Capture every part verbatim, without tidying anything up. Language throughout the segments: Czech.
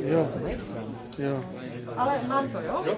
Jo. Jo. Ale mám to, jo?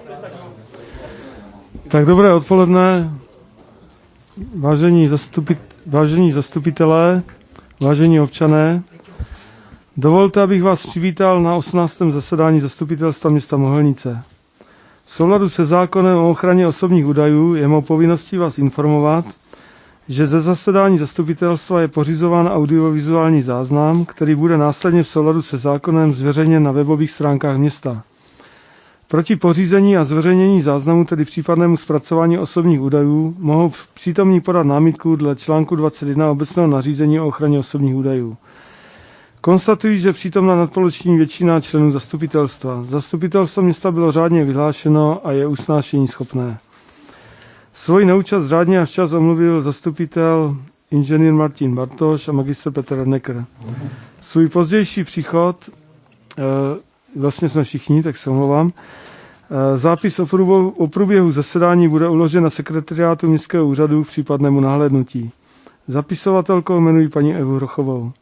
Tak dobré odpoledne, vážení, zastupit, vážení zastupitelé, vážení občané. Dovolte, abych vás přivítal na osmnáctém zasedání Zastupitelstva města Mohelnice. V souladu se zákonem o ochraně osobních údajů je mou povinností vás informovat, že ze zasedání zastupitelstva je pořizován audiovizuální záznam, který bude následně v souladu se zákonem zveřejněn na webových stránkách města. Proti pořízení a zveřejnění záznamu, tedy případnému zpracování osobních údajů, mohou přítomní podat námitku dle článku dvacet jedna obecného nařízení o ochraně osobních údajů. Konstatuji, že přítomná nadpoloviční většina členů zastupitelstva. Zastupitelstvo města bylo řádně vyhlášeno a je usnášení schopné. Svoji neúčast řádně a včas omluvil zastupitel inženýr Martin Bartoš a magistr Petr Rednecker. Svůj pozdější příchod, vlastně jsme všichni, tak se omlouvám, zápis o průběhu, o průběhu zasedání bude uložen na sekretariátu městského úřadu k případnému nahlédnutí. Zapisovatelkou jmenuji paní Evu Hrochovou.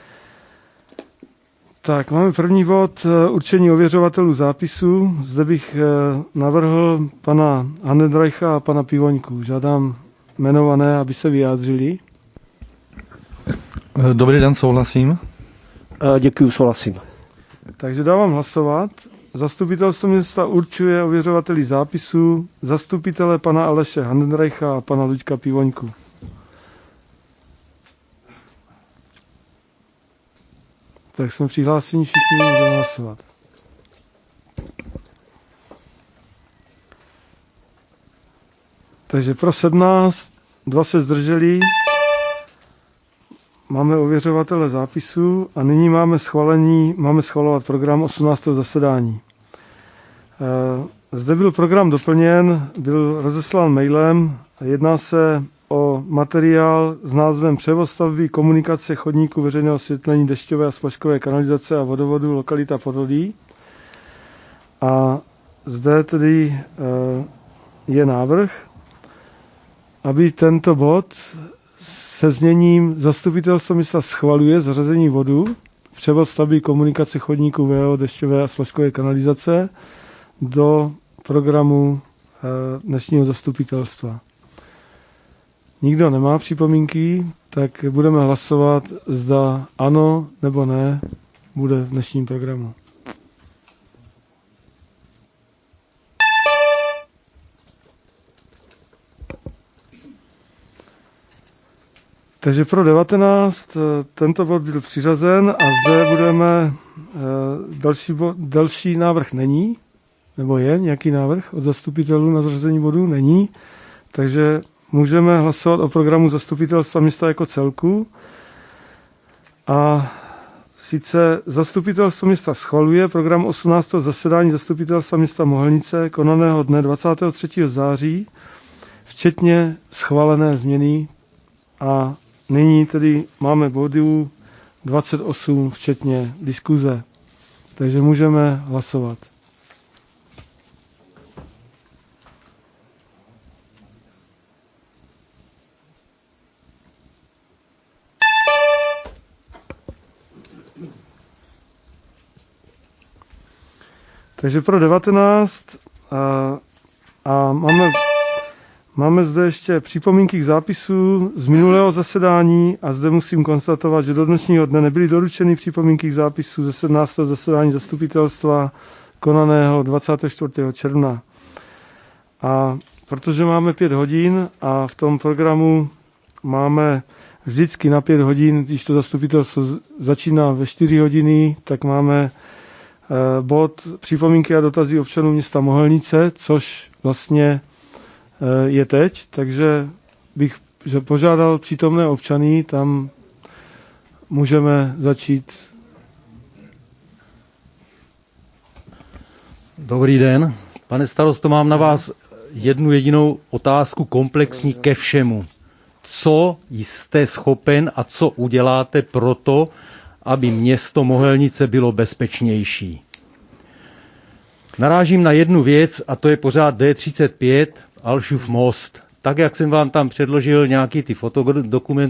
Tak, máme první bod, určení ověřovatelů zápisu. Zde bych navrhl pana Hanenreicha a pana Pivoňku. Žádám jmenované, aby se vyjádřili. Dobrý den, souhlasím. Děkuji, souhlasím. Takže dávám hlasovat. Zastupitelstvo města určuje ověřovateli zápisu zastupitele pana Aleše Hanenreicha a pana Luďka Pivoňku. Tak jsme přihlášeni všichni, můžeme hlasovat. Takže pro sedmnáct, dva se zdrželi, máme ověřovatele zápisu a nyní máme schválení, máme schvalovat program osmnáctého zasedání. Zde byl program doplněn, byl rozeslán mailem, jedná se o materiál s názvem Převoz stavby komunikace chodníku veřejného osvětlení dešťové a splaškové kanalizace a vodovodu lokalita Podolí. A zde tedy je návrh, aby tento bod se zněním zastupitelstvo města schvaluje zařazení vodu, převoz stavby komunikace chodníku veřejného dešťové a splaškové kanalizace do programu dnešního zastupitelstva. Nikdo nemá připomínky, tak budeme hlasovat, zda ano nebo ne bude v dnešním programu. Takže pro devatenáct tento bod byl přiřazen a zde budeme, další, bod, další návrh není, nebo je nějaký návrh od zastupitelů na zařazení bodu? Není, takže můžeme hlasovat o programu zastupitelstva města jako celku. A sice zastupitelstvo města schvaluje program osmnáctého zasedání zastupitelstva města Mohelnice konaného dne dvacátého třetího září, včetně schválené změny. A nyní tedy máme bodů dvacet osm, včetně diskuze. Takže můžeme hlasovat. Takže pro devatenáct a, a máme, máme zde ještě připomínky k zápisu z minulého zasedání a zde musím konstatovat, že do dnešního dne nebyly doručeny připomínky k zápisu ze sedmnáctého zasedání zastupitelstva konaného dvacátého čtvrtého června. A protože máme pět hodin a v tom programu máme vždycky na pět hodin, když to zastupitelstvo začíná ve čtyři hodiny, tak máme bod připomínky a dotazy občanů města Mohelnice, což vlastně je teď, takže bych že požádal přítomné občany, tam můžeme začít. Dobrý den. Pane starosto, mám na vás jednu jedinou otázku komplexní ke všemu. Co jste schopen a co uděláte proto, aby město Mohelnice bylo bezpečnější? Narážím na jednu věc a to je pořád D třicet pět Alšův most. Tak, jak jsem vám tam předložil nějaký ty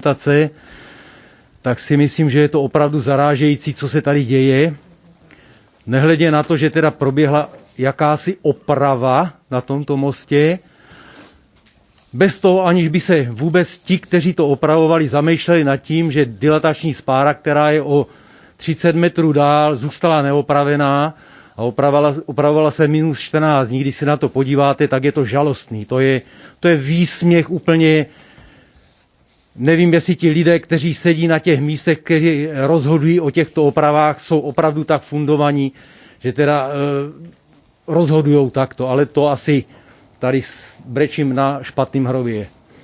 fotodokumentace, tak si myslím, že je to opravdu zarážející, co se tady děje. nehledě na to, že teda proběhla jakási oprava na tomto mostě, bez toho, aniž by se vůbec ti, kteří to opravovali, zamýšleli nad tím, že dilatační spára, která je o třicet metrů dál, zůstala neopravená a opravovala, opravovala se minus čtrnáct dní. Když se na to podíváte, tak je to žalostný. To je, to je výsměch úplně. Nevím, jestli ti lidé, kteří sedí na těch místech, kteří rozhodují o těchto opravách, jsou opravdu tak fundovaní, že teda e, rozhodujou takto, ale to asi tady brečím na špatným hrobě.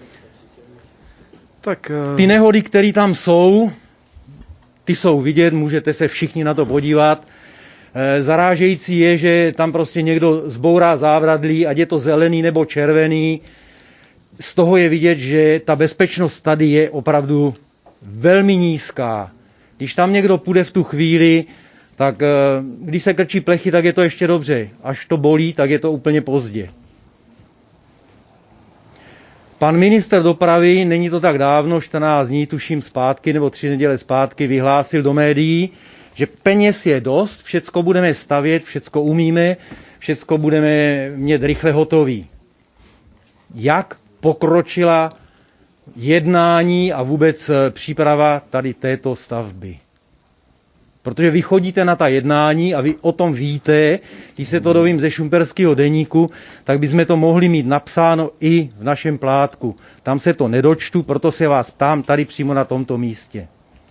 Tak, e... Ty nehody, které tam jsou, ty jsou vidět, můžete se všichni na to podívat. E, zarážející je, že tam prostě někdo zbourá závradlí, ať je to zelený nebo červený. Z toho je vidět, že ta bezpečnost tady je opravdu velmi nízká. Když tam někdo půjde v tu chvíli, tak když se krčí plechy, tak je to ještě dobře. Až to bolí, tak je to úplně pozdě. Pan ministr dopravy, není to tak dávno, čtrnáct dní, tuším zpátky, nebo tři neděle zpátky, vyhlásil do médií, že peněz je dost, všecko budeme stavět, všecko umíme, všecko budeme mít rychle hotový. Jak pokročila jednání a vůbec příprava tady této stavby? Protože vy chodíte na ta jednání a vy o tom víte, když se to dovím ze šumperského deníku, tak bychom to mohli mít napsáno i v našem plátku. Tam se to nedočtu, proto se vás ptám tady přímo na tomto místě.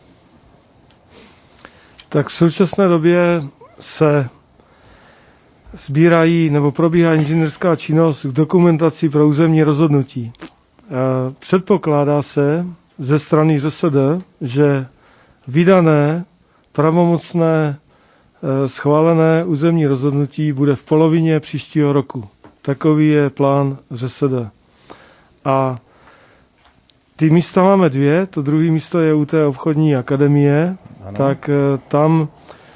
Tak v současné době se sbírají nebo probíhá inženýrská činnost k dokumentaci pro územní rozhodnutí. Předpokládá se ze strany ŘSD, že vydané pravomocné schválené územní rozhodnutí bude v polovině příštího roku. Takový je plán ŘSD. A ty místa máme dvě, to druhé místo je u té obchodní akademie, ano. Tak tam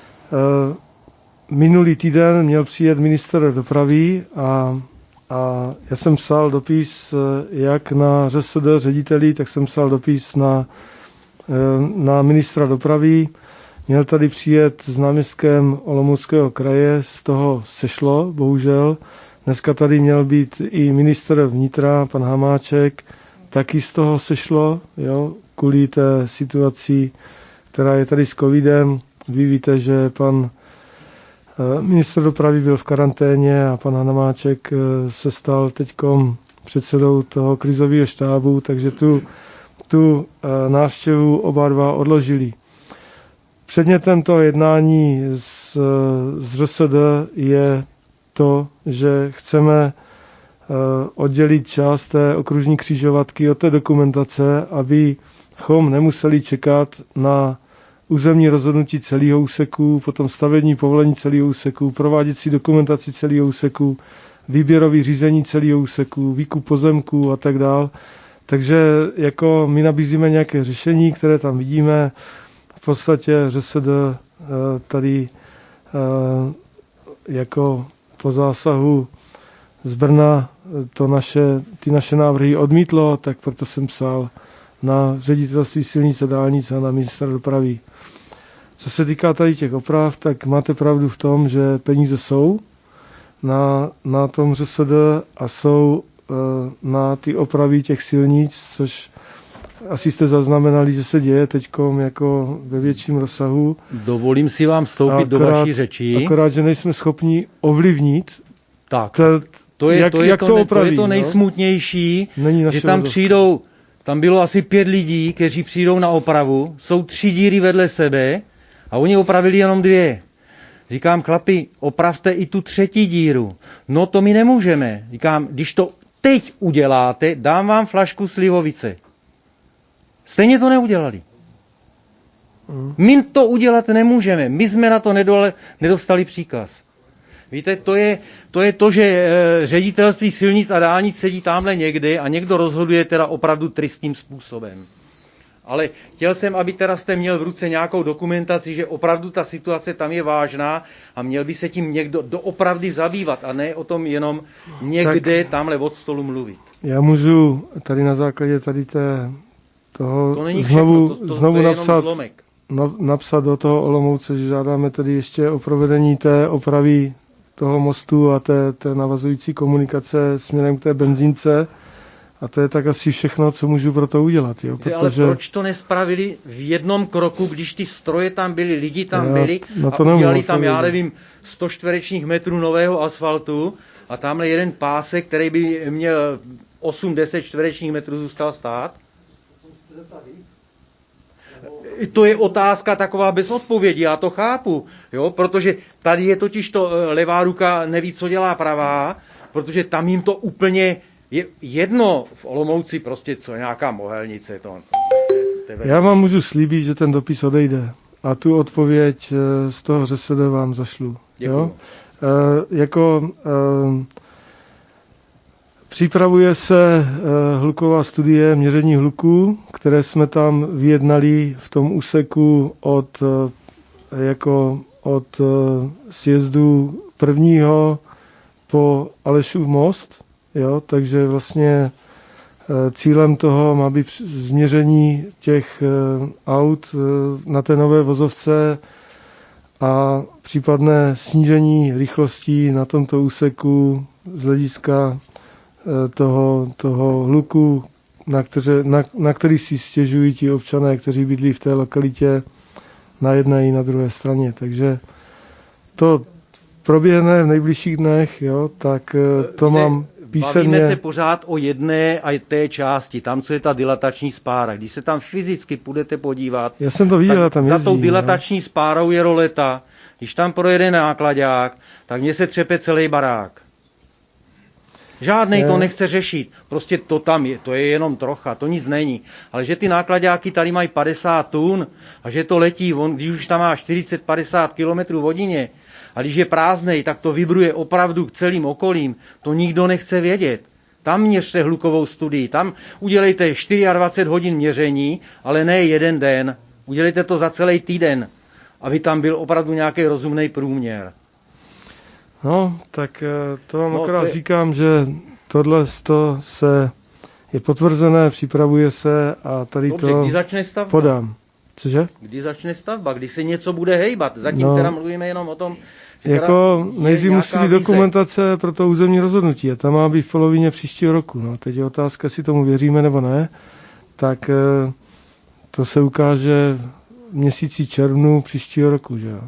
minulý týden měl přijet ministr dopravy a, a já jsem psal dopis jak na ŘSD řediteli, tak jsem psal dopis na, na ministra dopravy. Měl tady přijet s náměstkem Olomouckého kraje, z toho sešlo, bohužel. Dneska tady měl být i ministr vnitra, pan Hamáček, taky z toho sešlo, jo, kvůli té situaci, která je tady s covidem. Vy víte, že pan ministr dopravy byl v karanténě a pan Hamáček se stal teďkom předsedou toho krizového štábu, takže tu, tu návštěvu oba dva odložili. Předmětem toho jednání s, s ŘSD je to, že chceme oddělit část té okružní křižovatky od té dokumentace, abychom nemuseli čekat na územní rozhodnutí celého úseku, potom stavební povolení celého úseku, prováděcí dokumentaci celého úseku, výběrový řízení celého úseku, výkup pozemků a tak dál. Takže jako my nabízíme nějaké řešení, které tam vidíme. V podstatě ŘSD tady jako po zásahu z Brna to naše, ty naše návrhy odmítlo, tak proto jsem psal na ředitelství silnic a dálnic a na ministra dopravy. Co se týká tady těch oprav, tak máte pravdu v tom, že peníze jsou na, na tom ŘSD a jsou na ty opravy těch silnic, což asi jste zaznamenali, že se děje teďkom jako ve větším rozsahu. Dovolím si vám vstoupit akorát, do vaší řeči. Akorát, že nejsme schopni ovlivnit. Tak, to, to je, jak, to, je jak to, to, ne, opraví, to je to no? nejsmutnější, že tam rozhodky. přijdou, tam bylo asi pět lidí, kteří přijdou na opravu, jsou tři díry vedle sebe a oni opravili jenom dvě. Říkám, chlapi, opravte i tu třetí díru. No to my nemůžeme. Říkám, když to teď uděláte, dám vám flašku slivovice. Stejně to neudělali. My to udělat nemůžeme. My jsme na to nedole, nedostali příkaz. Víte, to je, to je to, že e, ředitelství silnic a dálnic sedí tamhle někde a někdo rozhoduje teda opravdu tristním způsobem. Ale chtěl jsem, aby teda jste měl v ruce nějakou dokumentaci, že opravdu ta situace tam je vážná a měl by se tím někdo doopravdy zabývat a ne o tom jenom někde tak tamhle od stolu mluvit. Já můžu tady na základě tady té toho to není znovu, všechno, to, to, znovu to je napsat, napsat do toho Olomouce, že žádáme tedy ještě o provedení té opravy toho mostu a té, té navazující komunikace směrem k té benzínce. A to je tak asi všechno, co můžu pro to udělat. Jo? Protože... Ale proč to nespravili v jednom kroku, když ty stroje tam byly, lidi tam já, byli a udělali nemohu, tam, já nevím, sto čtverečních metrů nového asfaltu a tamhle jeden pásek, který by měl osm deset čtverečních metrů, zůstal stát? To je otázka taková bez odpovědi, já to chápu, jo? Protože tady je totiž to levá ruka neví, co dělá pravá, protože tam jim to úplně je jedno v Olomouci prostě, co je nějaká mohelnice. To, to Já vám můžu slíbit, že ten dopis odejde a tu odpověď z toho ŘSD vám zašlu. Jo? E, jako e, připravuje se e, hluková studie měření hluku, které jsme tam vyjednali v tom úseku od, e, jako od e, sjezdu prvního po Alešův most. Jo, takže vlastně cílem toho má být změření těch aut na té nové vozovce a případné snížení rychlostí na tomto úseku z hlediska toho, toho hluku, na, které, na, na který si stěžují ti občané, kteří bydlí v té lokalitě na jedné i na druhé straně. Takže to proběhne v nejbližších dnech, jo, tak to mám písemně. Bavíme se pořád o jedné a té části, tam, co je ta dilatační spára. Když se tam fyzicky půjdete podívat, já jsem to viděl, tam jezdí, za tou dilatační no. spárou je roleta. Když tam projede náklaďák, tak mně se třepe celý barák. Žádnej je. To nechce řešit. Prostě to tam je, to je jenom trocha, to nic není. Ale že ty náklaďáky tady mají padesát tun a že to letí, on, když už tam má čtyřicet padesát kilometrů v hodině, a když je prázdnej, tak to vibruje opravdu k celým okolím. To nikdo nechce vědět. Tam měřte hlukovou studii. Tam udělejte dvacet čtyři hodin měření, ale ne jeden den. Udělejte to za celý týden, aby tam byl opravdu nějaký rozumný průměr. No, tak to vám no, akorát to je... říkám, že tohle se je potvrzené, připravuje se a tady Dobře, to kdy začne stavba? Podám. Cože? Kdy začne stavba? Kdy se něco bude hejbat? Zatím no, teda mluvíme jenom o tom, že jako nejdřív musí být dokumentace pro to územní rozhodnutí a ta má být v polovině příštího roku. No, teď je otázka, jestli tomu věříme nebo ne. Tak to se ukáže v měsíci červnu příštího roku. Že jo?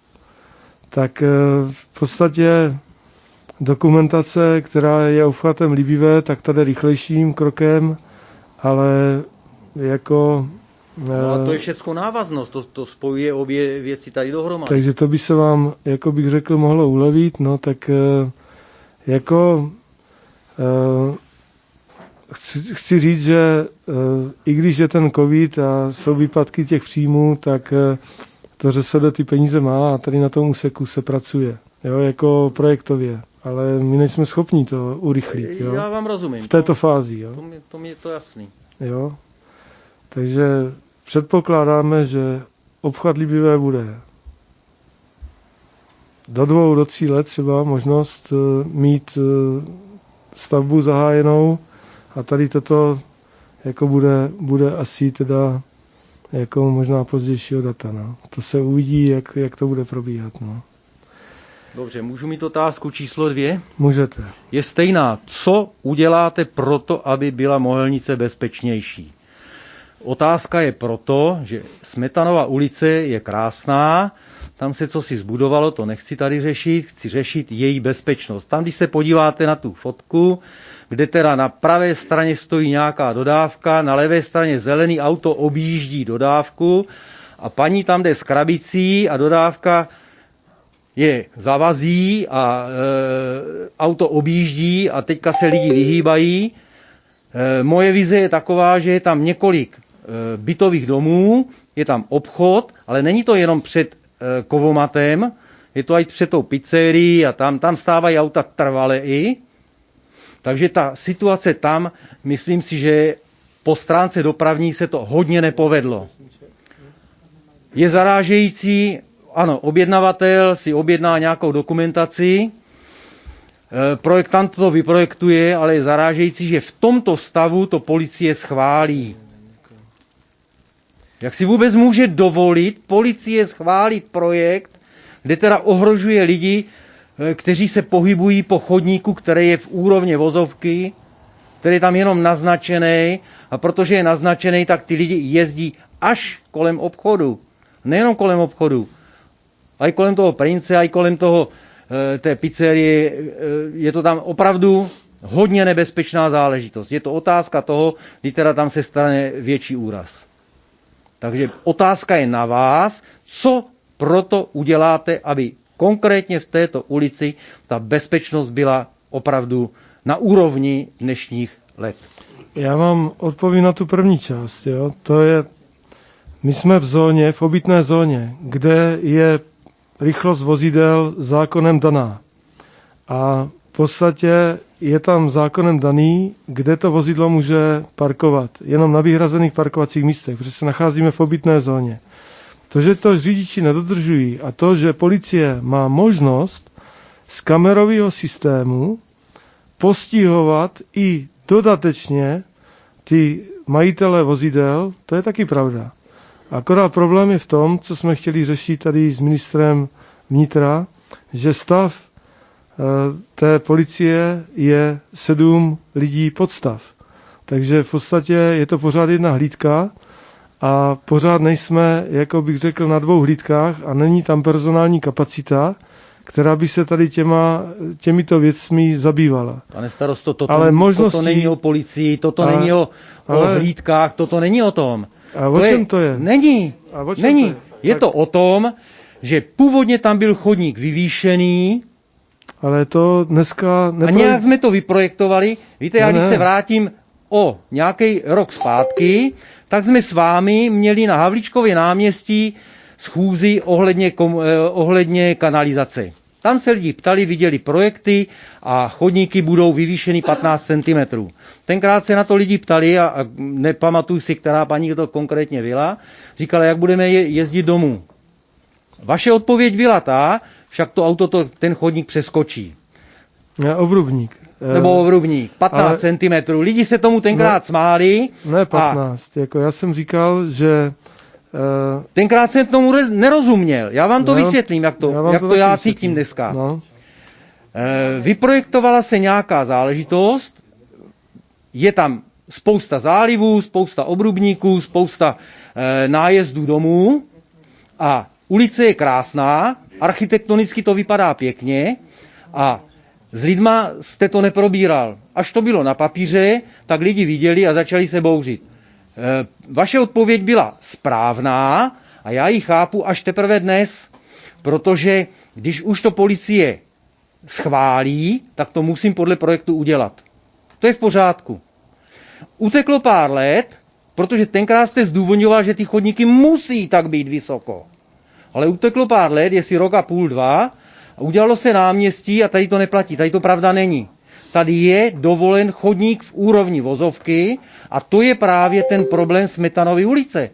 Tak v podstatě dokumentace, která je obchvatem Libivé, tak tady rychlejším krokem, ale jako... No a to je všechno návaznost, to, to spojuje obě věci tady dohromady. Takže to by se vám, jako bych řekl, mohlo ulevit, no tak jako chci, chci říct, že i když je ten covid a jsou výpadky těch příjmů, tak to ŘSD ty peníze má a tady na tom úseku se pracuje, jo, jako projektově. Ale my nejsme schopni to urychlit. Jo? Já vám rozumím. V této fázi. Jo? To, mi, to mi je to jasný. Jo? Takže předpokládáme, že obchvat Libivé bude do dvou, do tří let třeba možnost mít stavbu zahájenou a tady toto jako bude, bude asi teda jako možná pozdějšího data. No. To se uvidí, jak, jak to bude probíhat. No. Dobře, můžu mít otázku číslo dvě? Můžete. Je stejná. Co uděláte proto, aby byla Mohelnice bezpečnější? Otázka je proto, že Smetanova ulice je krásná, tam se cosi zbudovalo, to nechci tady řešit, chci řešit její bezpečnost. Tam, když se podíváte na tu fotku, kde teda na pravé straně stojí nějaká dodávka, na levé straně zelený auto objíždí dodávku a paní tam jde s krabicí a dodávka je zavazí a e, auto objíždí a teďka se lidi vyhýbají. E, moje vize je taková, že je tam několik e, bytových domů, je tam obchod, ale není to jenom před e, kovomatem, je to i před tou pizzerií a tam, tam stávají auta trvale i. Takže ta situace tam, myslím si, že po stránce dopravní se to hodně nepovedlo. Je zarážející, ano, objednavatel si objedná nějakou dokumentaci, projektant to vyprojektuje, ale je zarážející, že v tomto stavu to policie schválí. Jak si vůbec může dovolit policie schválit projekt, kde teda ohrožuje lidi, kteří se pohybují po chodníku, který je v úrovni vozovky, který je tam jenom naznačený, a protože je naznačený, tak ty lidi jezdí až kolem obchodu. Nejenom kolem obchodu, ale i kolem toho Prince, a i kolem toho, té pizzerie. Je to tam opravdu hodně nebezpečná záležitost. Je to otázka toho, kdy teda tam se stane větší úraz. Takže otázka je na vás, co proto uděláte, aby konkrétně v této ulici ta bezpečnost byla opravdu na úrovni dnešních let. Já vám odpovím na tu první část. Jo. To je, my jsme v zóně, v obytné zóně, kde je rychlost vozidel zákonem daná. A v podstatě je tam zákonem daný, kde to vozidlo může parkovat. Jenom na vyhrazených parkovacích místech, protože se nacházíme v obytné zóně. To, že to řidiči nedodržují, a to, že policie má možnost z kamerového systému postihovat i dodatečně ty majitele vozidel, to je taky pravda. Akorát problém je v tom, co jsme chtěli řešit tady s ministrem vnitra, že stav té policie je sedm lidí podstav. Takže v podstatě je to pořád jedna hlídka a pořád nejsme, jako bych řekl, na dvou hlídkách a není tam personální kapacita, která by se tady těma, těmito věcmi zabývala. Pane starosto, toto, ale možností, toto není o policii, toto ale, není o, ale, o hlídkách, toto není o tom. A o to čem je, to je? Není. A o čem není. To je je tak... to o tom, že původně tam byl chodník vyvýšený, ale to dneska... Neproj... A nějak jsme to vyprojektovali. Víte, já ne, když ne. se vrátím o nějaký rok zpátky, tak jsme s vámi měli na Havlíčkově náměstí schůzi ohledně, kom, eh, ohledně kanalizace. Tam se lidi ptali, viděli projekty a chodníky budou vyvýšeny patnáct centimetrů. Tenkrát se na to lidi ptali a, a nepamatuju si, která paní to konkrétně byla, říkala, jak budeme je, jezdit domů. Vaše odpověď byla ta, však to auto to, ten chodník přeskočí. Ne, obrubník. Nebo obrubník, patnáct centimetrů. Lidi se tomu tenkrát ne, smáli. Ne patnáct, a... jako já jsem říkal, že... Uh... Tenkrát jsem tomu nerozuměl. Já vám to no, vysvětlím, jak to já, jak to to já cítím dneska. No. Uh, vyprojektovala se nějaká záležitost, je tam spousta zálivů, spousta obrubníků, spousta uh, nájezdů domů a ulice je krásná, architektonicky to vypadá pěkně a s lidma jste to neprobíral. Až to bylo na papíře, tak lidi viděli a začali se bouřit. E, vaše odpověď byla správná a já ji chápu až teprve dnes, protože když už to policie schválí, tak to musím podle projektu udělat. To je v pořádku. Uteklo pár let, protože tenkrát jste zdůvodňoval, že ty chodníky musí tak být vysoko. Ale uteklo pár let, jestli rok a půl, dva, a udělalo se náměstí a tady to neplatí, tady to pravda není. Tady je dovolen chodník v úrovni vozovky a to je právě ten problém Smetanovy ulice.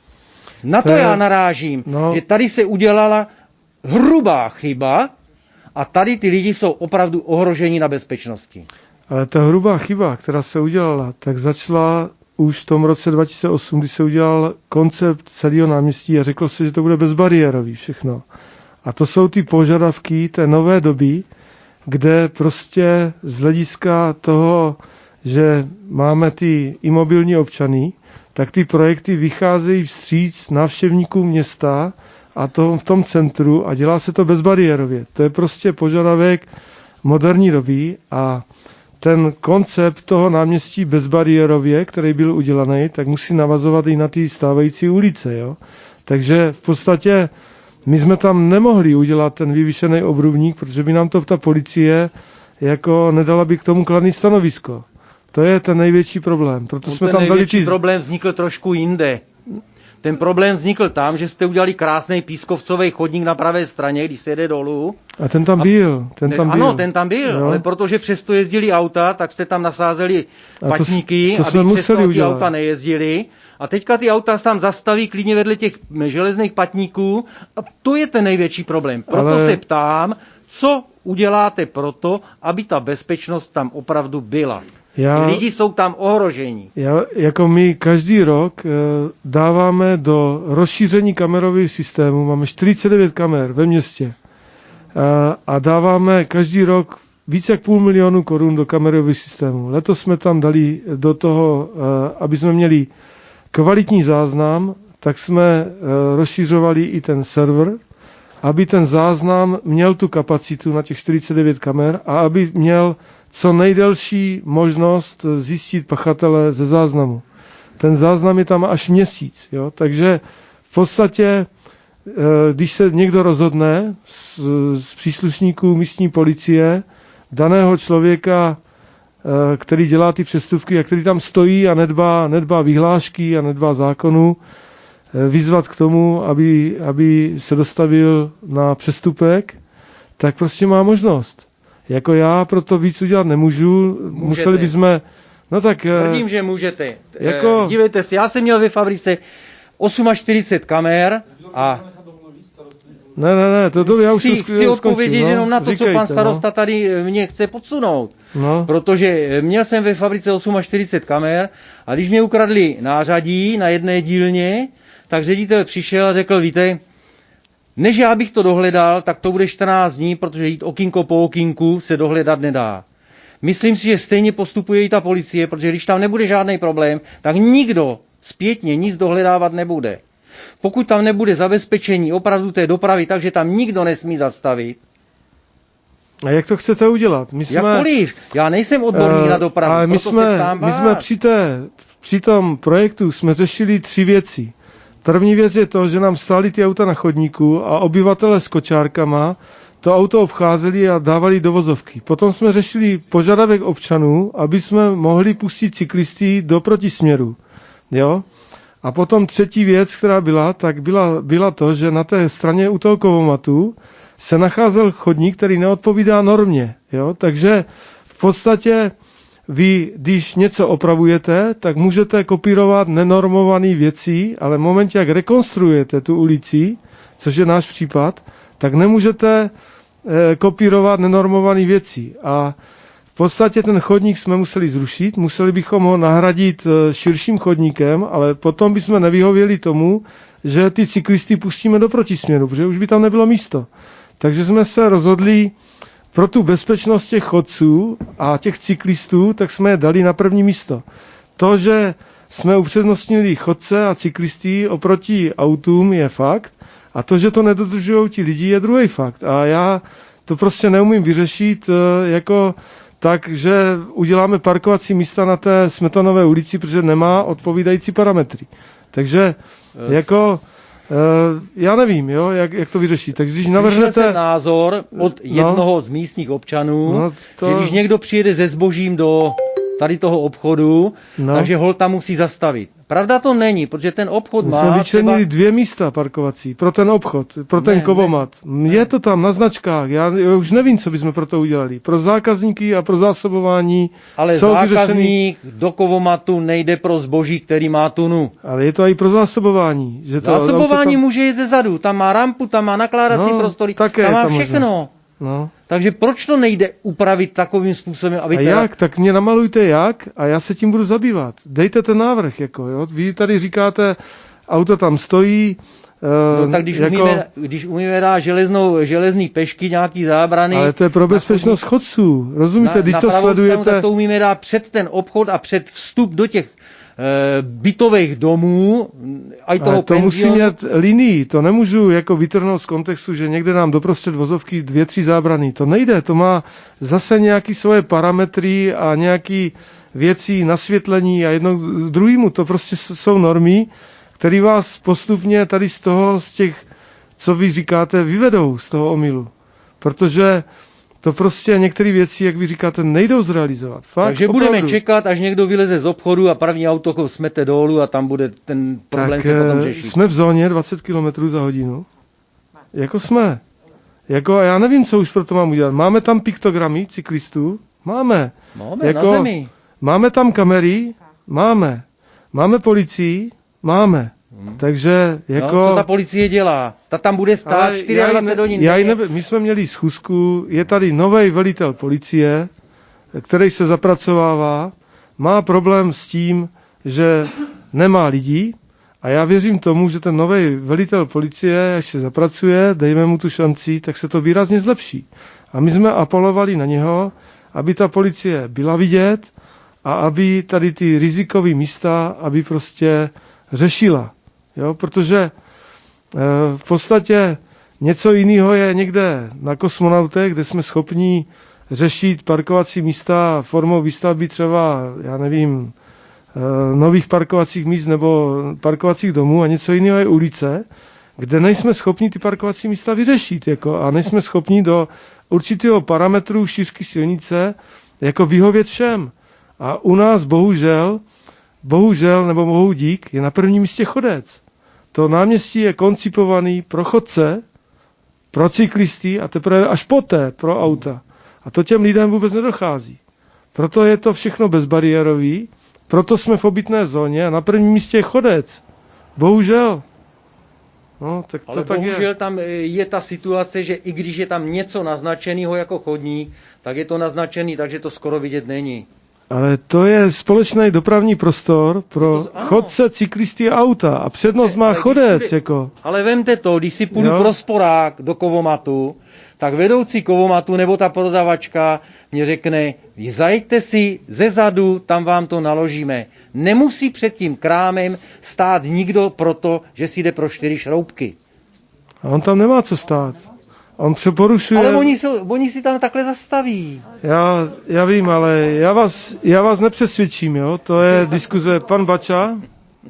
Na to já narážím, no. že tady se udělala hrubá chyba a tady ty lidi jsou opravdu ohroženi na bezpečnosti. Ale ta hrubá chyba, která se udělala, tak začala už v tom roce dva tisíce osm, kdy se udělal koncept celého náměstí a řeklo se, že to bude bezbariérový všechno. A to jsou ty požadavky té nové doby, kde prostě z hlediska toho, že máme ty imobilní občany, tak ty projekty vycházejí vstříc návštěvníkům města a to v tom centru a dělá se to bezbariérově. To je prostě požadavek moderní doby a ten koncept toho náměstí bezbariérově, který byl udělaný, tak musí navazovat i na ty stávající ulice. Jo? Takže v podstatě my jsme tam nemohli udělat ten vyvýšený obrubník, protože by nám to ta policie jako nedala by k tomu kladný stanovisko. To je ten největší problém. Proto no jsme ten tam největší dali ty... problém vznikl trošku jinde. Ten problém vznikl tam, že jste udělali krásný pískovcový chodník na pravé straně, když se jede dolů. A ten tam byl. Ten tam ano, byl. ten tam byl, jo. ale protože přesto jezdili auta, tak jste tam nasázeli patníky, to, to aby přesto ty udělat. auta nejezdili. A teďka ty auta tam zastaví klidně vedle těch železných patníků a to je ten největší problém. Proto ale... se ptám, co uděláte proto, aby ta bezpečnost tam opravdu byla. Já, lidi jsou tam ohrožení. Já, jako my každý rok e, dáváme do rozšíření kamerových systémů, máme čtyřicet devět kamer ve městě e, a dáváme každý rok více jak půl milionu korun do kamerových systémů. Letos jsme tam dali do toho, e, aby jsme měli kvalitní záznam, tak jsme e, rozšířovali i ten server, aby ten záznam měl tu kapacitu na těch čtyřicet devět kamer a aby měl co nejdelší možnost zjistit pachatele ze záznamu. Ten záznam je tam až měsíc. Jo? Takže v podstatě, když se někdo rozhodne z, z příslušníků místní policie, daného člověka, který dělá ty přestupky a který tam stojí a nedbá, nedbá vyhlášky a nedbá zákonu, vyzvat k tomu, aby, aby se dostavil na přestupek, tak prostě má možnost. Jako já proto víc udělat nemůžu, můžete. Museli bychom, no tak... Tvrdím, že můžete. Jako... Dívejte se, já jsem měl ve fabrice čtyřicet osm kamer a... Ne, ne, ne, to, to já už chci, jsem chci odpovědět no, jenom na to, říkejte, co pan starosta no. tady mě chce podsunout. No. Protože měl jsem ve fabrice čtyřicet osm kamer a když mě ukradli nářadí na jedné dílně, tak ředitel přišel a řekl, víte, než já bych to dohledal, tak to bude čtrnáct dní, protože jít okýnko po okýnku se dohledat nedá. Myslím si, že stejně postupuje i ta policie, protože když tam nebude žádný problém, tak nikdo zpětně nic dohledávat nebude. Pokud tam nebude zabezpečení opravdu té dopravy, takže tam nikdo nesmí zastavit. A jak to chcete udělat? My jsme, Jakkoliv, já nejsem odborník uh, na dopravu, ale my jsme, my jsme při, té, při tom projektu jsme řešili tři věci. První věc je to, že nám stály ty auta na chodníku a obyvatele s kočárkama to auto obcházeli a dávali do vozovky. Potom jsme řešili požadavek občanů, aby jsme mohli pustit cyklisty do protisměru. Jo? A potom třetí věc, která byla, tak byla, byla to, že na té straně u toho kovomatu se nacházel chodník, který neodpovídá normě. Jo? Takže v podstatě vy, když něco opravujete, tak můžete kopírovat nenormované věci, ale v momentě, jak rekonstruujete tu ulici, což je náš případ, tak nemůžete e, kopírovat nenormované věci. A v podstatě ten chodník jsme museli zrušit, museli bychom ho nahradit e, širším chodníkem, ale potom bychom nevyhověli tomu, že ty cyklisty pustíme do protisměru, protože už by tam nebylo místo. Takže jsme se rozhodli pro tu bezpečnost těch chodců a těch cyklistů, tak jsme je dali na první místo. To, že jsme upřednostnili chodce a cyklisty oproti autům, je fakt. A to, že to nedodržují ti lidi, je druhý fakt. A já to prostě neumím vyřešit jako tak, že uděláme parkovací místa na té Smetanové ulici, protože nemá odpovídající parametry. Takže jako... Uh, já nevím, jo, jak, jak to vyřešit. Takže když navrhnete... Slyšel jsem názor od jednoho no, z místních občanů, no to... že když někdo přijede se zbožím do tady toho obchodu, no. takže hol tam musí zastavit. Pravda to není, protože ten obchod My má... jsme vyčlenili třeba... dvě místa parkovací pro ten obchod, pro ten ne, kovomat. Ne, je ne. to tam na značkách, já, já už nevím, co bychom pro to udělali. Pro zákazníky a pro zásobování. Ale jsou zákazník vyřešený... do kovomatu nejde pro zboží, který má tunu. Ale je to i pro zásobování. Že to, zásobování tam... může jít ze zadu, tam má rampu, tam má nakládací no, prostory, také tam má tam všechno. No. Takže proč to nejde upravit takovým způsobem, aby... A teda... jak? Tak mě namalujte jak a já se tím budu zabývat. Dejte ten návrh, jako jo. Vy tady říkáte, auto tam stojí... Uh, no tak když, jako... umíme, když umíme dát železnou, železný pešky, nějaký zábrany... Ale to je pro bezpečnost chodní... chodců, rozumíte? Na, když na to sledujete... Stranu, tak to umíme dát před ten obchod a před vstup do těch bytových domů, a toho to musí mít linii, to nemůžu jako vytrhnout z kontextu, že někde nám doprostřed vozovky dvě, tři zábrany. To nejde, to má zase nějaký svoje parametry a nějaký věcí nasvětlení a jedno k druhému. To prostě jsou normy, které vás postupně tady z toho, z těch, co vy říkáte, vyvedou z toho omylu. Protože to prostě některé věci, jak vy říkáte, nejdou zrealizovat. Fakt, takže opravdu. Budeme čekat, až někdo vyleze z obchodu a první auto smete dolů a tam bude ten problém tak, se potom řešit. Jsme v zóně dvacet kilometrů za hodinu. Jako jsme. Jako, já nevím, co už pro to mám udělat. Máme tam piktogramy cyklistů? Máme. Máme jako, na zemi. Máme tam kamery? Máme. Máme policii? Máme. Hmm. Takže jako... No, co ta policie dělá? Ta tam bude stát dvacet čtyři hodin. Já nebe, my jsme měli schůzku, je tady nový velitel policie, který se zapracovává má problém s tím, že nemá lidí a já věřím tomu, že ten nový velitel policie, až se zapracuje, dejme mu tu šanci, tak se to výrazně zlepší. A my jsme apelovali na něho, aby ta policie byla vidět a aby tady ty rizikové místa, aby prostě řešila. Jo? Protože e, v podstatě něco jiného je někde na Kosmonautech, kde jsme schopni řešit parkovací místa formou výstavby třeba, já nevím, e, nových parkovacích míst nebo parkovacích domů, a něco jiného je ulice, kde nejsme schopni ty parkovací místa vyřešit jako, a nejsme schopni do určitého parametru šířky silnice jako vyhovět všem. A u nás bohužel, bohužel nebo bohu dík, je na prvním místě chodec. To náměstí je koncipovaný pro chodce, pro cyklisty a teprve až poté pro auta. A to těm lidem vůbec nedochází. Proto je to všechno bezbariérový, proto jsme v obytné zóně a na prvním místě je chodec. Bohužel. No, tak to ale tak bohužel je. tam je ta situace, že i když je tam něco naznačeného jako chodník, tak je to naznačený, takže to skoro vidět není. Ale to je společný dopravní prostor pro to, chodce, cyklisty a auta. A přednost má chodec. Půjde, jako. Ale vemte to, když si půjdu Jo. pro sporák do kovomatu, tak vedoucí kovomatu nebo ta prodavačka mě řekne, zajďte si ze zadu, tam vám to naložíme. Nemusí před tím krámem stát nikdo proto, že si jde pro čtyři šroubky. A on tam nemá co stát. On přeporušuje... Ale oni, jsou, oni si tam takhle zastaví. Já, já vím, ale já vás, já vás nepřesvědčím, jo? To je diskuze. Pan Bača?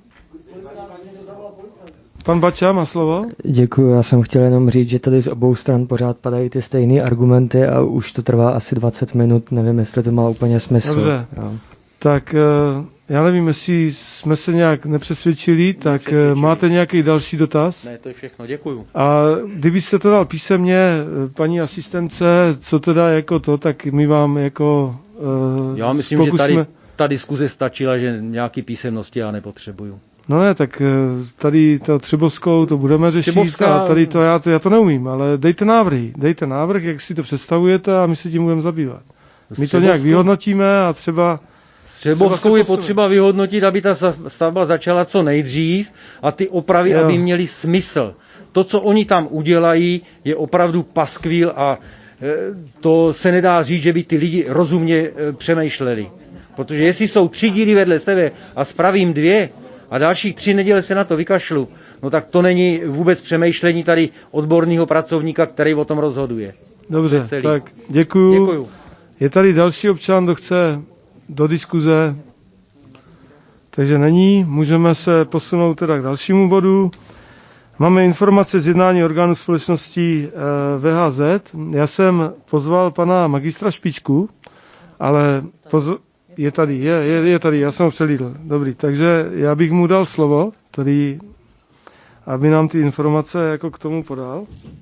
Pan Bača má slovo? Děkuji, já jsem chtěl jenom říct, že tady z obou stran pořád padají ty stejné argumenty a už to trvá asi dvacet minut, nevím, jestli to má úplně smysl. Dobře, jo. tak já nevím, jestli jsme se nějak nepřesvědčili, tak nepřesvědčili. Máte nějaký další dotaz? Ne, to je všechno, děkuju. A kdybyste to dal písemně paní asistence, co teda jako to, tak my vám jako uh, Já myslím, pokusíme... že tady ta diskuze stačila, že nějaký písemnosti já nepotřebuju. No ne, tak tady to Třebovskou to budeme řešit Třebovská... a tady to já, to já to neumím, ale dejte návrhy, dejte návrh, jak si to představujete a my se tím budeme zabývat. My to nějak vyhodnotíme a třeba... Třebovskou je potřeba vyhodnotit, aby ta stavba začala co nejdřív a ty opravy, jo. aby měly smysl. To, co oni tam udělají, je opravdu paskvíl a to se nedá říct, že by ty lidi rozumně přemýšleli. Protože jestli jsou tři díly vedle sebe a spravím dvě a dalších tři neděle se na to vykašlu, no tak to není vůbec přemýšlení tady odborného pracovníka, který o tom rozhoduje. Dobře, tak děkuju. děkuju. Je tady další občan, kdo chce do diskuze, takže není. Můžeme se posunout teda k dalšímu bodu. Máme informace z jednání orgánu společnosti V H Z. Já jsem pozval pana magistra Špičku, ale pozv... je tady, je, je, je tady, já jsem ho přelídl. Dobrý, takže já bych mu dal slovo, tady, aby nám ty informace jako k tomu podal.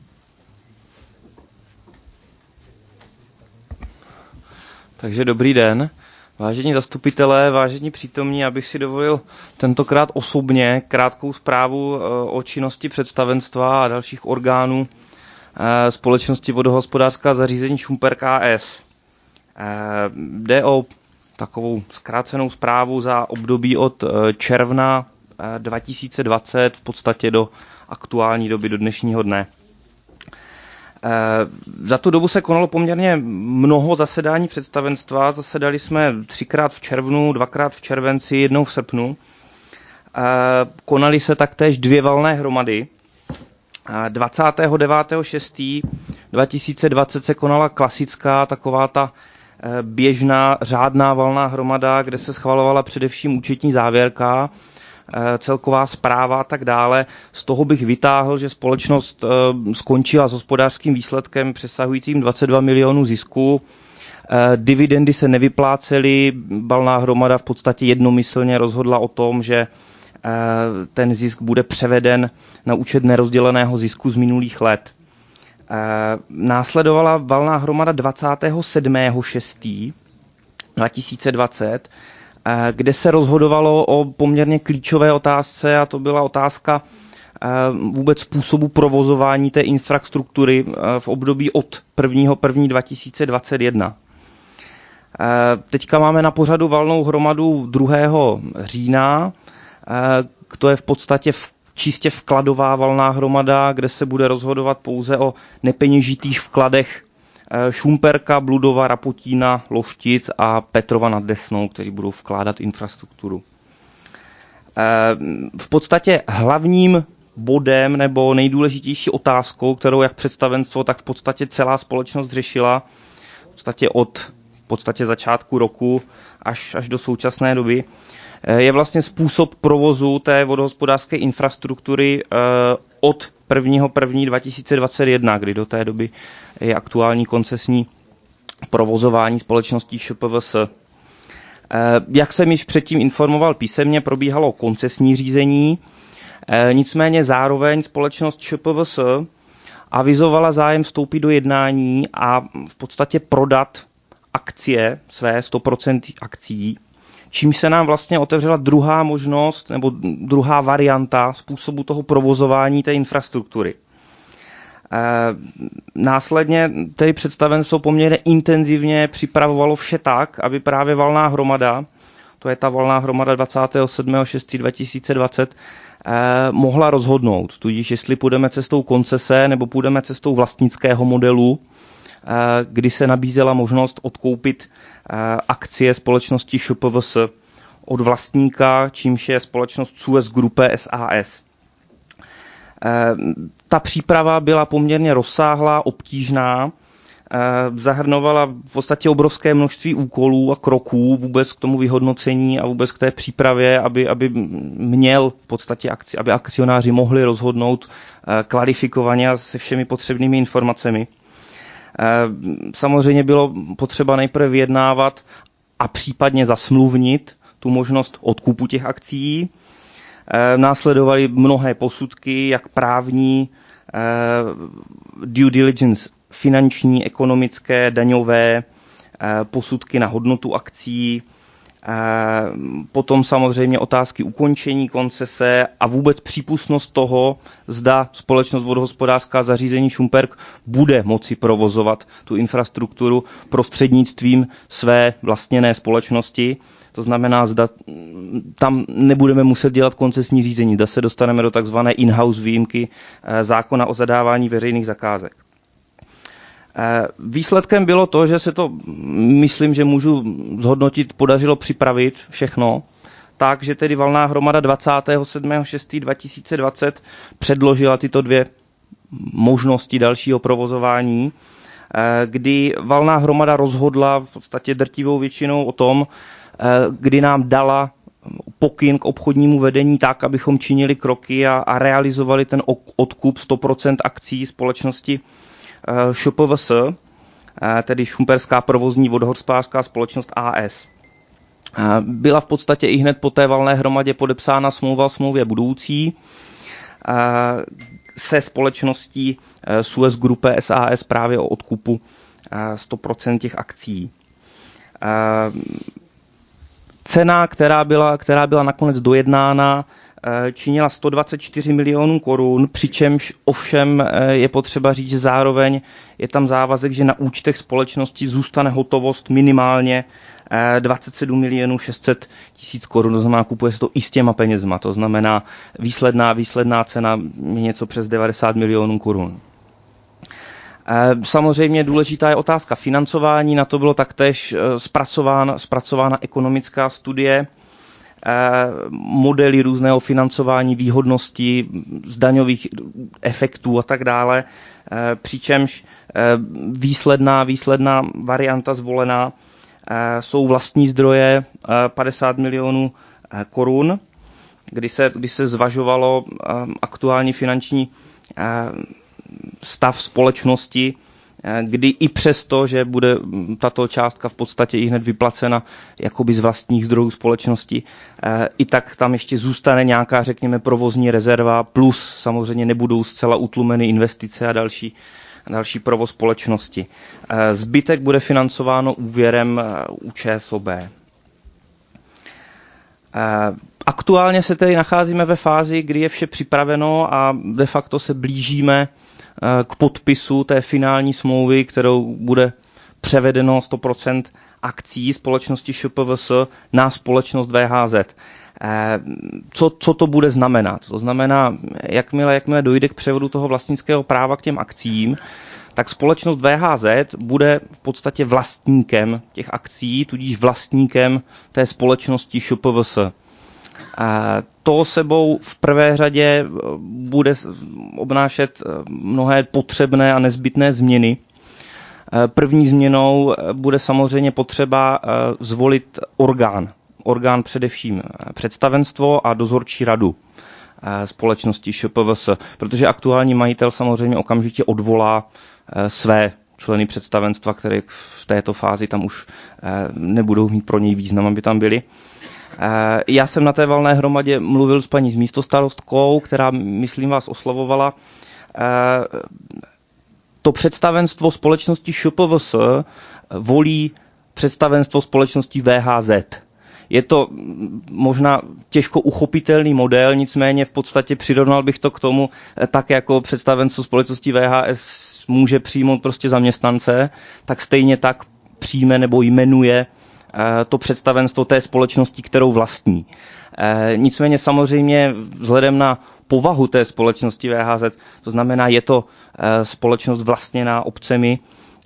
Takže dobrý den. Vážení zastupitelé, vážení přítomní, abych si dovolil tentokrát osobně krátkou zprávu o činnosti představenstva a dalších orgánů společnosti Vodohospodářská zařízení Šumperk A S. Jde o takovou zkrácenou zprávu za období od června dva tisíce dvacet v podstatě do aktuální doby, do dnešního dne. Za tu dobu se konalo poměrně mnoho zasedání představenstva. Zasedali jsme třikrát v červnu, dvakrát v červenci, jednou v srpnu. Konaly se taktéž dvě valné hromady. dvacátého devátého šestého dva tisíce dvacet se konala klasická taková ta běžná řádná valná hromada, kde se schvalovala především účetní závěrka, celková zpráva a tak dále. Z toho bych vytáhl, že společnost skončila s hospodářským výsledkem přesahujícím dvacet dva milionů zisku. Dividendy se nevyplácely, valná hromada v podstatě jednomyslně rozhodla o tom, že ten zisk bude převeden na účet nerozděleného zisku z minulých let. Následovala valná hromada dvacátého sedmého šestého dva tisíce dvacet, kde se rozhodovalo o poměrně klíčové otázce, a to byla otázka vůbec způsobu provozování té infrastruktury v období od prvního prvního dva tisíce dvacet jedna. Teďka máme na pořadu valnou hromadu druhého října. To je v podstatě čistě vkladová valná hromada, kde se bude rozhodovat pouze o nepeněžitých vkladech Šumperka, Bludova, Rapotína, Loštic a Petrova nad Desnou, kteří budou vkládat infrastrukturu. V podstatě hlavním bodem nebo nejdůležitější otázkou, kterou jak představenstvo, tak v podstatě celá společnost řešila, v podstatě od v podstatě začátku roku až, až do současné doby, je vlastně způsob provozu té vodohospodářské infrastruktury od prvního prvního dva tisíce dvacet jedna, kdy do té doby je aktuální koncesní provozování společností Š P V S. Jak jsem již předtím informoval písemně, probíhalo koncesní řízení, nicméně zároveň společnost Š P V S avizovala zájem vstoupit do jednání a v podstatě prodat akcie, své sto procent akcí, čímž se nám vlastně otevřela druhá možnost nebo druhá varianta způsobu toho provozování té infrastruktury. E, následně tedy představenstvo poměrně intenzivně připravovalo vše tak, aby právě valná hromada, to je ta valná hromada dvacátého sedmého šestého dva tisíce dvacet, eh, mohla rozhodnout. Tudíž jestli půjdeme cestou koncese nebo půjdeme cestou vlastnického modelu, eh, kdy se nabízela možnost odkoupit eh, akcie společnosti Š P V S od vlastníka, čímž je společnost Suez Gruppe S A S. Eh, ta příprava byla poměrně rozsáhlá, obtížná, zahrnovala v podstatě obrovské množství úkolů a kroků vůbec k tomu vyhodnocení a vůbec k té přípravě, aby, aby měl v podstatě akci, aby akcionáři mohli rozhodnout kvalifikovaně a se všemi potřebnými informacemi. Samozřejmě bylo potřeba nejprve vyjednávat a případně zasmluvnit tu možnost odkupu těch akcií. Následovaly mnohé posudky, jak právní, due diligence finanční, ekonomické, daňové, posudky na hodnotu akcí, potom samozřejmě otázky ukončení koncese a vůbec přípustnost toho, zda společnost vodohospodářská zařízení Šumperk bude moci provozovat tu infrastrukturu prostřednictvím své vlastněné společnosti. To znamená, zda tam nebudeme muset dělat koncesní řízení, zda se dostaneme do takzvané in-house výjimky zákona o zadávání veřejných zakázek. Výsledkem bylo to, že se to, myslím, že můžu zhodnotit, podařilo připravit všechno, tak, že tedy valná hromada dvacátého sedmého šestého dva tisíce dvacet předložila tyto dvě možnosti dalšího provozování, kdy valná hromada rozhodla v podstatě drtivou většinou o tom, kdy nám dala pokyn k obchodnímu vedení tak, abychom činili kroky a, a realizovali ten odkup sto procent akcí společnosti Š P V S, tedy Šumperská provozní vodohospodářská společnost A S. Byla v podstatě i hned po té valné hromadě podepsána smlouva o smlouvě budoucí se společností Suez Gruppe S A S právě o odkupu sto procent těch akcí. Cena, která byla, která byla nakonec dojednána, činila sto dvacet čtyři milionů korun, přičemž ovšem je potřeba říct, že zároveň je tam závazek, že na účtech společnosti zůstane hotovost minimálně dvacet sedm milionů šest set tisíc korun, to znamená, kupuje se to i s těma penězma, to znamená výsledná, výsledná cena je něco přes devadesát milionů korun. Samozřejmě důležitá je otázka financování, na to bylo taktéž zpracována, zpracována ekonomická studie, modely různého financování, výhodností, z daňových efektů a tak dále, přičemž výsledná, výsledná varianta zvolená jsou vlastní zdroje padesát milionů korun, kdy se, kdy se zvažovalo aktuální finanční stav společnosti, kdy i přesto, že bude tato částka v podstatě i hned vyplacena jakoby z vlastních zdrojů společnosti, i tak tam ještě zůstane nějaká, řekněme, provozní rezerva, plus samozřejmě nebudou zcela utlumeny investice a další, další provoz společnosti. Zbytek bude financováno úvěrem U Č S O B. Aktuálně se tedy nacházíme ve fázi, kdy je vše připraveno a de facto se blížíme k podpisu té finální smlouvy, kterou bude převedeno sto procent akcí společnosti Š P V S na společnost V H Z. Co, co to bude znamenat? To znamená, jakmile, jakmile dojde k převodu toho vlastnického práva k těm akcím, tak společnost V H Z bude v podstatě vlastníkem těch akcí, tudíž vlastníkem té společnosti Š P V S. To sebou v prvé řadě bude obnášet mnohé potřebné a nezbytné změny. První změnou bude samozřejmě potřeba zvolit orgán. Orgán především představenstvo a dozorčí radu společnosti Š P V S, protože aktuální majitel samozřejmě okamžitě odvolá své členy představenstva, které v této fázi tam už nebudou mít pro něj význam, aby tam byli. Já jsem na té valné hromadě mluvil s paní místostarostkou, která, myslím, vás oslovovala. To představenstvo společnosti Š P V S volí představenstvo společnosti V H Z. Je to možná těžko uchopitelný model, nicméně v podstatě přirovnal bych to k tomu, tak jako představenstvo společnosti V H S může přijmout prostě zaměstnance, tak stejně tak přijme nebo jmenuje to představenstvo té společnosti, kterou vlastní. Nicméně samozřejmě vzhledem na povahu té společnosti V H Z, to znamená, je to společnost vlastněná obcemi,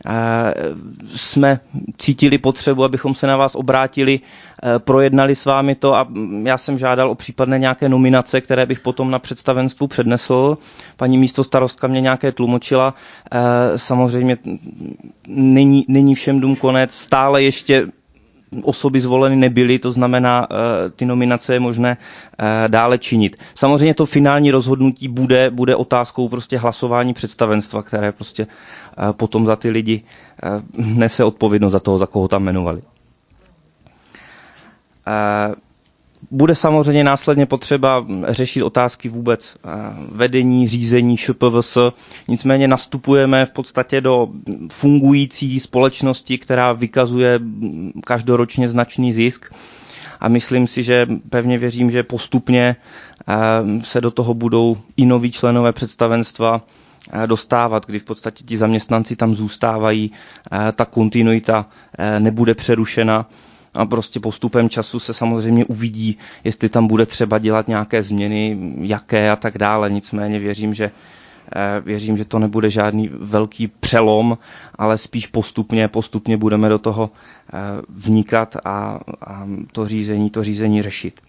jsme cítili potřebu, abychom se na vás obrátili, projednali s vámi to a já jsem žádal o případné nějaké nominace, které bych potom na představenstvu přednesl. Paní místostarostka mě nějaké tlumočila. Samozřejmě není, není všem dům konec, stále ještě osoby zvoleny nebyly, to znamená, ty nominace je možné dále činit. Samozřejmě to finální rozhodnutí bude, bude otázkou prostě hlasování představenstva, které prostě potom za ty lidi nese odpovědnost za toho, za koho tam jmenovali. Bude samozřejmě následně potřeba řešit otázky vůbec vedení, řízení Š P V S. Nicméně nastupujeme v podstatě do fungující společnosti, která vykazuje každoročně značný zisk. A myslím si, že pevně věřím, že postupně se do toho budou i noví členové představenstva dostávat, kdy v podstatě ti zaměstnanci tam zůstávají, ta kontinuita nebude přerušena. A prostě postupem času se samozřejmě uvidí, jestli tam bude třeba dělat nějaké změny, jaké a tak dále. Nicméně věřím, že, věřím, že to nebude žádný velký přelom, ale spíš postupně, postupně budeme do toho vnikat a, a to řízení, to řízení řešit.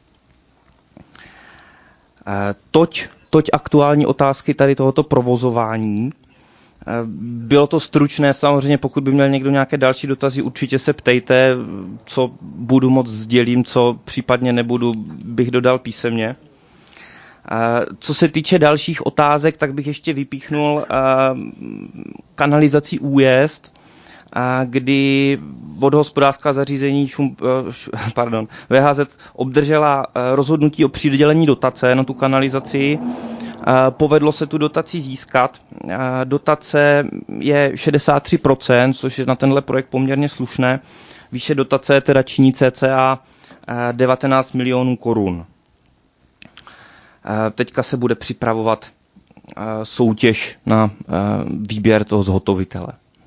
Toť, toť aktuální otázky tady tohoto provozování. Bylo to stručné, samozřejmě pokud by měl někdo nějaké další dotazy, určitě se ptejte, co budu moc sdělím, co případně nebudu, bych dodal písemně. Co se týče dalších otázek, tak bych ještě vypíchnul kanalizací Újezd, kdy vodohospodářská zařízení šum, pardon, V H Z obdržela rozhodnutí o přidělení dotace na tu kanalizaci. Povedlo se tu dotaci získat. Dotace je šedesát tři procent, což je na tenhle projekt poměrně slušné. Výše dotace teda činí cca devatenáct milionů korun. Teďka se bude připravovat soutěž na výběr toho zhotovitele.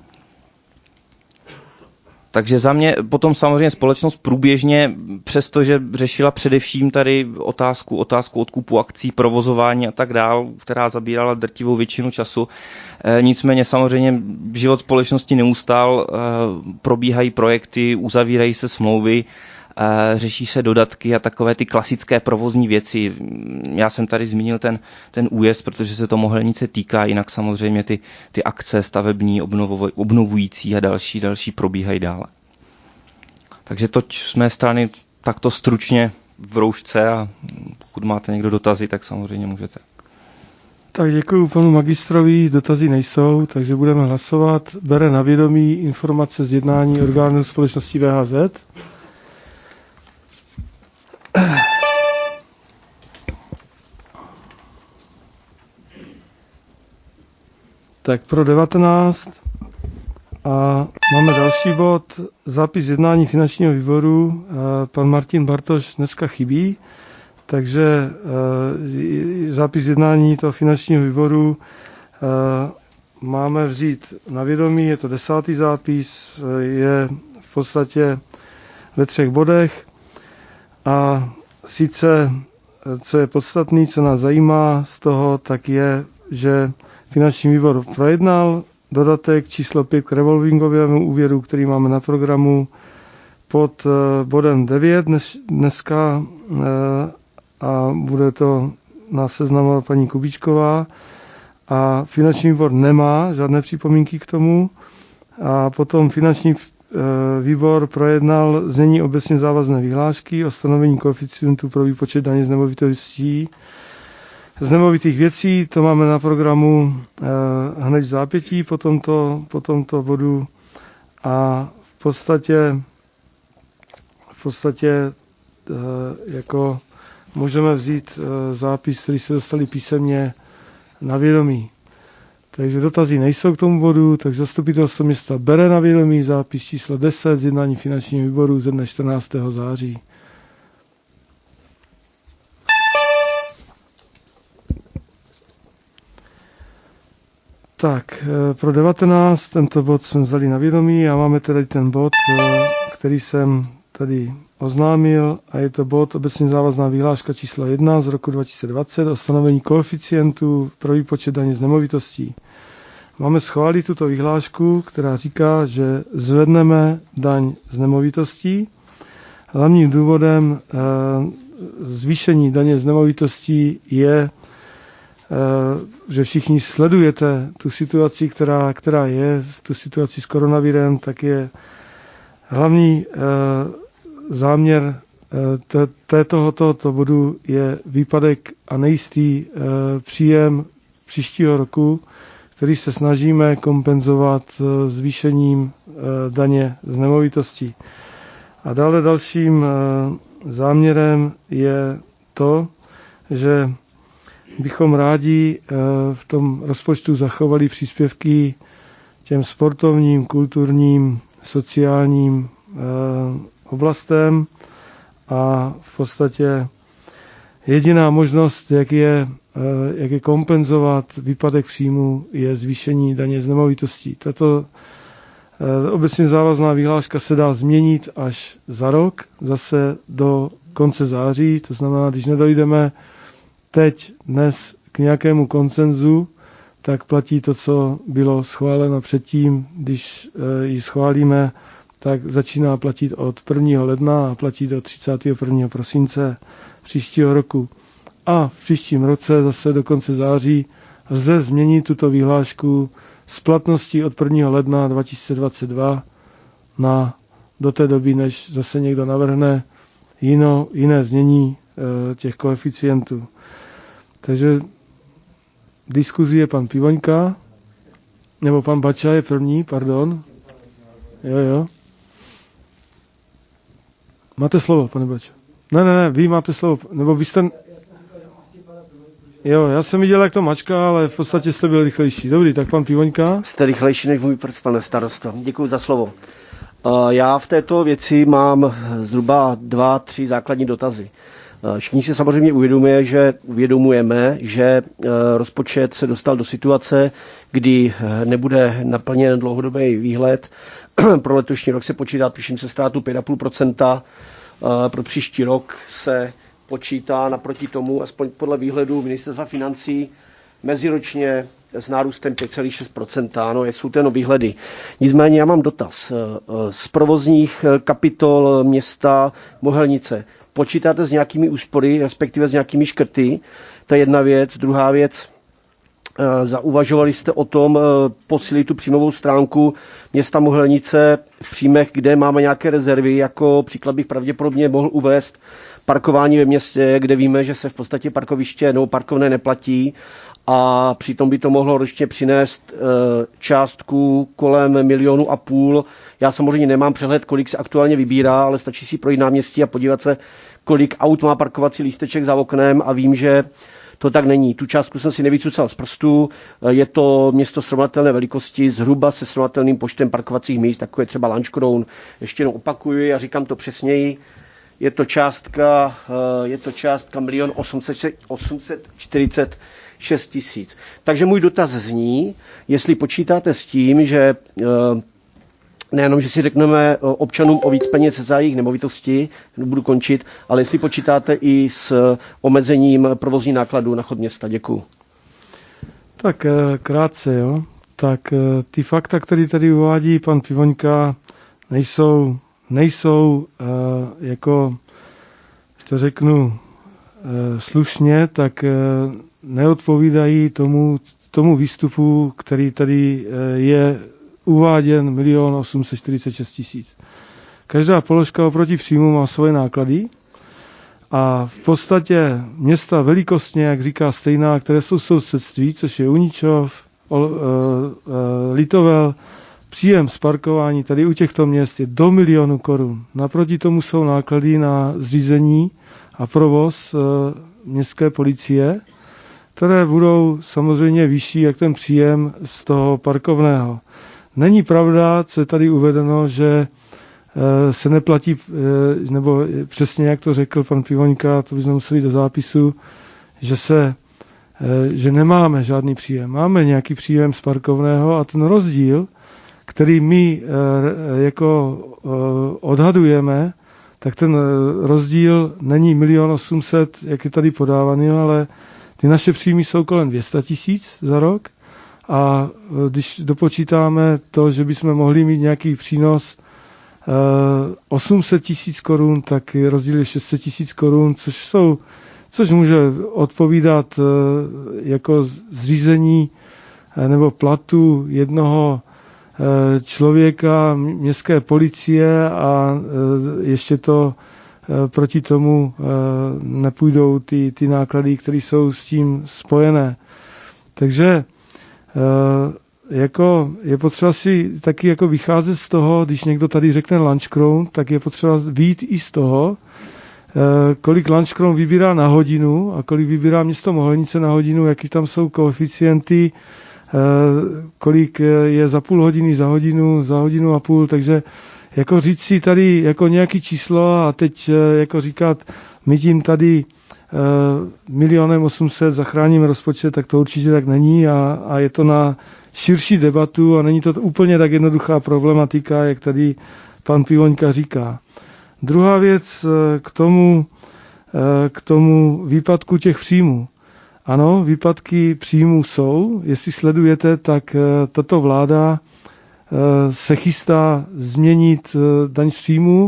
Takže za mě potom samozřejmě společnost průběžně, přestože řešila především tady otázku, otázku odkupu akcí, provozování a tak dál, která zabírala drtivou většinu času. E, nicméně samozřejmě život společnosti neustál, e, probíhají projekty, uzavírají se smlouvy, e, řeší se dodatky a takové ty klasické provozní věci. Já jsem tady zmínil ten, ten újezd, protože se to Mohelnice týká, jinak samozřejmě ty, ty akce stavební, obnovu, obnovující a další, další probíhají dále. Takže to z mé strany takto stručně v roušce a pokud máte někdo dotazy, tak samozřejmě můžete. Tak děkuji panu magistrovi, dotazy nejsou, takže budeme hlasovat. Bere na vědomí informace z jednání orgánů společnosti V H Z. Tak pro devatenáct a máme další bod, zápis jednání finančního výboru. Pan Martin Bartoš dneska chybí, takže zápis jednání toho finančního výboru máme vzít na vědomí, je to desátý zápis, je podstatě ve třech bodech. A sice, co je podstatný, co nás zajímá z toho, tak je, že finanční výbor projednal dodatek číslo pět k revolvingovému úvěru, který máme na programu pod bodem devět dnes, dneska a bude to nás seznamovat paní Kubíčková. A finanční výbor nemá žádné připomínky k tomu. A potom finanční výbor projednal znění obecně závazné vyhlášky o stanovení koeficientu pro výpočet daně z nemovitostí. Z nemovitých věcí to máme na programu hned v zápětí po tomto, po tomto bodu a v podstatě, v podstatě jako můžeme vzít zápis, který se dostali písemně na vědomí. Takže dotazy nejsou k tomu bodu, takže zastupitelstvo města bere na vědomí zápis číslo deset z jednání finančního výboru ze dne čtrnáctého září. Tak, pro devatenáct tento bod jsme vzali na vědomí a máme tady ten bod, který jsem tady oznámil a je to bod obecně závazná vyhláška číslo jedna z roku dva tisíce dvacet o stanovení koeficientu pro výpočet daně z nemovitostí. Máme schválit tuto vyhlášku, která říká, že zvedneme daň z nemovitostí. Hlavním důvodem e, zvýšení daně z nemovitostí je, e, že všichni sledujete tu situaci, která, která je, tu situaci s koronavirem, tak je hlavní e, záměr e, této tohoto bodu je výpadek a nejistý e, příjem příštího roku, který se snažíme kompenzovat zvýšením daně z nemovitostí. A dále dalším záměrem je to, že bychom rádi v tom rozpočtu zachovali příspěvky těm sportovním, kulturním, sociálním oblastem a v podstatě jediná možnost, jak je, jak je kompenzovat výpadek příjmu, je zvýšení daně z nemovitostí. Tato obecně závazná vyhláška se dá změnit až za rok, zase do konce září, to znamená, když nedojdeme teď, dnes k nějakému konsenzu, tak platí to, co bylo schváleno předtím, když ji schválíme, tak začíná platit od prvního ledna a platí do třicátého prvního prosince příštího roku. A v příštím roce, zase do konce září, lze změnit tuto vyhlášku s platností od prvního ledna dva tisíce dvacet dva na do té doby, než zase někdo navrhne jino, jiné znění e, těch koeficientů. Takže diskuzí je pan Pivoňka, nebo pan Bača je první, pardon. Jo, jo. Máte slovo, pane Bačo. Ne, ne, ne, vy máte slovo, nebo vy jste... Jo, já jsem viděl, jak to mačka, ale v podstatě jste byl rychlejší. Dobrý, tak pan Pivoňka. Jste rychlejší než můj prst, pane starosto. Děkuji za slovo. Já v této věci mám zhruba dva, tři základní dotazy. Všichni si samozřejmě uvědomuje, že, uvědomujeme, že rozpočet se dostal do situace, kdy nebude naplněn dlouhodobý výhled. Pro letošní rok se počítá, tuším, se ztrátu pět celá pět procenta. Pro příští rok se počítá naproti tomu, aspoň podle výhledu Ministerstva financí, meziročně s nárůstem pět celá šest procenta. Ano, jsou to jenom výhledy. Nicméně já mám dotaz. Z provozních kapitol města Mohelnice počítáte s nějakými úspory, respektive s nějakými škrty? To je jedna věc. Druhá věc, zauvažovali jste o tom posílit tu příjmovou stránku města Mohelnice v příjmech, kde máme nějaké rezervy, jako příklad bych pravděpodobně mohl uvést parkování ve městě, kde víme, že se v podstatě parkoviště nebo parkovné neplatí a přitom by to mohlo ročně přinést částku kolem milionu a půl. Já samozřejmě nemám přehled, kolik se aktuálně vybírá, ale stačí si projít náměstí a podívat se, kolik aut má parkovací lísteček za oknem a vím, že to tak není. Tu částku jsem si nevycucal z prstů. Je to město srovnatelné velikosti, zhruba se srovnatelným počtem parkovacích míst, jako je třeba Lanškroun. Ještě jednou opakuju a říkám to přesněji. Je to částka, je to částka milion osm set čtyřicet šest tisíc. Takže můj dotaz zní, jestli počítáte s tím, že nejenom, že si řekneme občanům o víc peněz za jejich nemovitosti, budu končit, ale jestli počítáte i s omezením provozní nákladů na chod města. Děkuju. Tak krátce, jo. Tak ty fakta, které tady uvádí pan Pivoňka, nejsou, nejsou jako, to řeknu slušně, tak neodpovídají tomu, tomu výstupu, který tady je uváděn milion osm set čtyřicet šest tisíc. Každá položka oproti příjmu má svoje náklady a v podstatě města velikostně, jak říká stejná, které jsou sousedství, což je Uničov, Litovel, příjem z parkování tady u těchto měst je do milionu korun. Naproti tomu jsou náklady na zřízení a provoz městské policie, které budou samozřejmě vyšší jak ten příjem z toho parkovného. Není pravda, co je tady uvedeno, že se neplatí, nebo přesně jak to řekl pan Pivoňka, to bychom museli do zápisu, že se, že nemáme žádný příjem. Máme nějaký příjem z parkovného a ten rozdíl, který my jako odhadujeme, tak ten rozdíl není milion osm set, jak je tady podávaný, ale ty naše příjmy jsou kolem dvě stě tisíc za rok a když dopočítáme to, že bychom mohli mít nějaký přínos osm set tisíc korun, tak rozdíl je šest set tisíc korun, což jsou, což může odpovídat jako zřízení nebo platu jednoho člověka městské policie a ještě to proti tomu nepůjdou ty, ty náklady, které jsou s tím spojené. Takže jako je potřeba si taky jako vycházet z toho, když někdo tady řekne lunch crown, tak je potřeba vyjít i z toho, kolik lunch crown vybírá na hodinu a kolik vybírá město Mohelnice na hodinu, jaký tam jsou koeficienty, kolik je za půl hodiny, za hodinu, za hodinu a půl, takže jako říct si tady jako nějaký číslo a teď jako říkat, my tím tady milionem osm set zachráníme rozpočet, tak to určitě tak není a, a je to na širší debatu a není to úplně tak jednoduchá problematika, jak tady pan Pivoňka říká. Druhá věc k tomu, k tomu výpadku těch příjmů. Ano, výpadky příjmů jsou. Jestli sledujete, tak tato vláda se chystá změnit daň z příjmů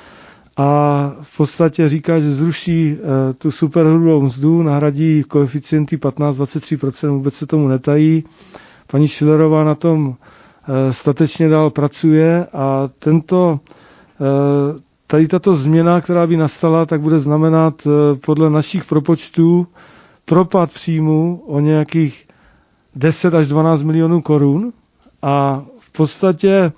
a v podstatě říká, že zruší tu superhrubou mzdu, nahradí koeficienty patnáct až dvacet tři procent, vůbec se tomu netají. Paní Schillerová na tom statečně dál pracuje a tento, tady tato změna, která by nastala, tak bude znamenat podle našich propočtů propad příjmu o nějakých deset až dvanáct milionů korun a v podstatě e,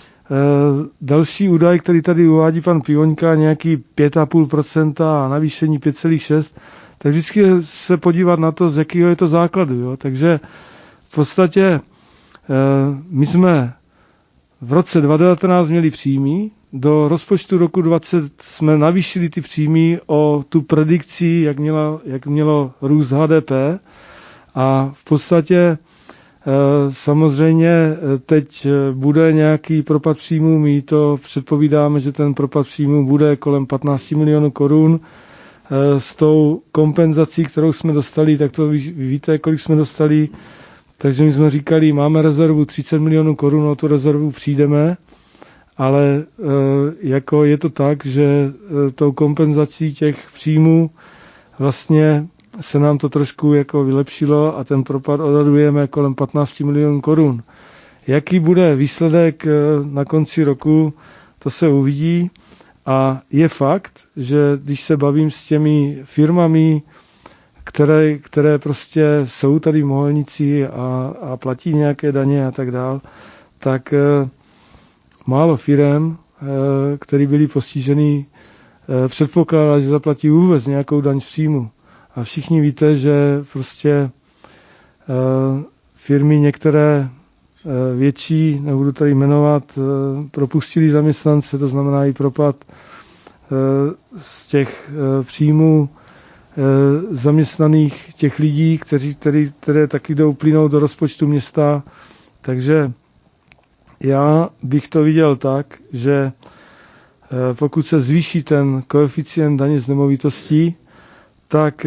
další údaj, který tady uvádí pan Pivoňka, nějaký pět celá pět procenta a navýšení pět celá šest, tak vždycky se podívat na to, z jakého je to základu. Jo? Takže v podstatě e, my jsme v roce dva tisíce devatenáct měli příjmy, do rozpočtu roku dvacet jsme navýšili ty příjmy o tu predikci, jak, měla, jak mělo růst H D P a v podstatě samozřejmě teď bude nějaký propad příjmů, my to předpovídáme, že ten propad příjmů bude kolem patnáct milionů korun. S tou kompenzací, kterou jsme dostali, tak to víte, kolik jsme dostali, takže my jsme říkali, máme rezervu třicet milionů korun, o tu rezervu přijdeme, ale jako je to tak, že tou kompenzací těch příjmů vlastně se nám to trošku jako vylepšilo a ten propad odhadujeme kolem patnáct milionů korun. Jaký bude výsledek na konci roku, to se uvidí a je fakt, že když se bavím s těmi firmami, které, které prostě jsou tady v Mohelnici a, a platí nějaké daně a tak dál, tak málo firem, které byly postiženy, předpokládá, že zaplatí vůbec nějakou daň z příjmu. A všichni víte, že prostě firmy některé větší, nebudu tady jmenovat, propustili zaměstnance, to znamená i propad z těch příjmů zaměstnaných těch lidí, kteří, který, které taky jdou plynout do rozpočtu města. Takže já bych to viděl tak, že pokud se zvýší ten koeficient daně z nemovitostí, tak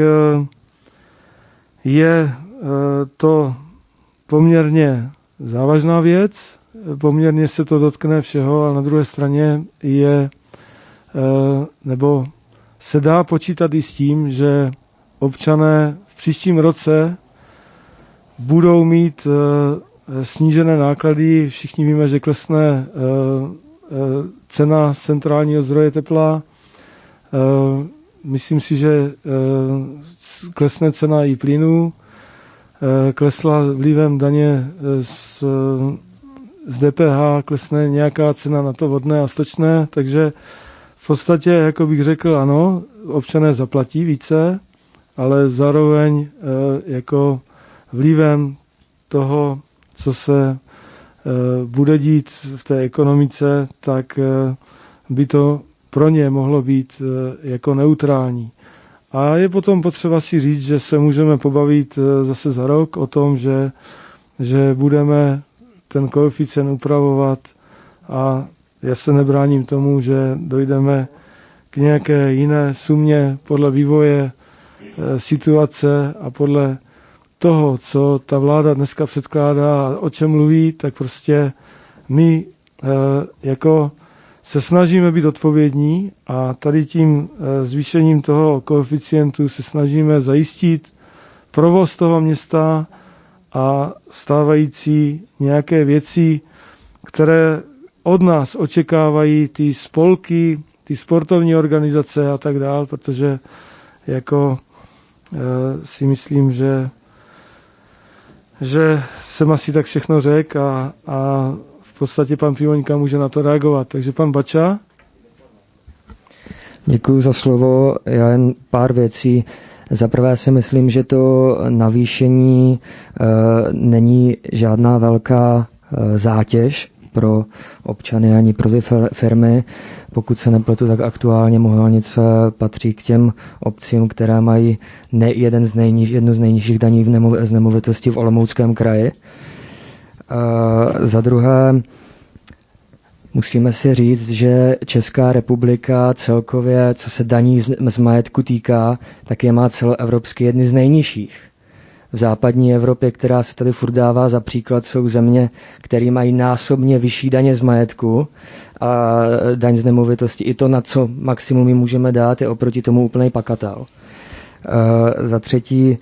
je to poměrně závažná věc, poměrně se to dotkne všeho, ale na druhé straně je, nebo se dá počítat i s tím, že občané v příštím roce budou mít snížené náklady. Všichni víme, že klesne cena centrálního zdroje tepla. Myslím si, že klesne cena i plynu. Klesla vlivem daně z, z D P H, klesne nějaká cena na to vodné a stočné, takže v podstatě, jako bych řekl, ano, občané zaplatí více, ale zároveň jako vlivem toho, co se bude dít v té ekonomice, tak by to pro ně mohlo být jako neutrální. A je potom potřeba si říct, že se můžeme pobavit zase za rok o tom, že, že budeme ten koeficient upravovat a já se nebráním tomu, že dojdeme k nějaké jiné sumě podle vývoje situace a podle toho, co ta vláda dneska předkládá a o čem mluví, tak prostě my jako se snažíme být odpovědní a tady tím zvýšením toho koeficientu se snažíme zajistit provoz toho města a stávající nějaké věci, které od nás očekávají ty spolky, ty sportovní organizace a tak dál, protože jako e, si myslím, že že jsem asi tak všechno řekl a, a v podstatě pan Pivoňka může na to reagovat. Takže pan Bača. Děkuji za slovo. Já jen pár věcí. Za prvé si myslím, že to navýšení e, není žádná velká e, zátěž pro občany ani pro ty firmy. Pokud se nepletu, tak aktuálně Mohelnice patří k těm obcím, které mají ne jeden z nejniž, jednu z nejnižších daní v nemov, z nemovitosti v Olomouckém kraji. E, za druhé, musíme si říct, že Česká republika celkově, co se daní z, z majetku týká, tak je má celoevropsky jedny z nejnižších. V západní Evropě, která se tady furt dává za příklad, jsou země, které mají násobně vyšší daně z majetku a daň z nemovitosti. I to, na co maximum jim můžeme dát, je oproti tomu úplný pakatel. E, za třetí, e,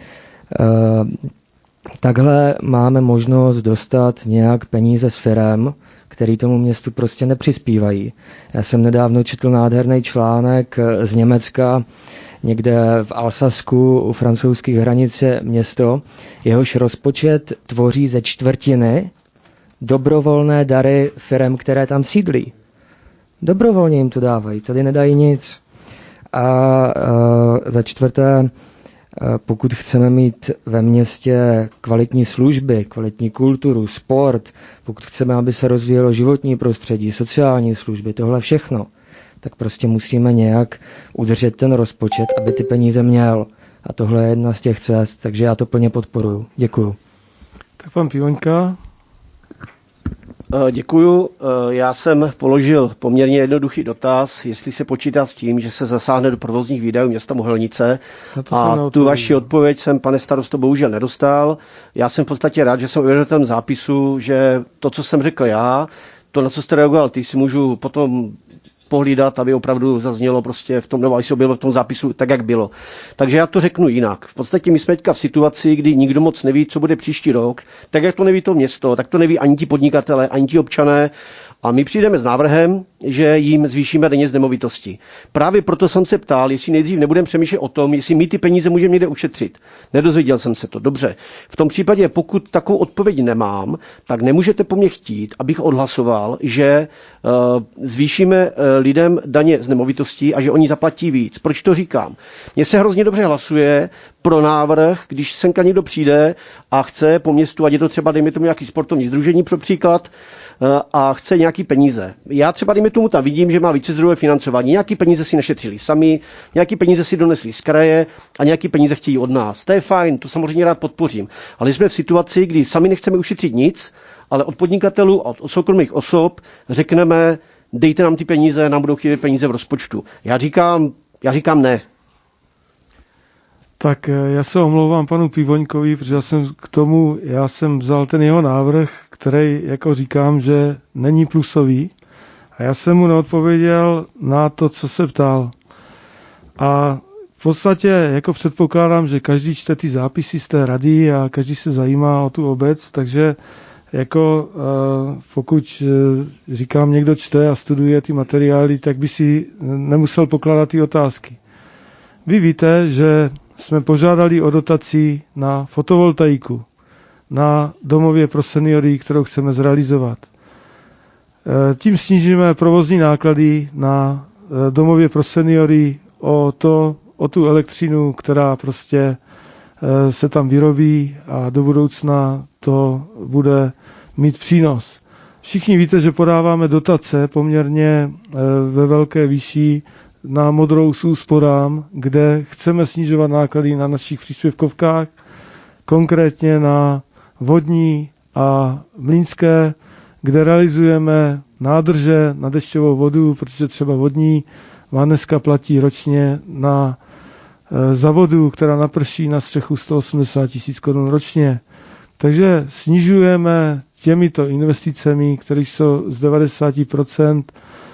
takhle máme možnost dostat nějak peníze s firem, který tomu městu prostě nepřispívají. Já jsem nedávno četl nádherný článek z Německa, někde v Alsasku u francouzských hranic je město, jehož rozpočet tvoří ze čtvrtiny dobrovolné dary firem, které tam sídlí. Dobrovolně jim to dávají, tady nedají nic. A, a za čtvrté, pokud chceme mít ve městě kvalitní služby, kvalitní kulturu, sport, pokud chceme, aby se rozvíjelo životní prostředí, sociální služby, tohle všechno, tak prostě musíme nějak udržet ten rozpočet, aby ty peníze měl. A tohle je jedna z těch cest, takže já to plně podporuji. Děkuju. Tak pan Pivoňka. Děkuju. Já jsem položil poměrně jednoduchý dotaz, jestli se počítá s tím, že se zasáhne do provozních výdajů města Mohelnice. A tu vaši odpověď jsem, pane starosto, bohužel nedostal. Já jsem v podstatě rád, že jsem uvěděl ten zápisu, že to, co jsem řekl já, to, na co jste reagoval, ty si můžu potom pohlídat, aby opravdu zaznělo prostě v tom, nebo aby se objevilo v tom zápisu tak, jak bylo. Takže já to řeknu jinak. V podstatě my jsme teďka v situaci, kdy nikdo moc neví, co bude příští rok, tak jak to neví to město, tak to neví ani ti podnikatelé, ani ti občané. A my přijdeme s návrhem, že jim zvýšíme daně z nemovitosti. Právě proto jsem se ptal, jestli nejdřív nebudeme přemýšlet o tom, jestli my ty peníze můžeme někde ušetřit. Nedozvěděl jsem se to. Dobře. V tom případě, pokud takovou odpověď nemám, tak nemůžete po mně chtít, abych odhlasoval, že uh, zvýšíme uh, lidem daně z nemovitostí a že oni zaplatí víc. Proč to říkám? Mně se hrozně dobře hlasuje pro návrh, když semka někdo přijde a chce po městu, ať je to třeba, dejme tomu nějaký sportovní sdružení pro příklad, a chce nějaký peníze. Já třeba, dejme tomu, tam vidím, že má více zdrojové financování. Nějaký peníze si nešetřili sami, nějaký peníze si donesli z kraje a nějaký peníze chtějí od nás. To je fajn, to samozřejmě rád podpořím. Ale jsme v situaci, kdy sami nechceme ušetřit nic ale od podnikatelů, od soukromých osob řekneme, dejte nám ty peníze, nám budou chybět peníze v rozpočtu. Já říkám, já říkám ne. Tak já se omlouvám panu Pivoňkovi, protože já jsem k tomu, já jsem vzal ten jeho návrh, který, jako říkám, že není plusový. A já jsem mu neodpověděl na to, co se ptal. A v podstatě jako předpokládám, že každý čte ty zápisy z té rady a každý se zajímá o tu obec, takže jako pokud říkám, někdo čte a studuje ty materiály, tak by si nemusel pokládat ty otázky. Vy víte, že jsme požádali o dotaci na fotovoltaiku, na domově pro seniory, kterou chceme zrealizovat. Tím snížíme provozní náklady na domově pro seniory o, to, o tu elektřinu, která prostě se tam vyrobí a do budoucna to bude mít přínos. Všichni víte, že podáváme dotace poměrně ve velké výši na modrou s úsporám, kde chceme snižovat náklady na našich příspěvkovkách, konkrétně na vodní a mlýnské, kde realizujeme nádrže na dešťovou vodu, protože třeba vodní má dneska platí ročně na e, za vodu, která naprší na střechu sto osmdesát tisíc korun ročně. Takže snižujeme těmito investicemi, které jsou z devadesát procent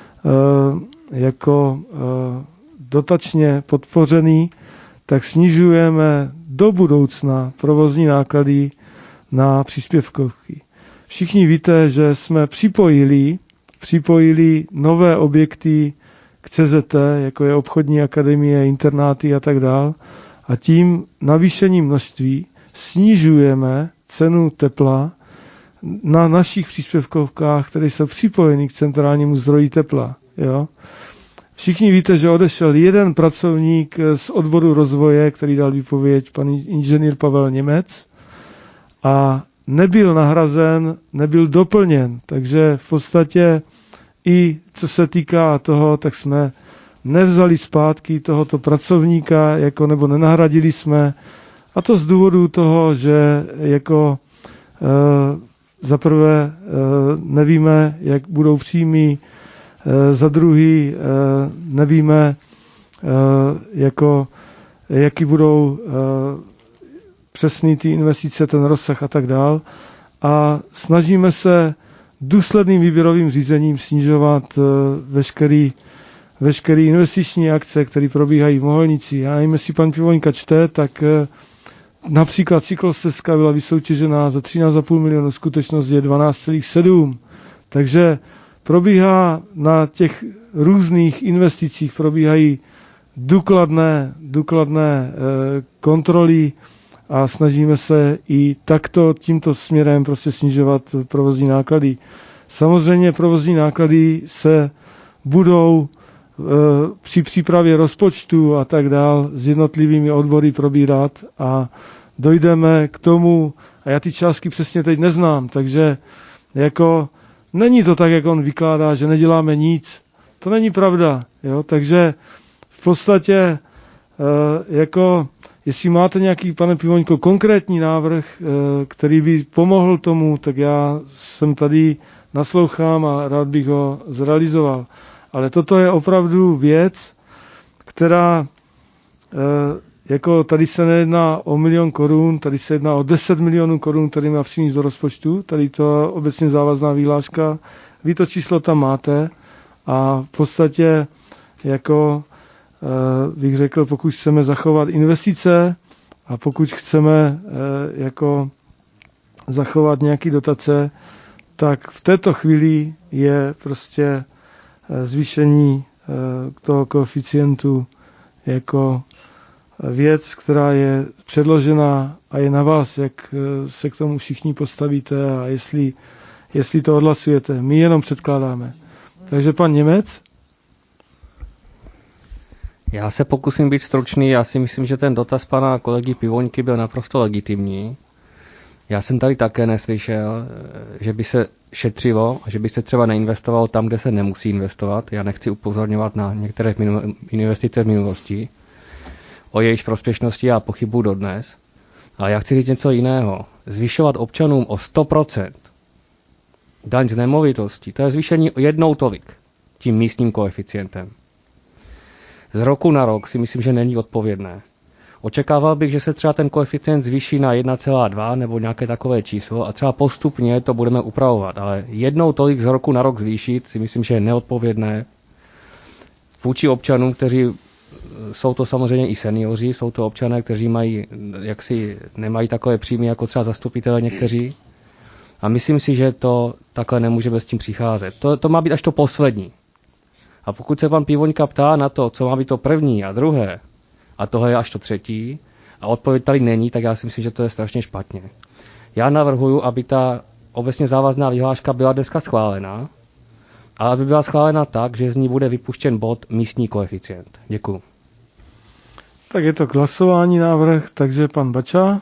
e, jako e, dotačně podpořený, tak snižujeme do budoucna provozní náklady na příspěvkovky. Všichni víte, že jsme připojili, připojili nové objekty k C Z T, jako je obchodní akademie, internáty a tak dál. A tím navýšením množství snižujeme cenu tepla na našich příspěvkovkách, které jsou připojeny k centrálnímu zdroji tepla. Jo? Všichni víte, že odešel jeden pracovník z odboru rozvoje, který dal výpověď, pan inženýr Pavel Němec, a nebyl nahrazen, nebyl doplněn. Takže v podstatě i co se týká toho, tak jsme nevzali zpátky tohoto pracovníka, jako nebo nenahradili jsme. A to z důvodu toho, že jako e, zaprvé e, nevíme, jak budou příjmy, e, za druhý e, nevíme, e, jako, jaký budou e, přesný ty investice, ten rozsah a tak dál. A snažíme se důsledným výběrovým řízením snižovat uh, veškerý, veškerý investiční akce, které probíhají v Mohelnici. Já nevím, jestli pan Pivoňka čte, tak uh, například cyklostezka byla vysoutěžená za třináct celá pět milionu, skutečnost je dvanáct celá sedm. Takže probíhá na těch různých investicích probíhají důkladné, důkladné uh, kontroly a snažíme se i takto tímto směrem prostě snižovat provozní náklady. Samozřejmě provozní náklady se budou e, při přípravě rozpočtu a tak dál s jednotlivými odbory probírat a dojdeme k tomu, a já ty částky přesně teď neznám, takže jako není to tak, jak on vykládá, že neděláme nic. To není pravda. Jo? Takže v podstatě e, jako jestli máte nějaký, pane Pivoňko, konkrétní návrh, který by pomohl tomu, tak já jsem tady, naslouchám a rád bych ho zrealizoval. Ale toto je opravdu věc, která, jako tady se nejedná o milion korun, tady se jedná o deset milionů korun, který má přinést do rozpočtu, tady to obecně závazná výhláška. Vy to číslo tam máte a v podstatě jako bych řekl, pokud chceme zachovat investice a pokud chceme jako zachovat nějaké dotace, tak v této chvíli je prostě zvýšení toho koeficientu jako věc, která je předložena a je na vás, jak se k tomu všichni postavíte a jestli, jestli to odhlasujete. My jenom předkládáme. Takže pan Němec. Já se pokusím být stručný, já si myslím, že ten dotaz pana kolegy Pivoňky byl naprosto legitimní. Já jsem tady také neslyšel, že by se šetřilo, že by se třeba neinvestovalo tam, kde se nemusí investovat. Já nechci upozorňovat na některé investice v minulosti. O jejíž prospěšnosti já pochybuji dodnes. Ale já chci říct něco jiného. Zvyšovat občanům o sto procent daň z nemovitosti, to je zvýšení jednou tolik tím místním koeficientem. Z roku na rok si myslím, že není odpovědné. Očekával bych, že se třeba ten koeficient zvýší na jedna celá dva nebo nějaké takové číslo a třeba postupně to budeme upravovat, ale jednou tolik z roku na rok zvýšit si myslím, že je neodpovědné vůči občanům, kteří jsou to samozřejmě i seniori, jsou to občané, kteří mají, jaksi nemají takové příjmy jako třeba zastupitelé někteří. A myslím si, že to takhle nemůže bez tím přicházet. To, to má být až to poslední. A pokud se pan Pivoňka ptá na to, co má být to první a druhé, a tohle je až to třetí, a odpověď tady není, tak já si myslím, že to je strašně špatně. Já navrhuju, aby ta obecně závazná vyhláška byla dneska schválena, ale aby byla schválena tak, že z ní bude vypuštěn bod místní koeficient. Děkuju. Tak je to k hlasování návrh, takže pan Bača.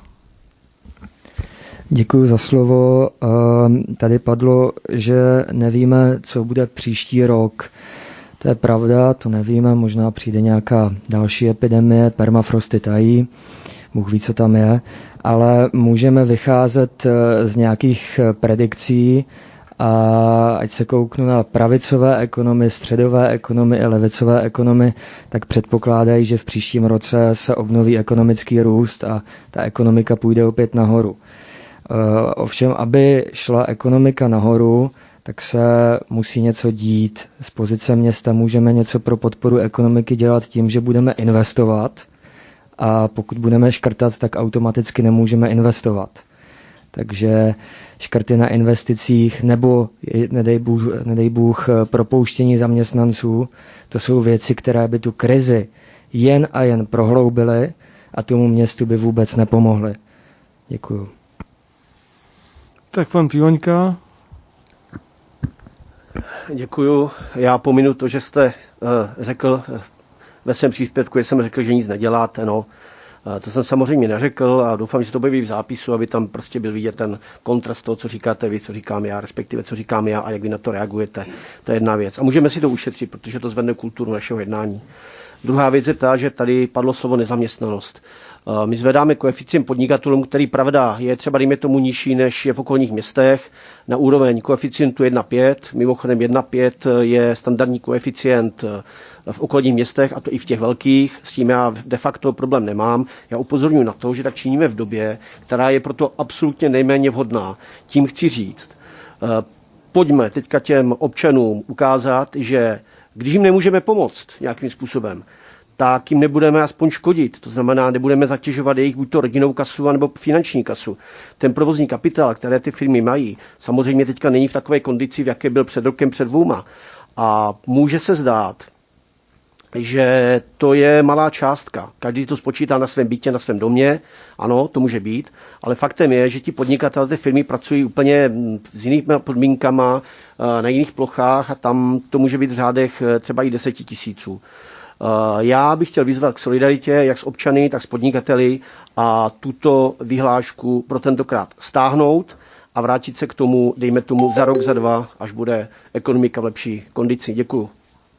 Děkuji za slovo. Tady padlo, že nevíme, co bude příští rok. To je pravda, to nevíme, možná přijde nějaká další epidemie, permafrosty tají, Bůh ví, co tam je, ale můžeme vycházet z nějakých predikcí a ať se kouknu na pravicové ekonomy, středové ekonomy i levicové ekonomy, tak předpokládají, že v příštím roce se obnoví ekonomický růst a ta ekonomika půjde opět nahoru. Ovšem, aby šla ekonomika nahoru, tak se musí něco dít. Z pozice města můžeme něco pro podporu ekonomiky dělat tím, že budeme investovat a pokud budeme škrtat, tak automaticky nemůžeme investovat. Takže škrty na investicích nebo, nedej Bůh, nedej Bůh, propouštění zaměstnanců, to jsou věci, které by tu krizi jen a jen prohloubily a tomu městu by vůbec nepomohly. Děkuju. Tak pan Pivoňka. Děkuju. Já pominu to, že jste uh, řekl uh, ve svém příspěvku, že jsem řekl, že nic neděláte. No. Uh, to jsem samozřejmě neřekl a doufám, že to bude v zápisu, aby tam prostě byl vidět ten kontrast toho, co říkáte vy, co říkám já, respektive co říkám já a jak vy na to reagujete. To je jedna věc. A můžeme si to ušetřit, protože to zvedne kulturu našeho jednání. Druhá věc je ta, že tady padlo slovo nezaměstnanost. My zvedáme koeficient podnikatelům, který pravda je třeba dejme tomu nižší, než je v okolních městech, na úroveň koeficientu jedna celá pět. Mimochodem jedna celá pět je standardní koeficient v okolních městech, a to i v těch velkých. S tím já de facto problém nemám. Já upozorňuji na to, že tak činíme v době, která je proto absolutně nejméně vhodná. Tím chci říct, pojďme teďka těm občanům ukázat, že když jim nemůžeme pomoct nějakým způsobem, tak jim nebudeme aspoň škodit. To znamená, nebudeme zatěžovat jejich buď to rodinnou kasu, nebo finanční kasu. Ten provozní kapitál, které ty firmy mají, samozřejmě teďka není v takové kondici, v jaké byl před rokem, před dvouma. A může se zdát, že to je malá částka. Každý to spočítá na svém bytě, na svém domě, ano, to může být, ale faktem je, že ti podnikatelé, ty firmy pracují úplně s jinými podmínkama, na jiných plochách a tam to může být v řádech třeba i deseti tisíců. Já bych chtěl vyzvat k solidaritě, jak s občany, tak s podnikateli a tuto vyhlášku pro tentokrát stáhnout a vrátit se k tomu, dejme tomu, za rok, za dva, až bude ekonomika v lepší kondici. Děkuju.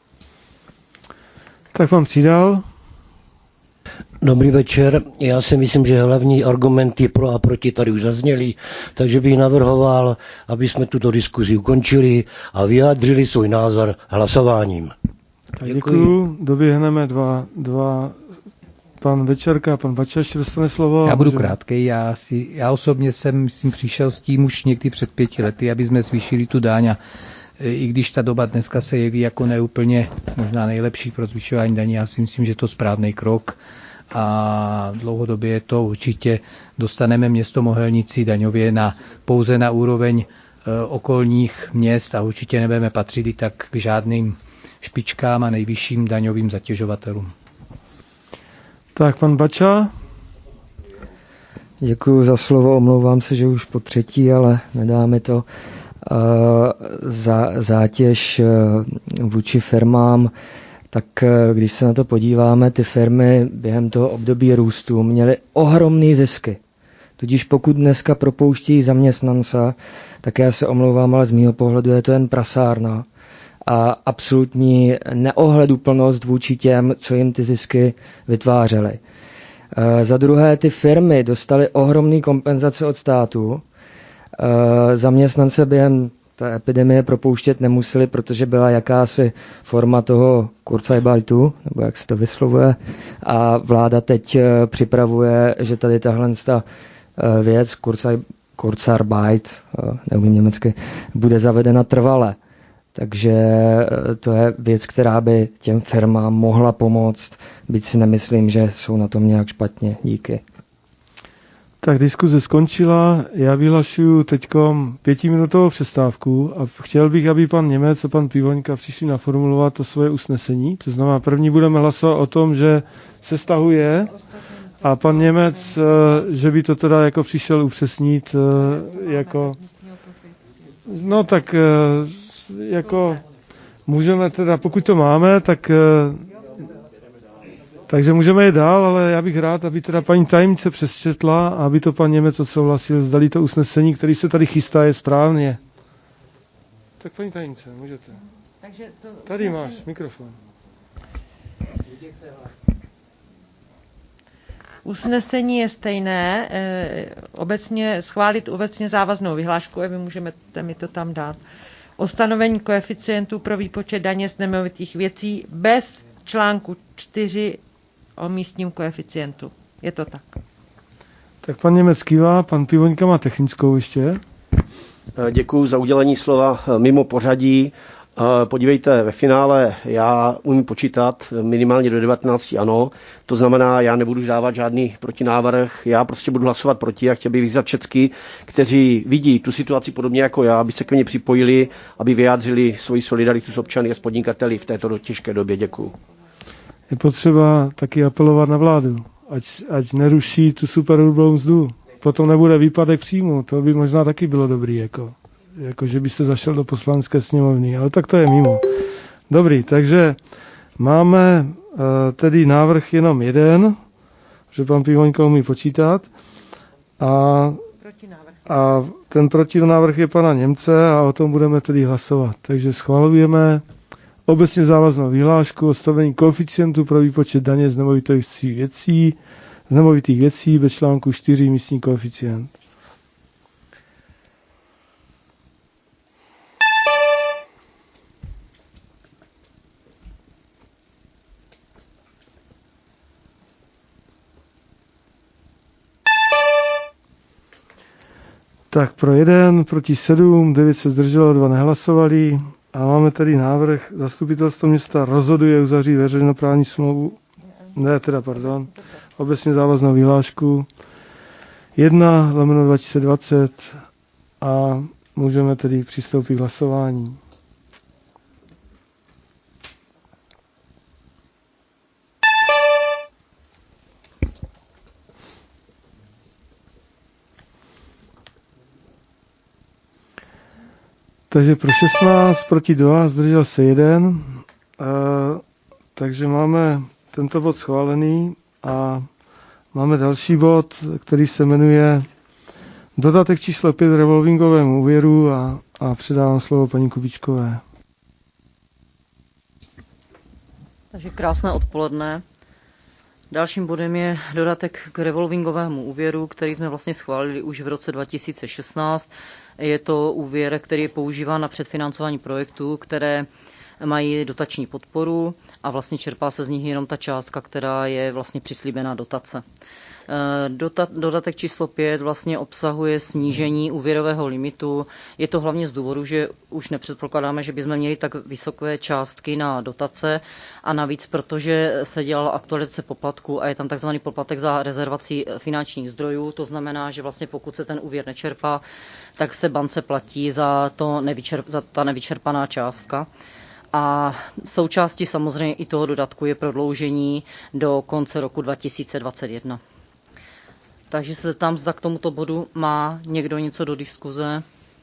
Tak vám přidal. Dobrý večer. Já si myslím, že hlavní argumenty pro a proti tady už zazněly, takže bych navrhoval, aby jsme tuto diskuzi ukončili a vyjádřili svůj názor hlasováním. Tak děkuju. Doběhneme dva, dva, pan Večerka a pan Bača ještě dostane slovo. Já budu krátkej. Já, si, já osobně jsem myslím, přišel s tím už někdy před pěti lety, aby jsme zvýšili tu daň a i když ta doba dneska se jeví jako neúplně možná nejlepší pro zvyšování daní, já si myslím, že to je správný krok a dlouhodobě je to určitě dostaneme město Mohelnici daňově na, pouze na úroveň e, okolních měst a určitě nebudeme patřit i tak k žádným špičkám a nejvyšším daňovým zatěžovatelům. Tak pan Bača. Děkuji za slovo, omlouvám se, že už po třetí, ale nedá mi to. Zá, zátěž vůči firmám, tak když se na to podíváme, ty firmy během toho období růstu měly ohromné zisky. Tudíž pokud dneska propouští zaměstnance, tak já se omlouvám, ale z mýho pohledu je to jen prasárna a absolutní neohleduplnost vůči těm, co jim ty zisky vytvářely. Za druhé, ty firmy dostaly ohromné kompenzace od státu. Zaměstnance během ta epidemie propouštět nemuseli, protože byla jakási forma toho Kurzarbeitu, nebo jak se to vyslovuje, a vláda teď připravuje, že tady tahle věc Kurzarbeit, neumím německy, bude zavedena trvale. Takže to je věc, která by těm firmám mohla pomoct, byť si nemyslím, že jsou na tom nějak špatně. Díky. Tak diskuze skončila, já vyhlašuju teďkom pětiminutovou přestávku a chtěl bych, aby pan Němec a pan Pivoňka přišli naformulovat to svoje usnesení. To znamená, první budeme hlasovat o tom, že se stahuje a pan Němec, že by to teda jako přišel upřesnit jako... No tak jako můžeme teda, pokud to máme, tak... Takže můžeme jít dál, ale já bych rád, aby teda paní tajemnice přesčetla a aby to pan Němec odsouhlasil, zdali to usnesení, který se tady chystá, je správně. Tak paní tajemnice, můžete. Takže to tady usnesení... máš mikrofon. Usnesení je stejné, e, obecně schválit obecně závaznou vyhlášku, a vy můžeme mi to tam dát. O stanovení koeficientů pro výpočet daně z nemovitých věcí bez článku čtyři o místním koeficientu. Je to tak. Tak pan Němec kývá, pan Pivoňka má technickou ještě. Děkuji za udělení slova mimo pořadí. Podívejte, ve finále já umím počítat minimálně do devatenácti ano, to znamená, já nebudu dávat žádný protinávrh, já prostě budu hlasovat proti a chtěl bych vyzvat všechny, kteří vidí tu situaci podobně jako já, aby se k mně připojili, aby vyjádřili svoji solidaritu s občany a s podnikateli v této těžké době. Děkuji. Je potřeba taky apelovat na vládu, ať, ať neruší tu superhrubou mzdu. Potom nebude výpadek příjmu, to by možná taky bylo dobrý, jako, jako že byste zašel do poslanecké sněmovny, ale tak to je mimo. Dobrý, takže máme uh, tedy návrh jenom jeden, že pan Pivoňka umí počítat a, a ten protinávrh je pana Němce a o tom budeme tedy hlasovat. Takže schvalujeme obecně závaznou vyhlášku o stanovení koeficientu pro výpočet daně z nemovitých věcí, z nemovitých věcí bez článku čtyři místní koeficient. Tak pro jeden, proti sedm, devět se zdrželo, dva nehlasovali. A máme tady návrh, zastupitelstvo města rozhoduje uzavřít veřejnoprávní smlouvu, ne teda, pardon, obecně závaznou vyhlášku jedna lomeno dva tisíce dvacet a můžeme tedy přistoupit k hlasování. Takže pro šestnáct, proti dva, zdržel se jeden. E, takže máme tento bod schválený a máme další bod, který se jmenuje dodatek číslo pět revolvingovému úvěru a, a předávám slovo paní Kubíčkové. Takže krásné odpoledne. Dalším bodem je dodatek k revolvingovému úvěru, který jsme vlastně schválili už v roce dva tisíce šestnáct. Je to úvěr, který je používán na předfinancování projektů, které mají dotační podporu a vlastně čerpá se z nich jenom ta částka, která je vlastně přislíbená dotace. Dodatek číslo pět vlastně obsahuje snížení úvěrového limitu. Je to hlavně z důvodu, že už nepředpokládáme, že bychom měli tak vysoké částky na dotace a navíc, protože se dělala aktualizace poplatku a je tam takzvaný poplatek za rezervací finančních zdrojů. To znamená, že vlastně pokud se ten úvěr nečerpá, tak se bance platí za, to nevyčerp, za ta nevyčerpaná částka. A součástí samozřejmě i toho dodatku je prodloužení do konce roku dva tisíce dvacet jedna. Takže se tam, zda k tomuto bodu má někdo něco do diskuze.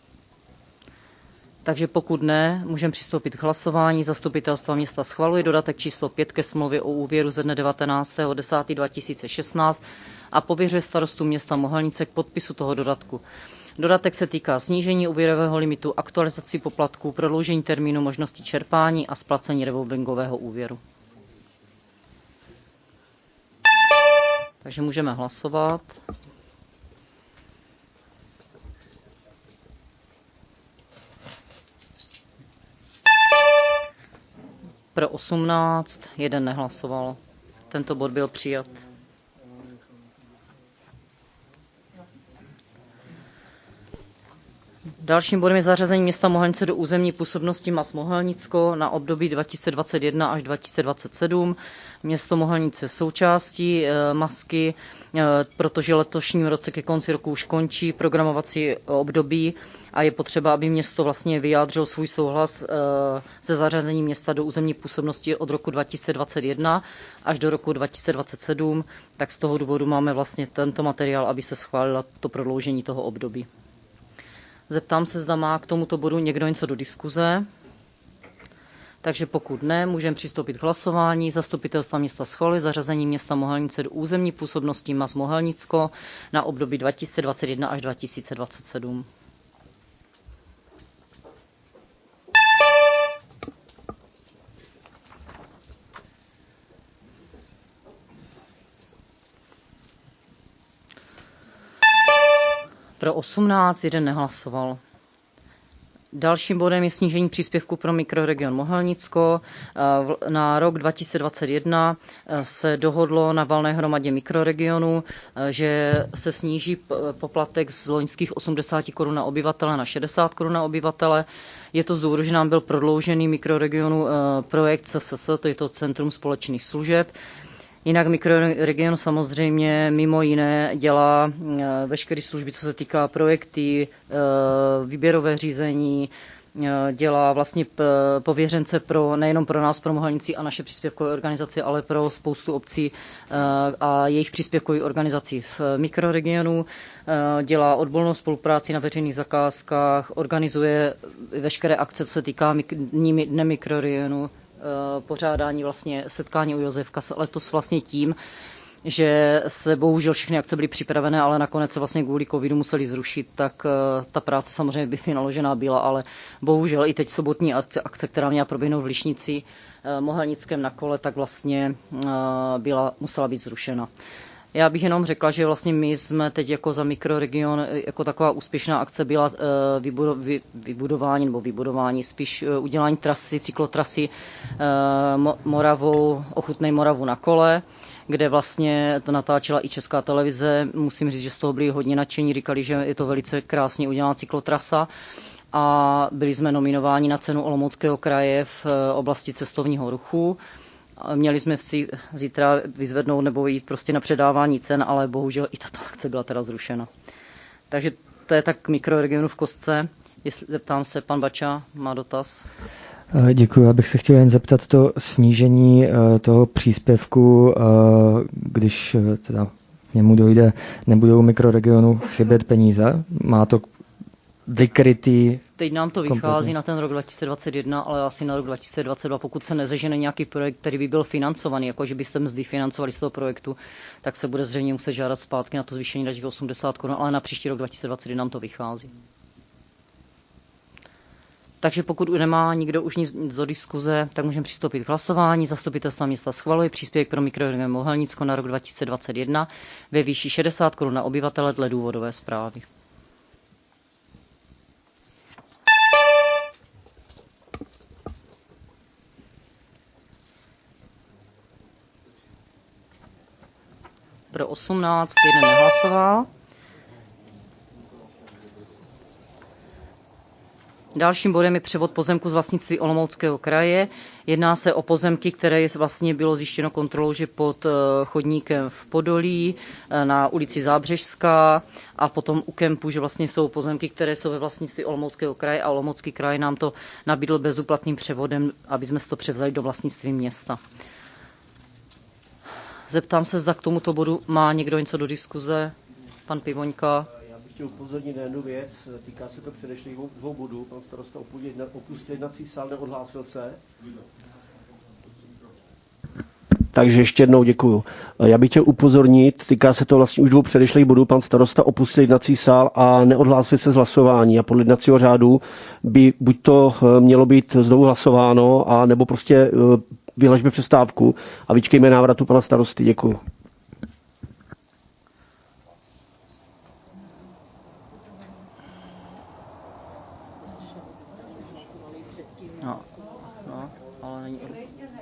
Takže pokud ne, můžeme přistoupit k hlasování. Zastupitelstva města schvaluje dodatek číslo pět ke smlouvě o úvěru ze dne devatenáctého desátého dva tisíce šestnáct a pověřuje starostu města Mohelnice k podpisu toho dodatku. Dodatek se týká snížení úvěrového limitu, aktualizací poplatků, prodloužení termínu možnosti čerpání a splacení revolvingového úvěru. Takže můžeme hlasovat. Pro osmnáct, jeden nehlasoval. Tento bod byl přijat. Dalším bodem je zařazení města Mohelnice do územní působnosti M A S Mohelnicko na období dva tisíce dvacet jedna až dva tisíce dvacet sedm. Město Mohelnice součástí e, MASky, e, protože letošním roce ke konci roku už končí programovací období a je potřeba, aby město vlastně vyjádřilo svůj souhlas e, se zařazením města do územní působnosti od roku dva tisíce dvacet jedna až do roku dva tisíce dvacet sedm. Tak z toho důvodu máme vlastně tento materiál, aby se schválilo to prodloužení toho období. Zeptám se, zda má k tomuto bodu někdo něco do diskuze. Takže pokud ne, můžeme přistoupit k hlasování. Zastupitelstva města schváluje zařazení města Mohelnice do územní působnosti M A S Mohelnicko na období dva tisíce dvacet jedna až dva tisíce dvacet sedm. Pro osmnáct, jeden nehlasoval. Dalším bodem je snížení příspěvku pro mikroregion Mohelnicko. Na rok dva tisíce dvacet jedna se dohodlo na valné hromadě mikroregionu, že se sníží poplatek z loňských osmdesát korun na obyvatele na šedesát korun na obyvatele. Je to z důvodu, že nám byl prodloužený mikroregionu projekt C S S, to je to Centrum společných služeb. Jinak mikroregion samozřejmě mimo jiné dělá veškeré služby, co se týká projekty, výběrové řízení, dělá vlastně pověřence pro, nejenom pro nás, pro Mohelnici a naše příspěvkové organizace, ale pro spoustu obcí a jejich příspěvkových organizací v mikroregionu. Dělá odbornou spolupráci na veřejných zakázkách, organizuje veškeré akce, co se týká dne mikroregionu, pořádání vlastně setkání u Josefka letos vlastně tím, že se bohužel všechny akce byly připravené, ale nakonec se vlastně kvůli covidu museli zrušit, tak ta práce samozřejmě by vynaložená byla, ale bohužel i teď sobotní akce, akce která měla proběhnout v Lišnici Mohelnickém na kole, tak vlastně byla, musela být zrušena. Já bych jenom řekla, že vlastně my jsme teď jako za mikroregion, jako taková úspěšná akce byla vybudování nebo vybudování, spíš udělání trasy, cyklotrasy Moravou, Ochutnej Moravu na kole, kde vlastně to natáčela i Česká televize. Musím říct, že z toho byli hodně nadšení, říkali, že je to velice krásně udělaná cyklotrasa. A byli jsme nominováni na cenu Olomouckého kraje v oblasti cestovního ruchu. Měli jsme si zítra vyzvednout nebo jít prostě na předávání cen, ale bohužel i tato akce byla teda zrušena. Takže to je tak mikroregionu v kostce. Jestli, zeptám se, pan Bača má dotaz. Děkuji, abych se chtěl jen zeptat to snížení toho příspěvku, když teda k němu dojde, nebudou mikroregionu chybět peníze. Má to vykrytý. Teď nám to vychází kompletně na ten rok dva tisíce dvacet jedna, ale asi na rok dva tisíce dvacet dva, pokud se nezežene nějaký projekt, který by byl financovaný, jako že by se mzdy financovali z toho projektu, tak se bude zřejmě muset žádat zpátky na to zvýšení na těch osmdesát korun, ale na příští rok dva tisíce dvacet jedna nám to vychází. Takže pokud nemá nikdo už nic do diskuze, tak můžeme přistoupit k hlasování. Zastupitelstva města schvaluje příspěvek pro mikroregion Mohelnicko na rok dva tisíce dvacet jedna ve výši šedesát korun na obyvatele dle důvodové zprávy. Pro osmnáct, jeden nehlasoval. Dalším bodem je převod pozemku z vlastnictví Olomouckého kraje. Jedná se o pozemky, které vlastně bylo zjištěno kontrolou, že pod chodníkem v Podolí, na ulici Zábřežská a potom u kempu, že vlastně jsou pozemky, které jsou ve vlastnictví Olomouckého kraje a Olomoucký kraj nám to nabídl bezúplatným převodem, aby jsme si to převzali do vlastnictví města. Zeptám se, zda k tomuto bodu má někdo něco do diskuze. Pan Pivoňka. Já bych chtěl upozornit na jednu věc. Týká se to předešlých dvou bodů. Pan starosta opustil jednací sál, neodhlásil se. Takže ještě jednou děkuju. Já bych chtěl upozornit, týká se to vlastně už dvou předešlých bodů. Pan starosta opustil jednací sál a neodhlásil se z hlasování. A podle jednacího řádu by buď to mělo být znovu hlasováno, a nebo prostě vyhlašme přestávku a vyčkejme návratu pana starosty. Děkuju. No, no, ale není...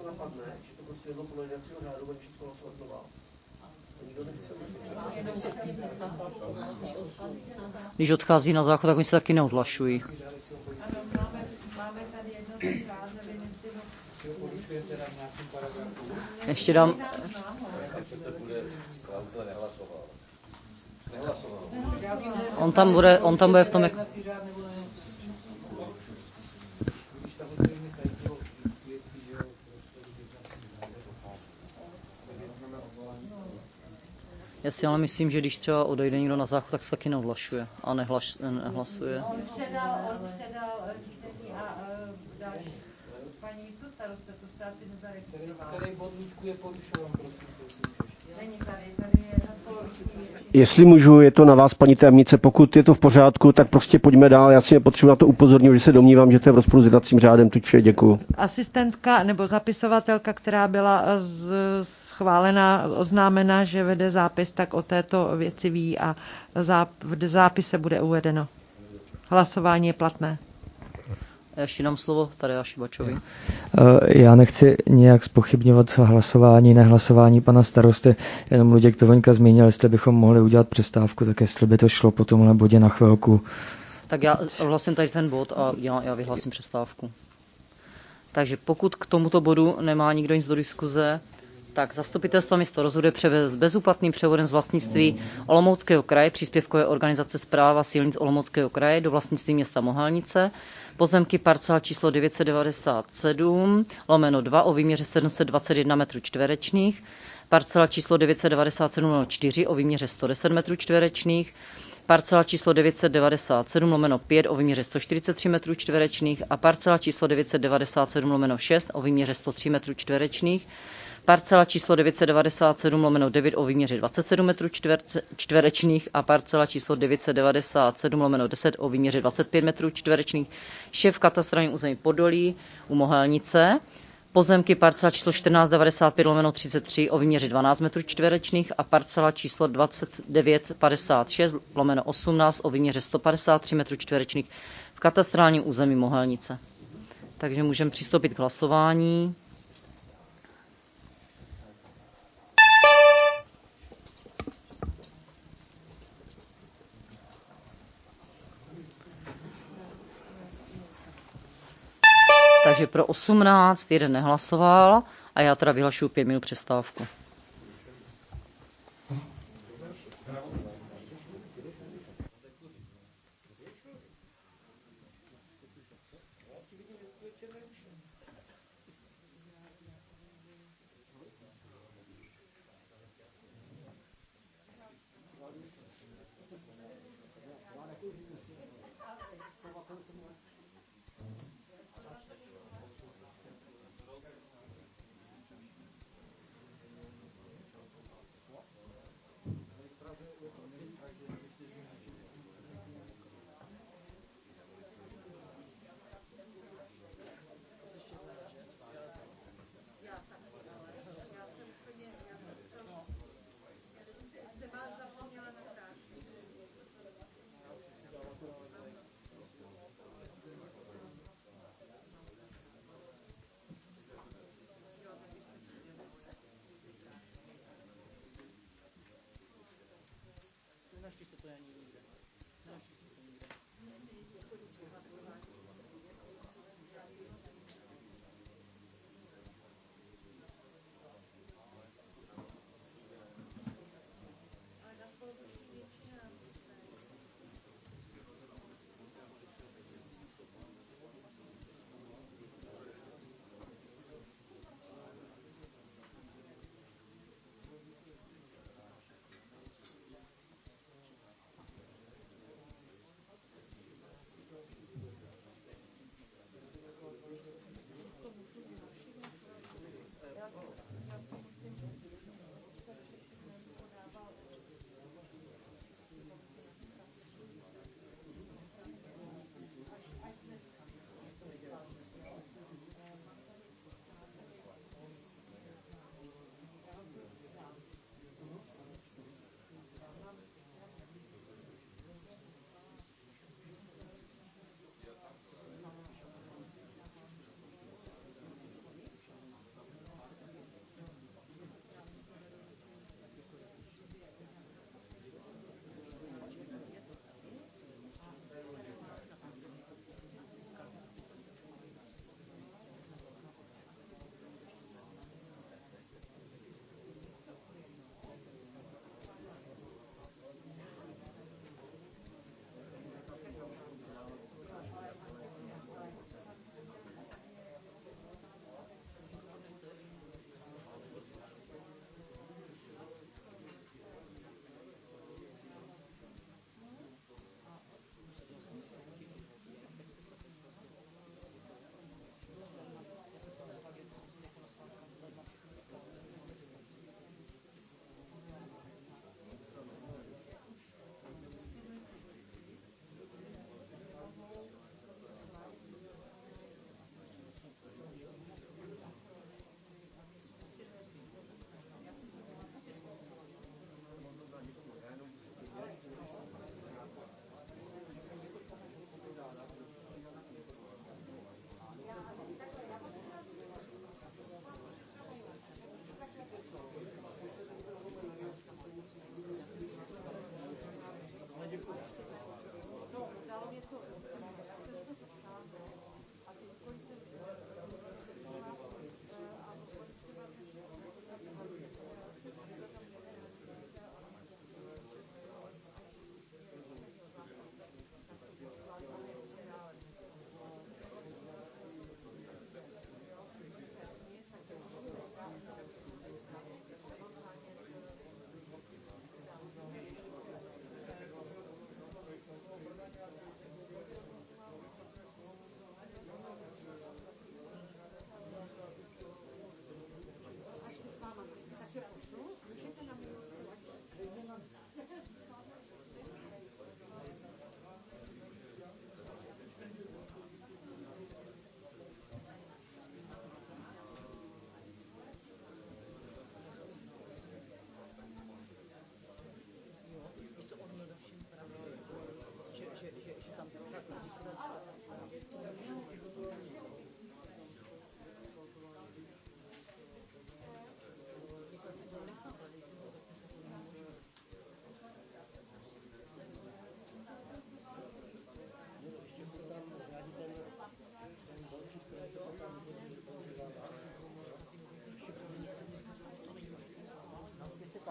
to napadne, že to prostě jedno podle jednacího řádu, bude všechno hlasovat znova. Nikdo nechce. Když odchází na záchod, tak oni se taky neodhlašují. Ještě dám... On tam bude, on tam bude v tom, jak... Já si ale myslím, že když třeba odejde někdo na záchod, tak se taky neodhlašuje a nehlas, nehlasuje. On předal, on předal řízení a uh, další paní místostarosta, to jste asi nezaregistroval. Který bod je porušován, prosím, není tady, tady je na poloviční většině. Jestli můžu, je to na vás, paní tajemnice, pokud je to v pořádku, tak prostě pojďme dál. Já si nepotřebuji na to upozornit, že se domnívám, že to je v rozporu s jednacím řádem, tučně děkuju. Asistentka nebo zapisovatelka, která byla z, schválena, oznámena, že vede zápis, tak o této věci ví a záp, v zápise bude uvedeno. Hlasování je platné. Já ještě dám slovo Tadeáši Bačovi. Já nechci nějak zpochybňovat hlasování, nehlasování pana starosty, jenom Luděk Pivoňka zmínil, jestli bychom mohli udělat přestávku, tak jestli by to šlo po tomhle bodě na chvilku. Tak já vlastně tady ten bod a já, já vyhlásím přestávku. Takže pokud k tomuto bodu nemá nikdo nic do diskuze, tak zastupitelstvo město rozhoduje převést bezúplatným převodem z vlastnictví Olomouckého kraje příspěvkové organizace Správa silnic Olomouckého kraje do vlastnictví města Mohelnice pozemky parcela číslo devět set devadesát sedm lomeno dva o výměře sedm set dvacet jedna metrů čtverečních, parcela číslo devět set devadesát sedm lomeno čtyři o výměře sto deset metrů čtverečních, parcela číslo devět set devadesát sedm lomeno pět o výměře sto čtyřicet tři metrů čtverečních a parcela číslo devět set devadesát sedm lomeno šest o výměře sto tři metrů čtverečních, parcela číslo devět set devadesát sedm lomeno devět o výměře dvacet sedm metrů čtverečních a parcela číslo devět set devadesát sedm lomeno deset o výměře dvacet pět metrů čtverečních, šéf katastrálního území Podolí u Mohelnice, pozemky parcela číslo čtrnáct devadesát pět lomeno třicet tři o výměře dvanáct metrů čtverečních a parcela číslo dvacet devět padesát šest lomeno osmnáct o výměře sto padesát tři metrů čtverečních v katastrálním území Mohelnice. Takže můžeme přistoupit k hlasování. Takže pro osmnáct, jeden nehlasoval a já teda vyhlašuju pět minut přestávku.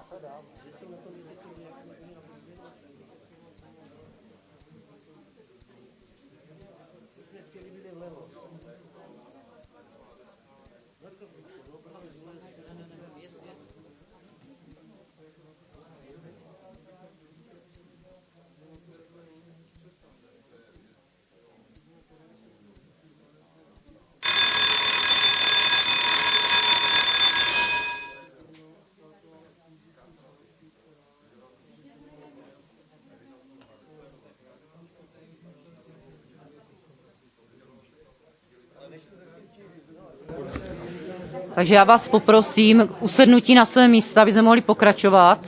Takže já vás poprosím k usednutí na své místa, aby jsme mohli pokračovat.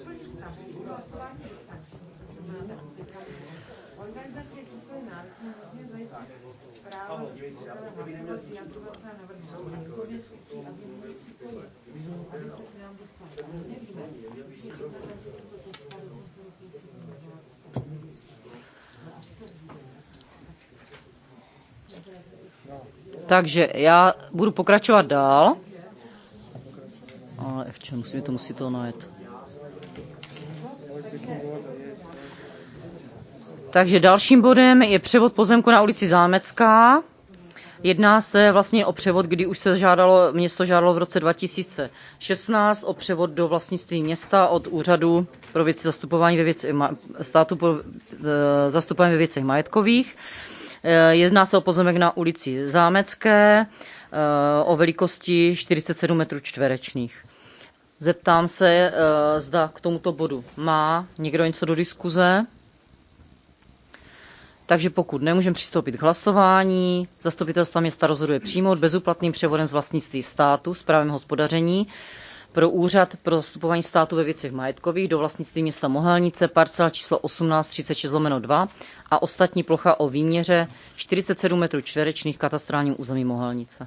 Takže já budu pokračovat dál. Ale ještě musím to musí to najet. Takže dalším bodem je převod pozemku na ulici Zámecká. Jedná se vlastně o převod, kdy už se žádalo, město žádalo v roce dva tisíce šestnáct o převod do vlastnictví města od úřadu pro věci zastupování ve věci, státu pro zastupování ve věcech majetkových. Jedná se o pozemek na ulici Zámecké o velikosti čtyřicet sedm metrů čtverečných. Zeptám se, zda k tomuto bodu má někdo něco do diskuze. Takže pokud nemůžeme přistoupit k hlasování, zastupitelstva města rozhoduje přijmout bezúplatným převodem z vlastnictví státu s právem hospodaření pro úřad pro zastupování státu ve věcech majetkových do vlastnictví města Mohelnice parcela číslo osmnáct třicet šest lomeno dva a ostatní plocha o výměře čtyřicet sedm metrů čtverečných v katastrálním území Mohelnice.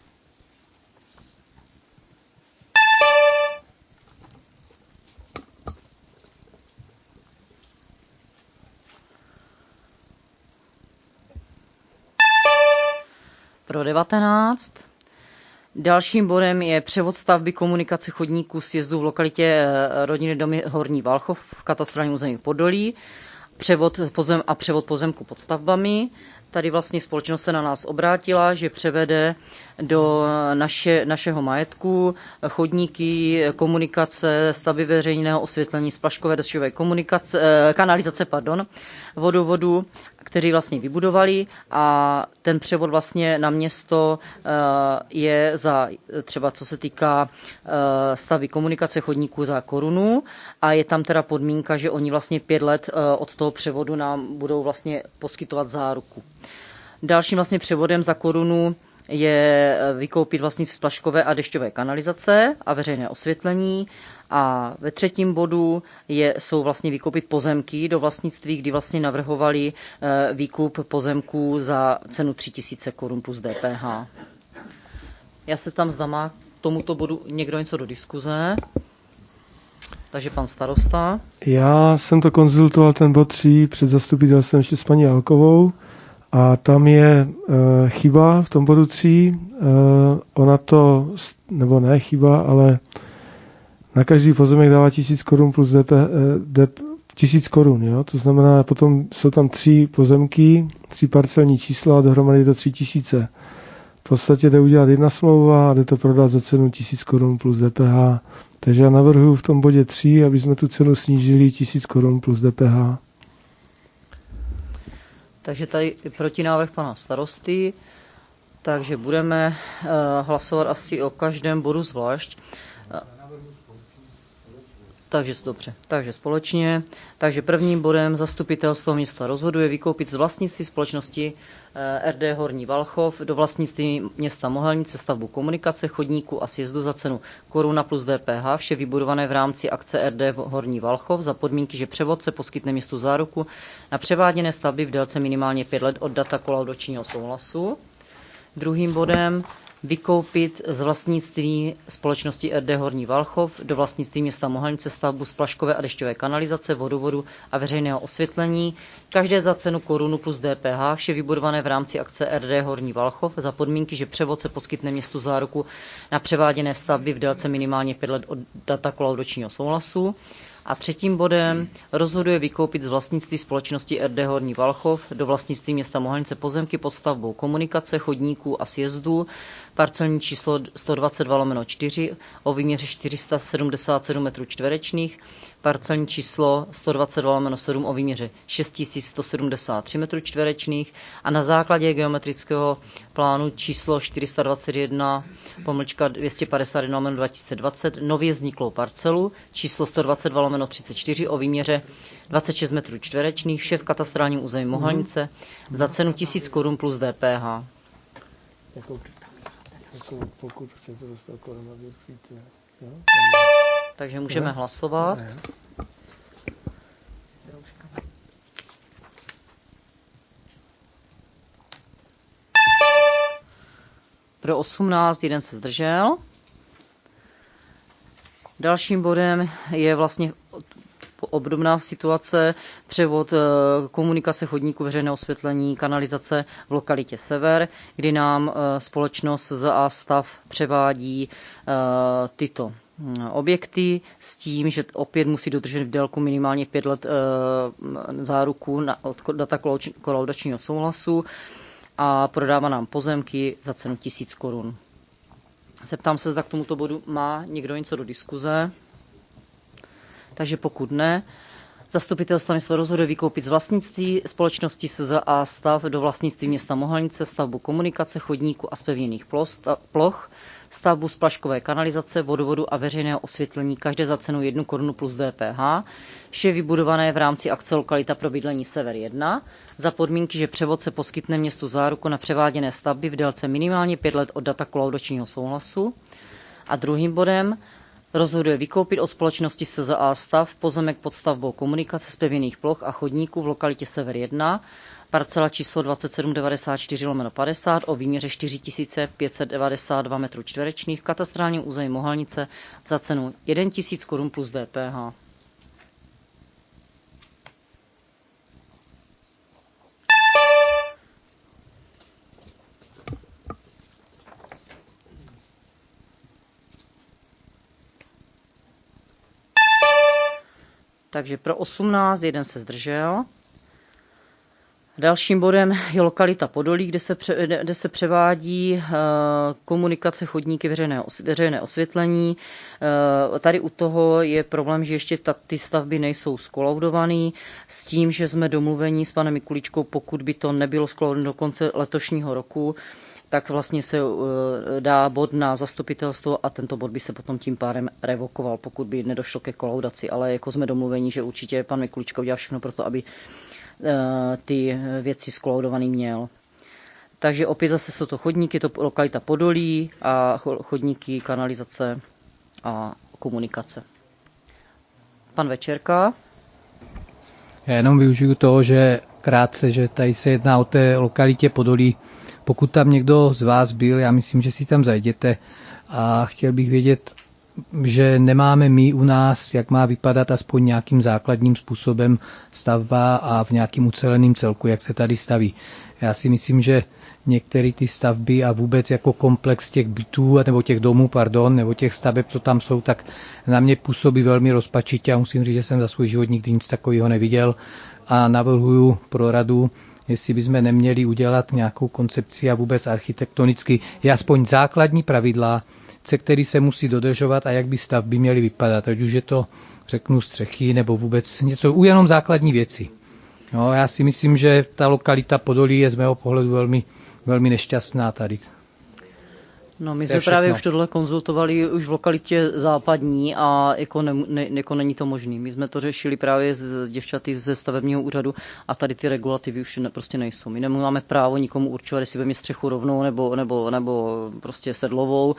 Pro devatenáct. Dalším bodem je převod stavby komunikace chodníků sjezdu v lokalitě rodiny domy Horní Valchov v katastrálním území Podolí převod pozem a převod pozemku pod stavbami. Tady vlastně společnost se na nás obrátila, že převede do naše, našeho majetku chodníky, komunikace, stavby veřejného osvětlení, splaškové dešťové komunikace, kanalizace, pardon, vodovodu, kteří vlastně vybudovali, a ten převod vlastně na město je za, třeba co se týká stavby komunikace chodníků, za korunu, a je tam teda podmínka, že oni vlastně pět let od toho převodu nám budou vlastně poskytovat záruku. Dalším vlastně převodem za korunu je vykoupit vlastně splaškové a dešťové kanalizace a veřejné osvětlení. A ve třetím bodu je, jsou vlastně vykoupit pozemky do vlastnictví, kdy vlastně navrhovali výkup pozemků za cenu tři tisíce korun plus D P H. Já se tam zda má k tomuto bodu někdo něco do diskuze. Takže pan starosta. Já jsem to konzultoval ten bod tři před zastupitelstvem ještě s paní Alkovou a tam je e, chyba v tom bodu tři. E, ona to, nebo ne chyba, ale na každý pozemek dává tisíc korun plus D P, D P, tisíc korun, jo? To znamená, potom jsou tam tři pozemky, tři parcelní čísla a dohromady je to tři tisíce. V podstatě jde udělat jedna smlouva a jde to prodat za cenu tisíc korun plus D P H. Takže já navrhuji v tom bodě tři, aby jsme tu cenu snížili tisíc korun plus D P H. Takže tady protinávrh pana starosty, takže budeme uh, hlasovat asi o každém bodu zvlášť. Uh, takže dobře, takže společně. Takže prvním bodem zastupitelstvo města rozhoduje vykoupit z vlastnictví společnosti R D Horní Valchov do vlastnictví města Mohelnice stavbu komunikace, chodníku a sjezdu za cenu koruna plus D P H, vše vybudované v rámci akce R D Horní Valchov za podmínky, že převodce poskytne městu záruku na převáděné stavby v délce minimálně pět let od data kolaudačního souhlasu. Druhým bodem vykoupit z vlastnictví společnosti R D Horní Valchov do vlastnictví města Mohelnice stavbu splaškové a dešťové kanalizace, vodovodu a veřejného osvětlení, každé za cenu korunu plus D P H, vše vybudované v rámci akce R D Horní Valchov za podmínky, že převodce poskytne městu záruku na převáděné stavby v délce minimálně pět let od data kolaudačního souhlasu. A třetím bodem rozhoduje vykoupit z vlastnictví společnosti R D Horní Valchov do vlastnictví města Mohelnice pozemky pod stavbou komunikace, chodníků a sjezdů, parcelní číslo sto dvacet dva lomeno čtyři o výměře čtyři sta sedmdesát sedm metrů čtverečných, parcelní číslo sto dvacet dva lomeno sedm o výměře šest tisíc sto sedmdesát tři metrů čtverečných a na základě geometrického plánu číslo čtyři sta dvacet jedna pomlčka dvě stě padesát jedna lomeno dva tisíce dvacet nově vzniklou parcelu číslo sto dvacet dva lomeno třicet čtyři o výměře dvacet šest metrů čtverečných, vše v katastrálním území Mohelnice za cenu tisíc korun plus D P H. Pokud chcete dostat koronavir, přijďte. Takže můžeme ne? hlasovat. Ne. Pro osmnáct, jeden se zdržel. Dalším bodem je vlastně obdobná situace, převod komunikace, chodníku, veřejného osvětlení, kanalizace v lokalitě Sever, kdy nám společnost Z A Stav převádí tyto objekty s tím, že opět musí dodržet v délku minimálně pět let záruku na, od data kolaudačního souhlasu a prodává nám pozemky za cenu tisíc korun. Zeptám se, zda k tomuto bodu má někdo něco do diskuze. Takže pokud ne, zastupitelstvo města rozhoduje vykoupit z vlastnictví společnosti S Z A Stav do vlastnictví města Mohelnice stavbu komunikace, chodníku a zpevněných ploch, stavbu splaškové kanalizace, vodovodu a veřejného osvětlení, každé za cenu jednu korunu plus D P H, vše vybudované v rámci akce Lokalita pro bydlení Sever jedna, za podmínky, že převodce poskytne městu záruku na převáděné stavby v délce minimálně pět let od data kolaudačního souhlasu. A druhým bodem rozhoduje vykoupit od společnosti S Z A Stav pozemek pod stavbou komunikace, zpevněných ploch a chodníků v lokalitě Sever jedna, parcela číslo dvacet sedm devadesát čtyři lomeno padesát o výměře čtyři tisíce pět set devadesát dva metrů čtverečných v katastrálním území Mohelnice za cenu tisíc korun plus D P H. Takže pro osmnáct, jeden se zdržel. Dalším bodem je lokalita Podolí, kde se, pře, kde se převádí uh, komunikace, chodníky, veřejné, veřejné osvětlení. Uh, tady u toho je problém, že ještě ta, ty stavby nejsou skolaudované, s tím, že jsme domluvení s panem Mikuličkou, pokud by to nebylo skolaudované do konce letošního roku, tak vlastně se uh, dá bod na zastupitelstvo a tento bod by se potom tím pádem revokoval, pokud by nedošlo ke kolaudaci. Ale jako jsme domluvení, že určitě pan Mikulička udělá všechno pro to, aby uh, ty věci skolaudovaný měl. Takže opět zase jsou to chodníky, to lokalita Podolí a chodníky, kanalizace a komunikace. Pan Večerka. Já jenom využiju toho, že krátce, že tady se jedná o té lokalitě Podolí. Pokud tam někdo z vás byl, já myslím, že si tam zajděte a chtěl bych vědět, že nemáme my u nás, jak má vypadat aspoň nějakým základním způsobem stavba a v nějakým uceleným celku, jak se tady staví. Já si myslím, že některé ty stavby a vůbec jako komplex těch bytů, nebo těch domů, pardon, nebo těch staveb, co tam jsou, tak na mě působí velmi rozpačitě a musím říct, že jsem za svůj život nikdy nic takového neviděl a navrhuju pro radu, jestli bychom neměli udělat nějakou koncepci a vůbec architektonicky je aspoň základní pravidla, se který se musí dodržovat a jak by stavby měly vypadat. Ať už je to, řeknu, střechy nebo vůbec něco, jenom základní věci. No, já si myslím, že ta lokalita Podolí je z mého pohledu velmi, velmi nešťastná tady. No, my jsme právě už tohle konzultovali už v lokalitě západní a jako, ne, ne, jako není to možný. My jsme to řešili právě s děvčaty ze stavebního úřadu a tady ty regulativy už ne, prostě nejsou. My nemáme právo nikomu určovat, jestli bude mít střechu rovnou nebo, nebo, nebo prostě sedlovou.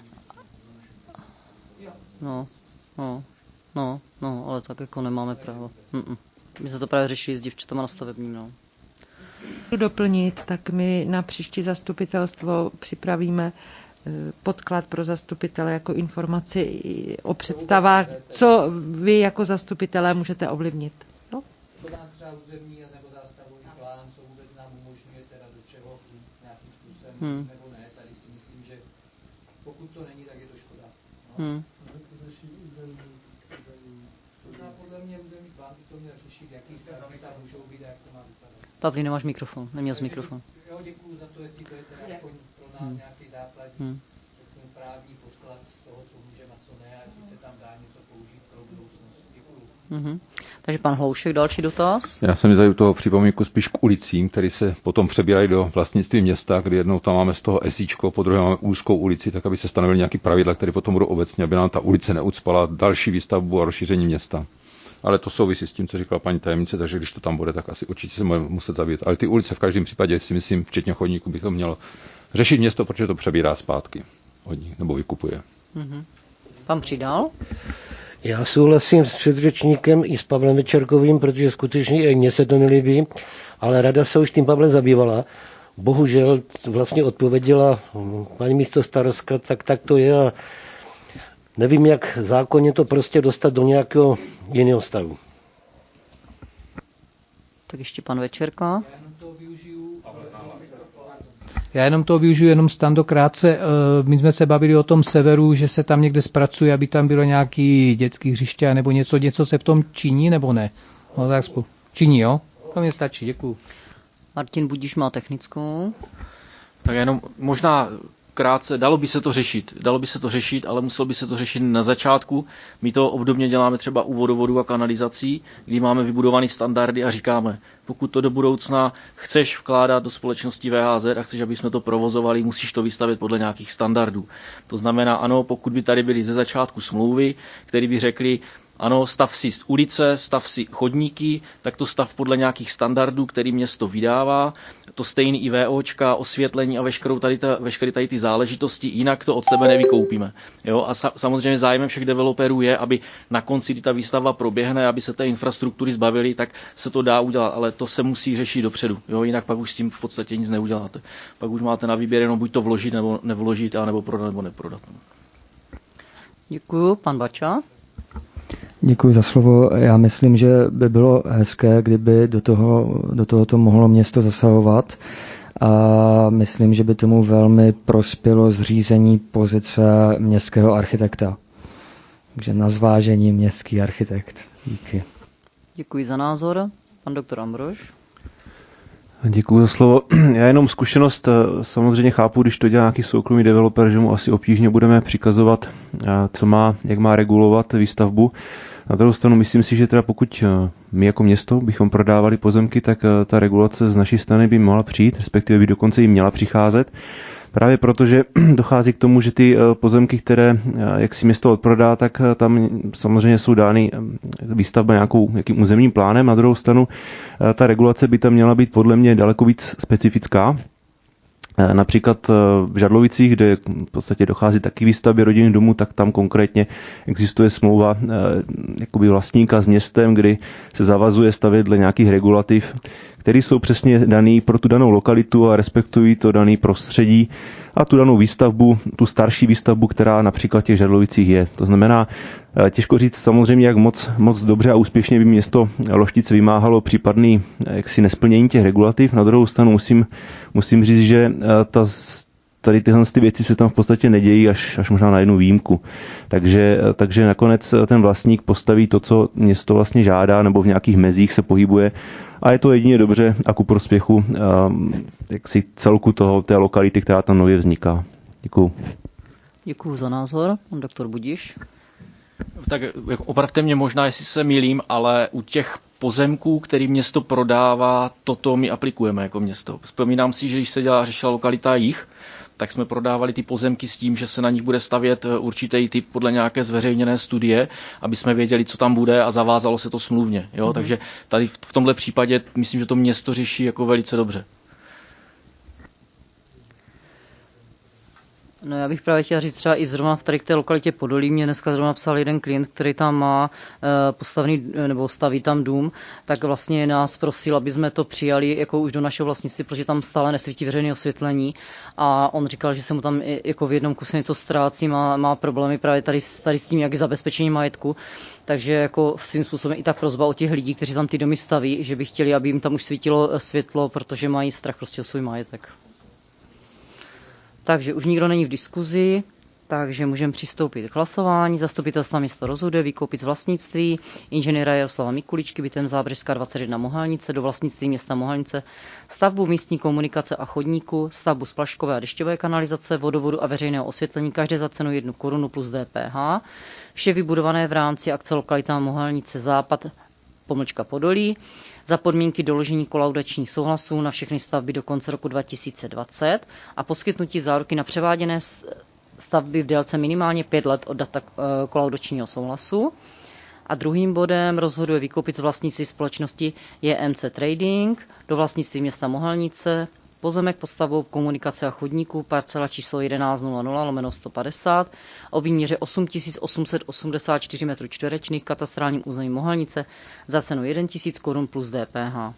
No, no, no, no, ale tak jako nemáme právo. Mm-mm. My jsme to právě řešili s děvčatama na stavebním, no. Doplnit, tak my na příští zastupitelstvo připravíme podklad pro zastupitele jako informaci o představách, co vy jako zastupitelé můžete ovlivnit. No? Co vám třeba územní nebo zástavový plán, co vůbec nám umožňuje teda do čeho nějakým způsobem hmm. nebo ne, tady si myslím, že pokud to není, tak je to škoda. No? Hmm. No, podle mě územní plán by to měl řešit, jaký stavby tam můžou být a jak to má vypadat. Pavlí, nemáš mikrofon, neměl jsi mikrofon. Jo, děkuju za to, jestli to je teda jako pro nás hmm. nějaký základní hmm. právní podklad z toho, co můžeme a co ne, a jestli se tam dá něco použít pro budoucnost. Děkuju. Mm-hmm. Takže pan Hloušek, další dotaz. Já jsem tady u toho připomínku spíš k ulicím, které se potom přebírají do vlastnictví města, kdy jednou tam máme z toho esíčko, po druhé máme úzkou ulici, tak aby se stanovily nějaké pravidla, které potom budou obecně, aby nám ta ulice neucpala další výstavbu a rozšíření města. Ale to souvisí s tím, co říkala paní tajemnice, takže když to tam bude, tak asi určitě se budeme muset zabít. Ale ty ulice v každém případě, si myslím, včetně chodníků, by to mělo řešit město, protože to přebírá zpátky od nich, nebo vykupuje. Mm-hmm. Pan Přidal? Já souhlasím s předřečníkem i s Pavlem Večerkovým, protože skutečně i mně se to nelíbí, ale rada se už tím Pavlem zabývala. Bohužel vlastně odpověděla paní místostarostka, tak tak to je a nevím, jak zákonně to prostě dostat do nějakého jiného stavu. Tak ještě pan Večerka. Já jenom to využiju, jenom Stando krátce. My jsme se bavili o tom severu, že se tam někde zpracuje, aby tam bylo nějaký dětský hřiště nebo něco, něco se v tom činí nebo ne? No tak spolu. Činí, jo? To mě stačí, děkuju. Martin Budiš má technickou. Tak jenom možná krátce, dalo by se to řešit, dalo by se to řešit, ale muselo by se to řešit na začátku. My to obdobně děláme třeba u vodovodu a kanalizací, kdy máme vybudované standardy a říkáme, pokud to do budoucna chceš vkládat do společnosti V H Z a chceš, aby jsme to provozovali, musíš to vystavit podle nějakých standardů. To znamená, ano, pokud by tady byly ze začátku smlouvy, které by řekly, ano, stav si ulice, stav si chodníky, tak to stav podle nějakých standardů, který město vydává. To stejný i VOčka, osvětlení a veškerou tady ta, veškeré tady ty záležitosti, jinak to od tebe nevykoupíme. Jo? A sa, samozřejmě zájmem všech developerů je, aby na konci, kdy ta výstava proběhne, aby se té infrastruktury zbavili, tak se to dá udělat, ale to se musí řešit dopředu. Jo? Jinak pak už s tím v podstatě nic neuděláte. Pak už máte na výběr jenom buď to vložit, nebo nevložit, a nebo prodat, nebo neprodat. Děkuju, pan Bača. Děkuji za slovo. Já myslím, že by bylo hezké, kdyby do toho, do tohoto mohlo město zasahovat a myslím, že by tomu velmi prospělo zřízení pozice městského architekta. Takže na zvážení městský architekt. Díky. Děkuji za názor. Pan doktor Ambrož. Děkuji za slovo. Já jenom zkušenost samozřejmě chápu, když to dělá nějaký soukromý developer, že mu asi obtížně budeme přikazovat, co má, jak má regulovat výstavbu. Na druhou stranu myslím si, že teda pokud my jako město bychom prodávali pozemky, tak ta regulace z naší strany by mohla přijít, respektive by dokonce i měla přicházet. Právě proto, že dochází k tomu, že ty pozemky, které jak si město odprodá, tak tam samozřejmě jsou dány výstavba nějakou, nějakým územním plánem. Na druhou stranu ta regulace by tam měla být podle mě daleko víc specifická. Například v Žadlovicích, kde v podstatě dochází taky výstavbě rodinných domů, tak tam konkrétně existuje smlouva jakoby vlastníka s městem, kdy se zavazuje stavět dle nějakých regulativ, které jsou přesně daný pro tu danou lokalitu a respektují to daný prostředí a tu danou výstavbu, tu starší výstavbu, která například v těch Žadlovicích je. To znamená, těžko říct samozřejmě, jak moc, moc dobře a úspěšně by město Loštic vymáhalo případný jaksi nesplnění těch regulativ. Na druhou stranu musím, musím říct, že ta, tady tyhle ty věci se tam v podstatě nedějí až, až možná na jednu výjimku. Takže, takže nakonec ten vlastník postaví to, co město vlastně žádá, nebo v nějakých mezích se pohybuje. A je to jedině dobře a ku prospěchu jaksi celku toho, té lokality, která tam nově vzniká. Děkuju. Děkuju za názor. Pan doktor Budiš. Tak opravte mě možná, jestli se mýlím, ale u těch pozemků, který město prodává, toto my aplikujeme jako město. Vzpomínám si, že když se dělá, řešila lokalita Jih, tak jsme prodávali ty pozemky s tím, že se na nich bude stavět určitý typ podle nějaké zveřejněné studie, aby jsme věděli, co tam bude a zavázalo se to smluvně. Jo? Mm-hmm. Takže tady v tomhle případě myslím, že to město řeší jako velice dobře. No já bych právě chtěla říct třeba i zrovna v tady k té lokalitě Podolí, mě dneska zrovna psal jeden klient, který tam má postavený nebo staví tam dům, tak vlastně nás prosil, aby jsme to přijali jako už do našeho vlastnictví, protože tam stále nesvítí veřejné osvětlení a on říkal, že se mu tam jako v jednom kuse něco ztrácí, má, má problémy právě tady, tady s tím, jak je zabezpečení majetku, takže jako svým způsobem i ta prosba od těch lidí, kteří tam ty domy staví, že by chtěli, aby jim tam už svítilo světlo, protože mají strach prostě o svůj majetek. Takže už nikdo není v diskuzi, takže můžeme přistoupit k hlasování. Zastupitelstva město rozhoduje vykoupit z vlastnictví inženýra Jaroslava Mikuličky bytem Zábřežská dvacet jedna Mohalnice do vlastnictví města Mohalnice stavbu místní komunikace a chodníku, stavbu splaškové a dešťové kanalizace, vodovodu a veřejného osvětlení, každé za cenu jednu korunu plus D P H. Vše vybudované v rámci akce lokalita Mohalnice Západ pomlčka Podolí za podmínky doložení kolaudačních souhlasů na všechny stavby do konce roku dva tisíce dvacet a poskytnutí záruky na převáděné stavby v délce minimálně pět let od data kolaudačního souhlasu. A druhým bodem rozhoduje vykoupit z vlastnictví společnosti J M C Trading do vlastnictví města Mohalnice pozemek postavou komunikace a chodníků, parcela číslo jedenáct nula nula lomeno sto padesát o výměře osm tisíc osm set osmdesát čtyři metrů čtverečných katastrálním území Mohalnice za cenu jedna tisíc korun plus D P H.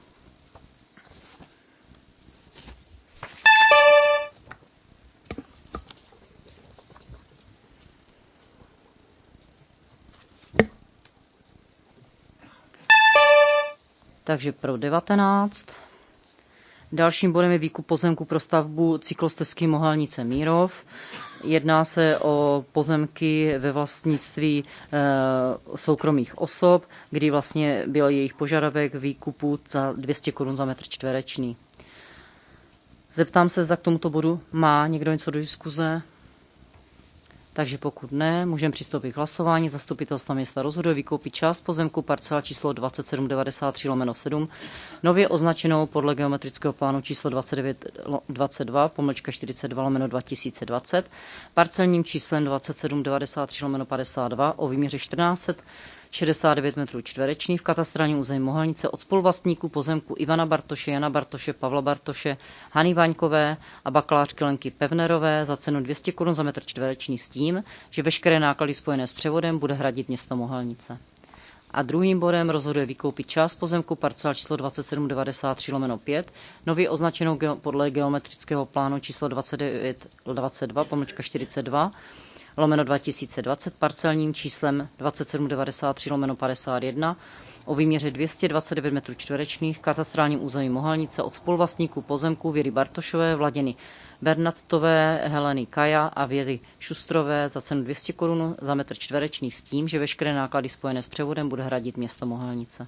Takže pro devatenáct. Dalším bodem je výkup pozemku pro stavbu cyklostezky Mohalnice Mírov. Jedná se o pozemky ve vlastnictví e, soukromých osob, kdy vlastně byl jejich požadavek výkupu za dvě stě korun za metr čtverečný. Zeptám se, zda k tomuto bodu má někdo něco do diskuze. Takže pokud ne, můžeme přistoupit k hlasování. Zastupitelstva města rozhoduje vykoupit část pozemku parcela číslo dvacet sedm devadesát tři lomeno sedm, nově označenou podle geometrického plánu číslo dvacet devět dvacet dva pomlčka čtyřicet dva lomeno dva tisíce dvacet, parcelním číslem dvacet sedm devadesát tři lomeno padesát dva o výměře čtrnáct set šedesát devět metrů čtverečných v katastrálním území Mohalnice od spoluvlastníků pozemku Ivana Bartoše, Jana Bartoše, Pavla Bartoše, Hany Vaňkové a bakalářky Lenky Pevnerové za cenu dvě stě korun za metr čtvereční s tím, že veškeré náklady spojené s převodem bude hradit město Mohalnice. A druhým bodem rozhoduje vykoupit část pozemku parcela číslo dvacet sedm devadesát tři lomeno pět, nově označenou podle geometrického plánu číslo dvacet devět dvacet dva pomlčka čtyřicet dva lomeno dva tisíce dvacet parcelním číslem dvacet sedm devadesát tři lomeno padesát jedna o výměře dvě stě dvacet devět metrů čtverečných katastrálním území Mohalnice od spoluvlastníků pozemků Věry Bartošové, Vladiny Bernattové, Heleny Kaja a Věry Šustrové za cenu dvě stě korun za metr čtverečný s tím, že veškeré náklady spojené s převodem bude hradit město Mohalnice.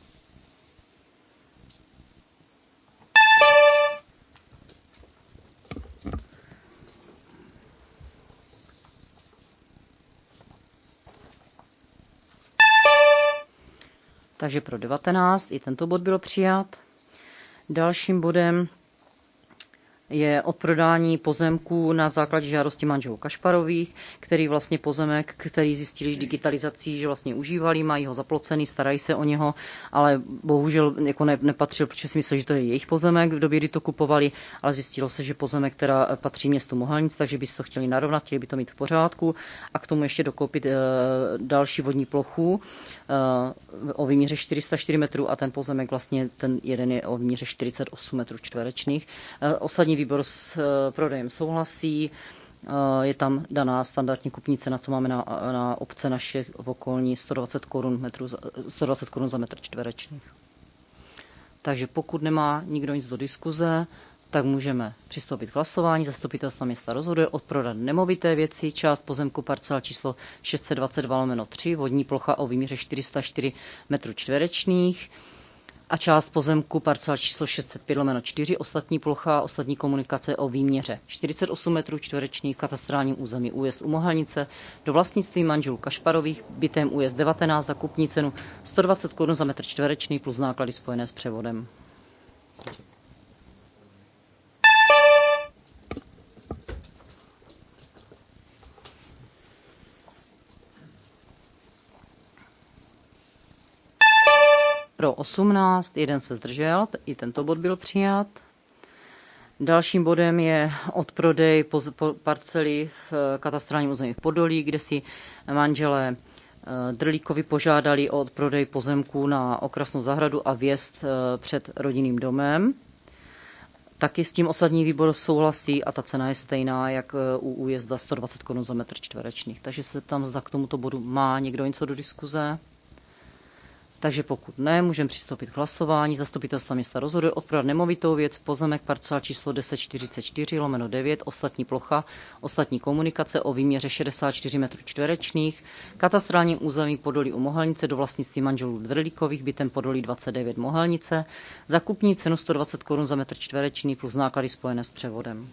Takže pro devatenáct i tento bod byl přijat. Dalším bodem je odprodání pozemků na základě žádosti manželů Kašparových, který vlastně pozemek, který zjistili digitalizací, že vlastně užívali, mají ho zaplocený, starají se o něho, ale bohužel jako ne, nepatřil, protože si mysleli, že to je jejich pozemek v době, kdy to kupovali, ale zjistilo se, že pozemek teda patří městu Mohalnic, takže by si to chtěli narovnat, chtěli by to mít v pořádku a k tomu ještě dokoupit e, další vodní plochu e, o výměře čtyři sta čtyři metrů a ten pozemek vlastně ten jeden je o výměře čtyřicet osm metrů čtverečných. E, osadní výbor s prodejem souhlasí, je tam daná standardní kupní cena, co máme na, na obce naše v okolní sto dvacet korun za metr čtverečný. Takže pokud nemá nikdo nic do diskuze, tak můžeme přistoupit k hlasování. Zastupitelstva města rozhoduje odprodat nemovité věci, část pozemku parcela číslo šest set dvacet dva lomeno tři, vodní plocha o výměře čtyři sta čtyři metrů čtverečných, a část pozemku parcela číslo šest set pět lomeno čtyři, ostatní plocha, ostatní komunikace o výměře čtyřicet osm metrů čtverečných v katastrálním území Újezd u Mohalnice do vlastnictví manželů Kašparových bytem Újezd devatenáct za kupní cenu sto dvacet korun za metr čtvereční plus náklady spojené s převodem. Pro osmnáct, jeden se zdržel, i tento bod byl přijat. Dalším bodem je odprodej parcely v katastrálním území v Podolí, kde si manželé Drlíkovi požádali o odprodej pozemků na okrasnou zahradu a vjezd před rodinným domem. Taky s tím osadní výbor souhlasí a ta cena je stejná, jak u újezda sto dvacet korun za metr čtverečný. Takže se tam zda k tomuto bodu má někdo něco do diskuze. Takže pokud ne, můžeme přistoupit k hlasování. Zastupitelstva města rozhoduje odprodat nemovitou věc, pozemek parcela číslo deset čtyřicet čtyři lomeno devět, ostatní plocha, ostatní komunikace o výměře šedesát čtyři metrů čtverečných, katastrálním území Podolí u Mohelnice do vlastnictví manželů Drlíkových, bytem Podolí dvacet devět Mohelnice, za kupní cenu sto dvacet korun za metr čtverečný plus náklady spojené s převodem.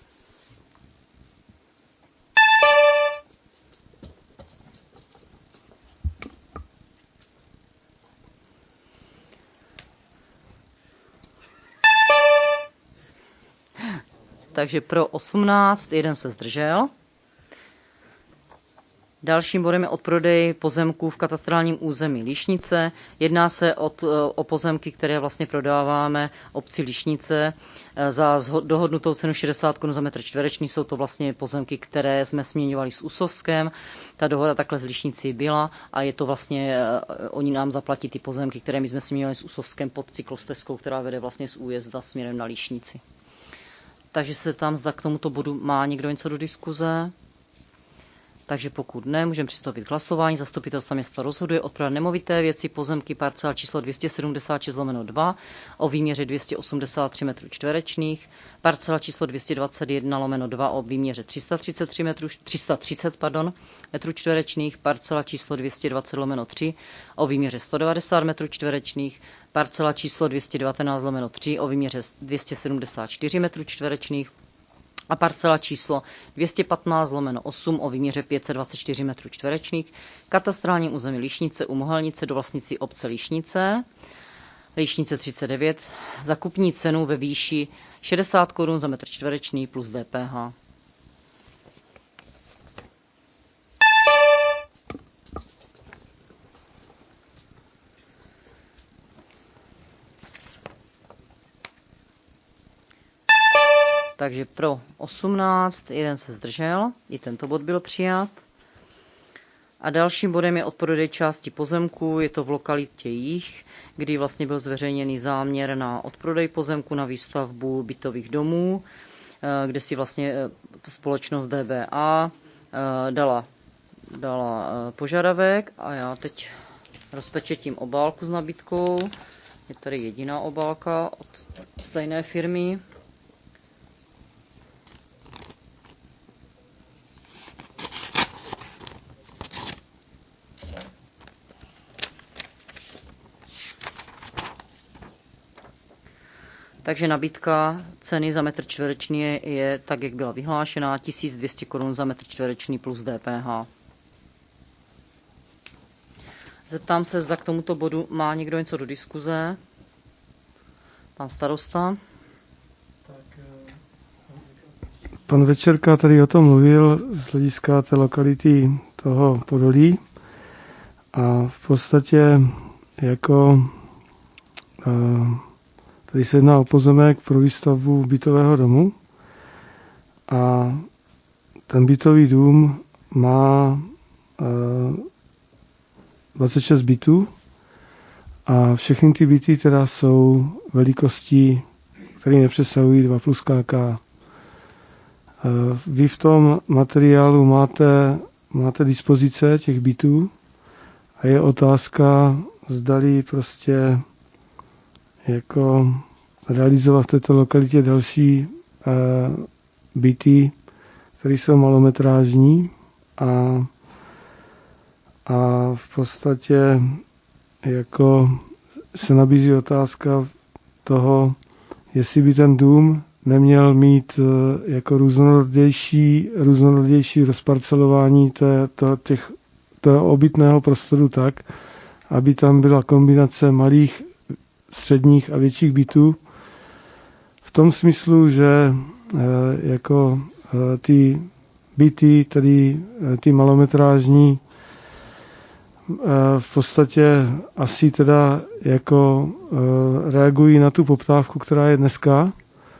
Takže pro osmnáct, jeden se zdržel. Dalším bodem je odprodej pozemků v katastrálním území Líšnice. Jedná se od, o pozemky, které vlastně prodáváme obci Líšnice za dohodnutou cenu šedesát korun za metr čtvereční. Jsou to vlastně pozemky, které jsme směňovali s Usovskem. Ta dohoda takhle z Líšnici byla a je to vlastně, oni nám zaplatí ty pozemky, které my jsme směňovali s Usovskem pod cyklostezkou, která vede vlastně z újezda směrem na Líšnici. Takže se tam zda k tomuto bodu má někdo něco do diskuze. Takže pokud ne, můžeme přistoupit k hlasování. Zastupitelstva města rozhoduje odprodat nemovité věci, pozemky parcela číslo dvě stě sedmdesát šest lomeno dva o výměře dvě stě osmdesát tři metrů čtverečných, parcela číslo dvě stě dvacet jedna lomeno dva o výměře tři sta třicet tři metrů, tři sta třicet pardon, metrů čtverečných, parcela číslo dvě stě dvacet lomeno tři o výměře sto devadesát metrů čtverečných, parcela číslo dvě stě devatenáct lomeno tři o výměře dvě stě sedmdesát čtyři metrů čtverečných, a parcela číslo dvě stě patnáct lomeno osm o výměře pět set dvacet čtyři metrů čtverečných, katastrálním území Líšnice u Mohelnice do vlastnictví obce Líšnice, Líšnice třicet devět, za kupní cenu ve výši šedesát korun za metr čtverečný plus D P H. Takže pro osmnáct, jeden se zdržel, i tento bod byl přijat. A dalším bodem je odprodej části pozemku, je to v lokalitě Jih, kdy vlastně byl zveřejněný záměr na odprodej pozemku na výstavbu bytových domů, kde si vlastně společnost D B A dala, dala požadavek a já teď rozpečetím obálku s nabídkou. Je tady jediná obálka od stejné firmy. Takže nabídka ceny za metr čtvereční je, je tak, jak byla vyhlášená, tisíc dvě stě korun za metr čtvereční plus D P H. Zeptám se, zda k tomuto bodu má někdo něco do diskuze. Pan starosta. Pan Večerka tady o tom mluvil z hlediska té lokality toho Podolí a v podstatě jako uh, tady se jedná o pozemek pro výstavbu bytového domu a ten bytový dům má dvacet šest bytů a všechny ty byty teda jsou velikostí, které nepřesahují dva plus K K. Vy v tom materiálu máte, máte dispozice těch bytů a je otázka, zdali prostě jako realizovat v této lokalitě další e, byty, které jsou malometrážní a, a v podstatě jako se nabízí otázka toho, jestli by ten dům neměl mít e, jako různorodější, různorodější rozparcelování té, to, těch, toho obytného prostoru tak, aby tam byla kombinace malých, středních a větších bytů. V tom smyslu, že e, jako e, ty byty, tedy e, ty malometrážní, e, v podstatě asi teda jako e, reagují na tu poptávku, která je dneska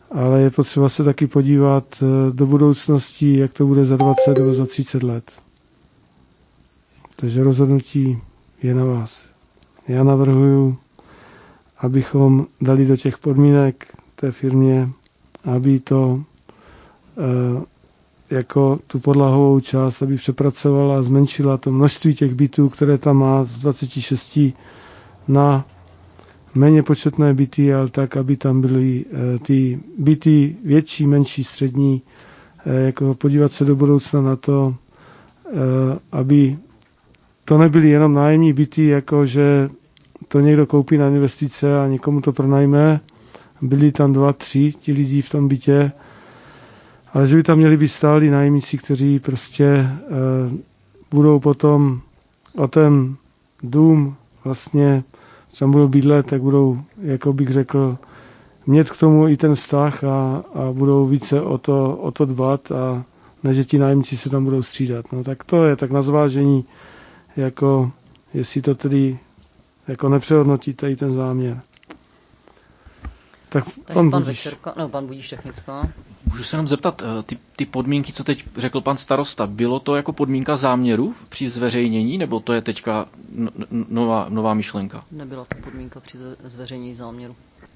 ale je potřeba se taky podívat do budoucnosti, jak to bude za dvacet nebo za třicet let. Takže rozhodnutí je na vás. Já navrhuju, abychom dali do těch podmínek té firmě, aby to e, jako tu podlahovou část, aby přepracovala a zmenšila to množství těch bytů, které tam má z dvacet šest na méně početné byty, ale tak, aby tam byly e, ty byty větší, menší, střední, e, jako podívat se do budoucna na to, e, aby to nebyly jenom nájemní byty, jako že to někdo koupí na investice a někomu to pronajme. Byli tam dva, tři ti lidi v tom bytě, ale že by tam měli být stálí nájemníci, kteří prostě e, budou potom o ten dům vlastně, tam budou bydlet, tak budou, jako bych řekl, mít k tomu i ten vztah a, a budou více o to, o to dbat a ne, že ti nájemníci se tam budou střídat. No tak to je tak na zvážení, jako jestli to tedy jako nepřehodnotí tady ten záměr. Tak pan, pan Budíš. Večerka, no, pan Budíš technická. Můžu se jenom zeptat, ty, ty podmínky, co teď řekl pan starosta, bylo to jako podmínka záměru při zveřejnění, nebo to je teďka no, nová, nová myšlenka? Nebyla to podmínka při zveřejnění záměru.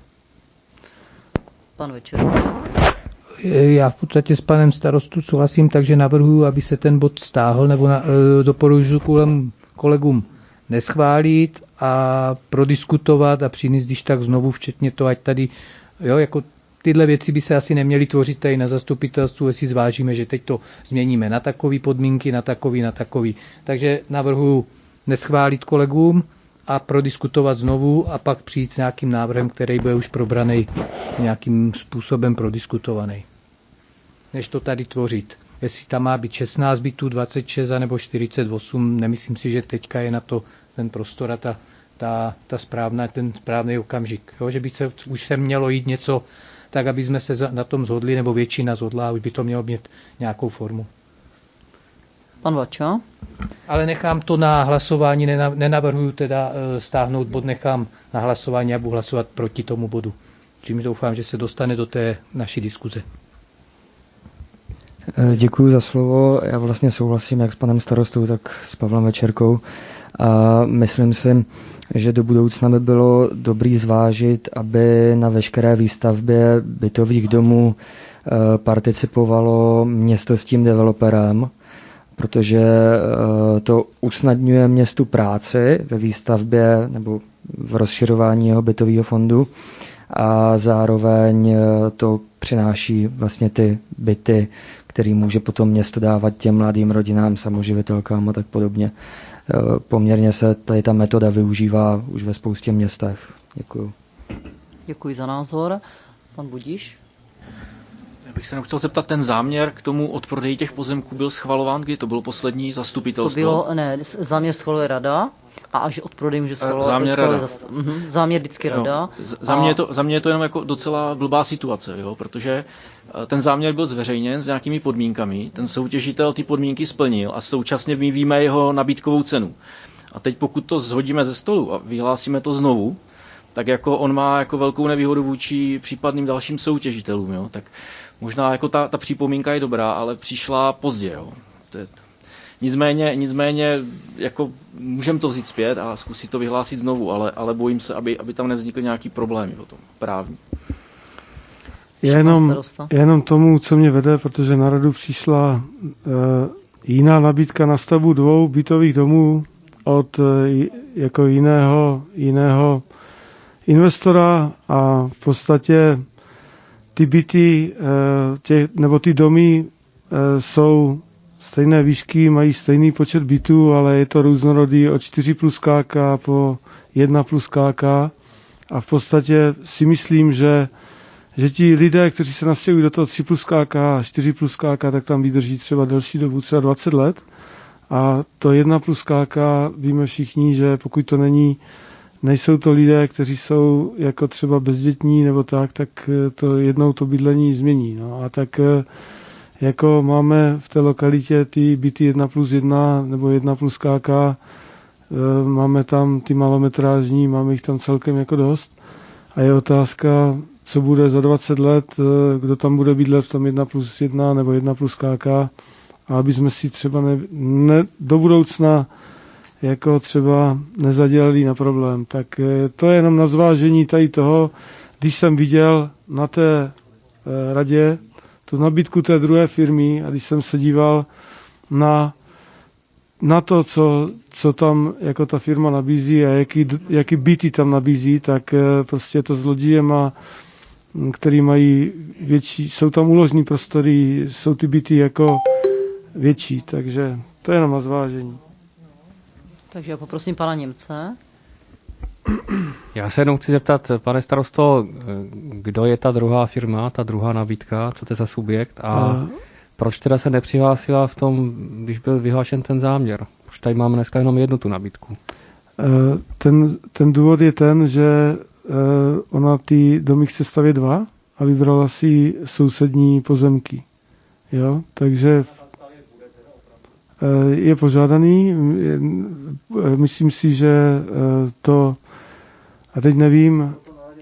Pan Večerka. Já v podstatě s panem starostu souhlasím, takže navrhuji, aby se ten bod stáhl, nebo na, e, doporučuji kolem kolegům neschválit a prodiskutovat a přinést, když tak znovu, včetně to, ať tady, jo, jako tyhle věci by se asi neměly tvořit tady na zastupitelstvu, jestli zvážíme, že teď to změníme na takové podmínky, na takový, na takový. Takže navrhuji neschválit kolegům a prodiskutovat znovu a pak přijít s nějakým návrhem, který bude už probraný nějakým způsobem prodiskutovaný. Než to tady tvořit. Jestli tam má být šestnáct bytů, dvacet šest nebo čtyřicet osm, nemyslím si, že teďka je na to ten prostor a ta, ta, ta správná, ten správný okamžik. Jo? Že by se, už se mělo jít něco tak, aby jsme se na tom shodli, nebo většina shodla a už by to mělo mít nějakou formu. Pan Vača? Ale nechám to na hlasování, nenavrhuju teda stáhnout bod, nechám na hlasování a budu hlasovat proti tomu bodu. Čímž doufám, že se dostane do té naší diskuze. Děkuji za slovo. Já vlastně souhlasím jak s panem starostou, tak s Pavlem Večerkou. A myslím si, že do budoucna by bylo dobrý zvážit, aby na veškeré výstavbě bytových domů participovalo město s tím developerem, protože to usnadňuje městu práci ve výstavbě nebo v rozšiřování jeho bytového fondu a zároveň to přináší vlastně ty byty, který může potom město dávat těm mladým rodinám, samoživitelkám a tak podobně. Poměrně se tady ta metoda využívá už ve spoustě městech. Děkuji. Děkuji za názor. Pan Budíš? Já bych se jenom chtěl zeptat, ten záměr k tomu odprodeji těch pozemků byl schvalován, kdy to bylo poslední zastupitelstvo? To bylo, ne, záměr schvaluje rada a až odprodej může schvalovat. Záměr rada. Zast... Uh-huh. Záměr vždycky rada. Jo. Za, mě je to, za mě je to jenom jako docela blbá situace, jo? Protože ten záměr byl zveřejněn s nějakými podmínkami, ten soutěžitel ty podmínky splnil a současně my víme jeho nabídkovou cenu. A teď pokud to zhodíme ze stolu a vyhlásíme to znovu, tak jako on má jako velkou nevýhodu vůči případným dalším soutěžitelům, jo? Tak možná jako ta, ta připomínka je dobrá, ale přišla pozdě. Jo? To je... Nicméně, nicméně jako můžeme to vzít zpět a zkusit to vyhlásit znovu, ale, ale bojím se, aby, aby tam nevznikly nějaký problémy potom právní. Jenom, jenom tomu, co mě vede, protože na radu přišla e, jiná nabídka na stavbu dvou bytových domů od e, jako jiného, jiného investora a v podstatě ty byty, e, tě, nebo ty domy e, jsou stejné výšky, mají stejný počet bytů, ale je to různorodý od čtyři plus K K po jedna plus K K a v podstatě si myslím, že že ti lidé, kteří se nastěhují do toho tři plus K K a čtyři plus K K, tak tam vydrží třeba delší dobu, třeba dvacet let. A to jedna plus K K víme všichni, že pokud to není, nejsou to lidé, kteří jsou jako třeba bezdětní nebo tak, tak to jednou to bydlení změní. No a tak jako máme v té lokalitě ty byty jedna plus jedna nebo jedna plus K K, máme tam ty malometrážní, máme jich tam celkem jako dost. A je otázka, co bude za dvacet let, kdo tam bude bydlet v tom jedna plus jedna nebo jedna plus K K, a aby jsme si třeba ne, ne, do budoucna jako třeba nezadělali na problém. Tak to je jenom na zvážení tady toho, když jsem viděl na té radě tu nabídku té druhé firmy a když jsem se díval na, na to, co, co tam jako ta firma nabízí a jaký, jaký byty tam nabízí, tak prostě to s loďijema, který mají větší, jsou tam úložní prostory, jsou ty byty jako větší, takže to je jenom na zvážení. Takže já poprosím pana Němce. Já se jenom chci zeptat, pane starosto, kdo je ta druhá firma, ta druhá nabídka, co to je za subjekt a, a proč teda se nepřihlásila v tom, když byl vyhlášen ten záměr? Už tady máme dneska jenom jednu tu nabídku. Ten, ten důvod je ten, že ona ty domy chce stavět dva a vybrala si sousední pozemky. Jo, takže je požádaný, myslím si, že to, a teď nevím,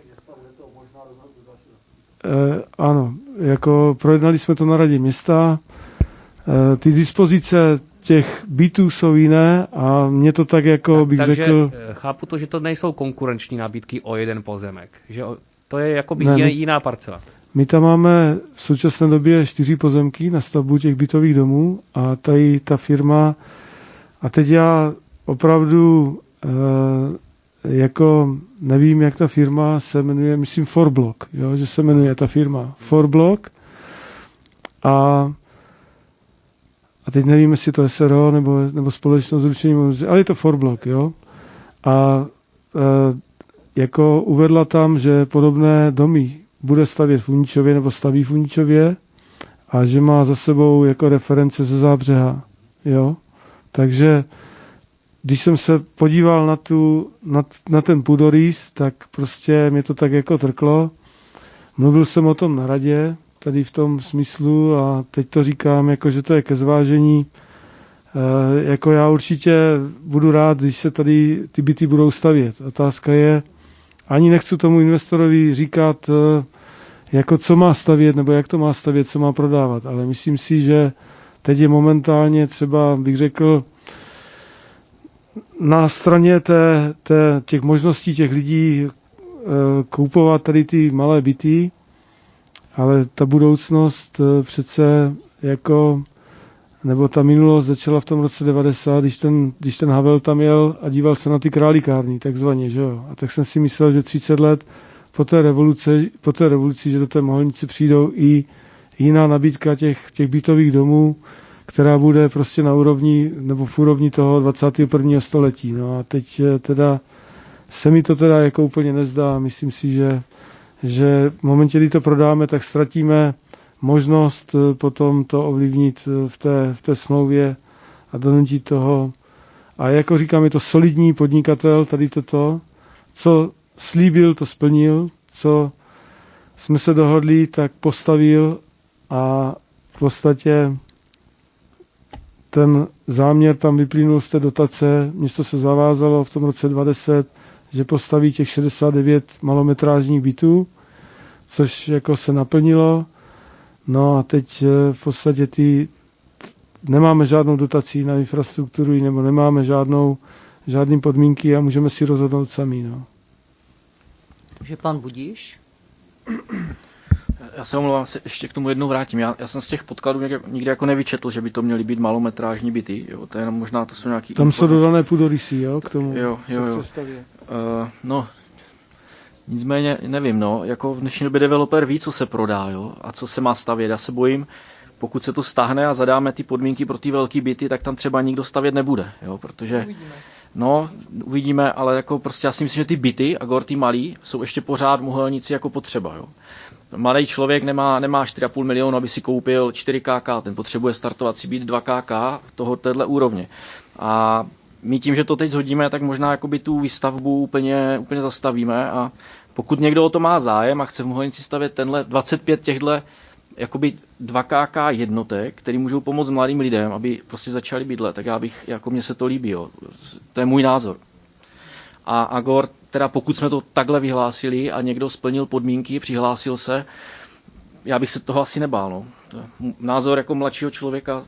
ano, jako projednali jsme to na radě města, ty dispozice těch bytů jsou jiné a mě to tak jako tak, bych takže řekl... chápu to, že to nejsou konkurenční nabídky o jeden pozemek, že to je jakoby ne, my, jiná parcela. My tam máme v současné době čtyři pozemky na stavbu těch bytových domů a tady ta firma, a teď já opravdu e, jako nevím, jak ta firma se jmenuje, myslím Forblock, jo, že se jmenuje ta firma Forblock a a teď nevím, jestli to S R O nebo, nebo společnost zrušení, ale je to Forblock, jo. A e, jako uvedla tam, že podobné domy bude stavět v Uničově nebo staví v Uničově a že má za sebou jako reference ze Zábřeha, jo. Takže když jsem se podíval na, tu, na, na ten půdorys, tak prostě mě to tak jako trklo. Mluvil jsem o tom na radě, tady v tom smyslu a teď to říkám, jako, že to je ke zvážení. E, jako já určitě budu rád, když se tady ty byty budou stavět. Otázka je, ani nechci tomu investorovi říkat, e, jako co má stavět, nebo jak to má stavět, co má prodávat, ale myslím si, že teď je momentálně třeba, bych řekl, na straně té, té, těch možností těch lidí e, koupovat tady ty malé byty, ale ta budoucnost přece jako, nebo ta minulost začala v tom roce devadesát, když ten, když ten Havel tam jel a díval se na ty králíkárny, takzvaně, že jo. A tak jsem si myslel, že třicet let po té revoluci, po té revoluci, že do té Mohelnice přijdou i jiná nabídka těch, těch bytových domů, která bude prostě na úrovni, nebo v úrovni toho dvacátého prvního století. No a teď teda se mi to teda jako úplně nezdá. Myslím si, že že v momentě, kdy to prodáme, tak ztratíme možnost potom to ovlivnit v té, v té smlouvě a donutit toho. A jako říkám, je to solidní podnikatel, tady toto, co slíbil, to splnil, co jsme se dohodli, tak postavil a v podstatě ten záměr tam vyplynul z té dotace. Město se zavázalo v tom roce dvacet, že postaví těch šedesát devět malometrážních bytů, což jako se naplnilo. No a teď v podstatě ty nemáme žádnou dotaci na infrastrukturu nebo nemáme žádnou, žádný podmínky a můžeme si rozhodnout sami. No. Takže pan Budíš? Já se omlouvám, se ještě k tomu jednou vrátím. Já, já jsem z těch podkladů někde, nikdy jako nevyčetl, že by to měly být malometrážní byty. Jo. To je jenom možná, to jsou nějaký... Tam informace. Jsou dodané půdorysy, jo, k tomu, jo, jo, jo. co se staví. Uh, no, nicméně, nevím, no, jako v dnešní době developer ví, co se prodá, jo, a co se má stavět. Já se bojím, pokud se to stáhne a zadáme ty podmínky pro ty velké byty, tak tam třeba nikdo stavět nebude, jo, protože... Uvidíme. No, uvidíme, ale jako prostě já si myslím, že ty byty, a gor ty malý, jsou ještě pořád v Mohelnici jako potřeba, jo. Mladý člověk nemá, nemá čtyři a půl milionu, aby si koupil čtyři ká ká, ten potřebuje startovací byt dva ká ká toho téhle úrovně. A my tím, že to teď zhodíme, tak možná jakoby tu výstavbu úplně, úplně zastavíme a pokud někdo o to má zájem a chce v Mohelnici stavět tenhle dvacet pět těchto jakoby dva ká ká jednotek, který můžou pomoct mladým lidem, aby prostě začali bydlet, tak já bych, jako mně se to líbí, jo. To je můj názor. A Agor, teda pokud jsme to takhle vyhlásili a někdo splnil podmínky, přihlásil se, já bych se toho asi nebál. No. To je názor jako mladšího člověka.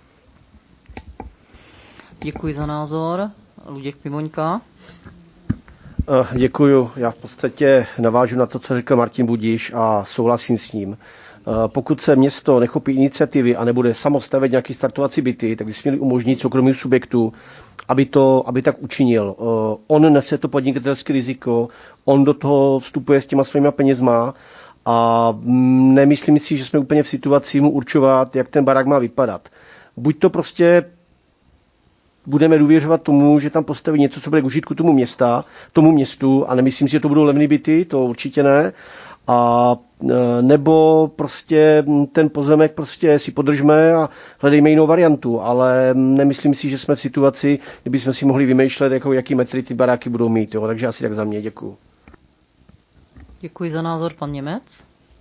Děkuji za názor. Luděk Pimoňka. Děkuju. Já v podstatě navážu na to, co řekl Martin Budiš a souhlasím s ním. Pokud se město nechopí iniciativy a nebude samo stavět nějaký startovací byty, tak by měli umožnit soukromým subjektu, aby, to, aby tak učinil. On nese to podnikatelské riziko, on do toho vstupuje s těma svýma penězma a nemyslím si, že jsme úplně v situaci mu určovat, jak ten barák má vypadat. Buď to prostě budeme důvěřovat tomu, že tam postaví něco, co bude k užitku tomu města, tomu městu a nemyslím si, že to budou levné byty, to určitě ne. A nebo prostě ten pozemek prostě si podržme a hledejme jinou variantu, ale nemyslím si, že jsme v situaci, kdyby jsme si mohli vymýšlet, jako, jaký metry ty baráky budou mít. Jo. Takže asi tak za mě. Děkuju. Děkuji za názor, pan Němec.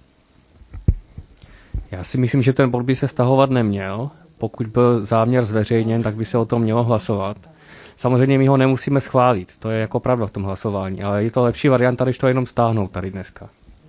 Já si myslím, že ten bod by se stahovat neměl. Pokud byl záměr zveřejněn, tak by se o tom mělo hlasovat. Samozřejmě my ho nemusíme schválit, to je jako pravda v tom hlasování, ale je to lepší varianta, než to jenom stáhnout tady dneska.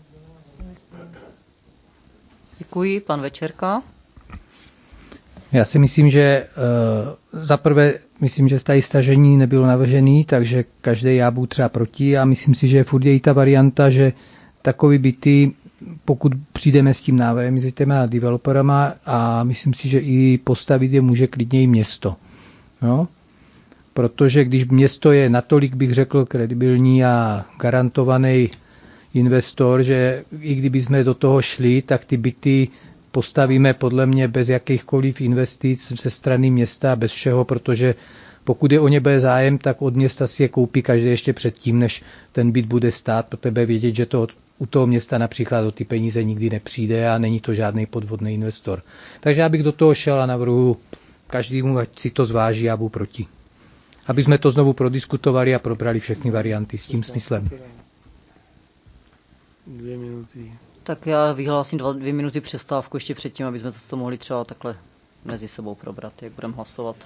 Děkuji, pan Večerka. Já si myslím, že uh, za prvé, myslím, že tady stažení nebylo navržený, takže každý já budu třeba proti a myslím si, že furt je i ta varianta, že takový byty, pokud přijdeme s tím návrhem mezi těma developerama a myslím si, že i postavit je může klidně i město. No? Protože když město je natolik, bych řekl, kredibilní a garantovaný investor, že i kdyby jsme do toho šli, tak ty byty postavíme podle mě bez jakýchkoliv investic ze strany města, bez všeho, protože pokud je o ně bude zájem, tak od města si je koupí každý ještě předtím, než ten byt bude stát, protože bude vědět, že to u toho města například o ty peníze nikdy nepřijde a není to žádný podvodný investor. Takže já bych do toho šel a navrhuji každému, ať si to zváží, já budu proti. Aby jsme to znovu prodiskutovali a probrali všechny varianty s tím smyslem. Dvě minuty. Tak já vyhlásím dva, dvě minuty přestávku ještě předtím, aby jsme to, to mohli třeba takhle mezi sebou probrat, jak budeme hlasovat.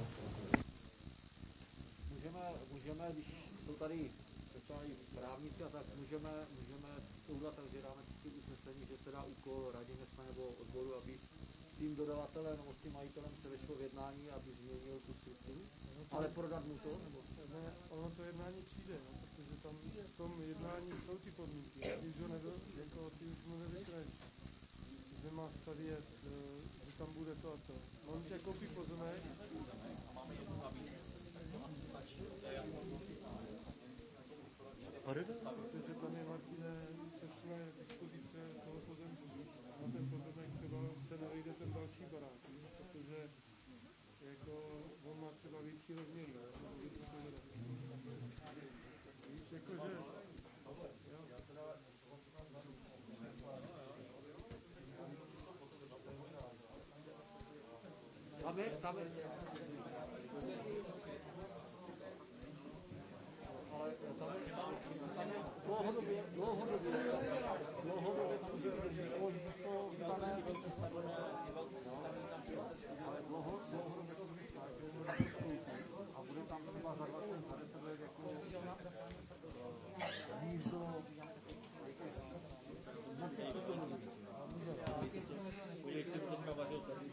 Můžeme, můžeme, když jsou tady představí právníci a tak, můžeme, můžeme to udělat tak, že dáme ty usnesení, že se dá úkol radě města nebo odboru, aby tým dodavatele nebo s tím majitelem se vešlo v jednání, aby změnil tu strukturu, ale prodat mu to, nebo? Ne, ono to jednání přijde, no, protože tam v tom jednání jsou ty podmínky. Když ho nedo, jako ty už mu nevykraješ, že má stavět, že tam bude to a to. On tě koupí pozemek. A máme jednu nabídku, tak to asi stačí. Protože tam je, Martine, přesné dispozice toho pozemku. Na ten pozemek třeba se nevejde ten další barák, protože jako on má třeba větší rozměry. Víš, jakože... Tam je, tam je... Ale tam je, tam je dlouhodobě, dlouhodobě, dlouhodobě tam bude riziko vydané, ale dlouho, dlouhodobě to bude tak, že bude to skoupit a bude tam třeba za dvacet, za deset let jako hnízdo, podívej se, kdo teďka vařil tady.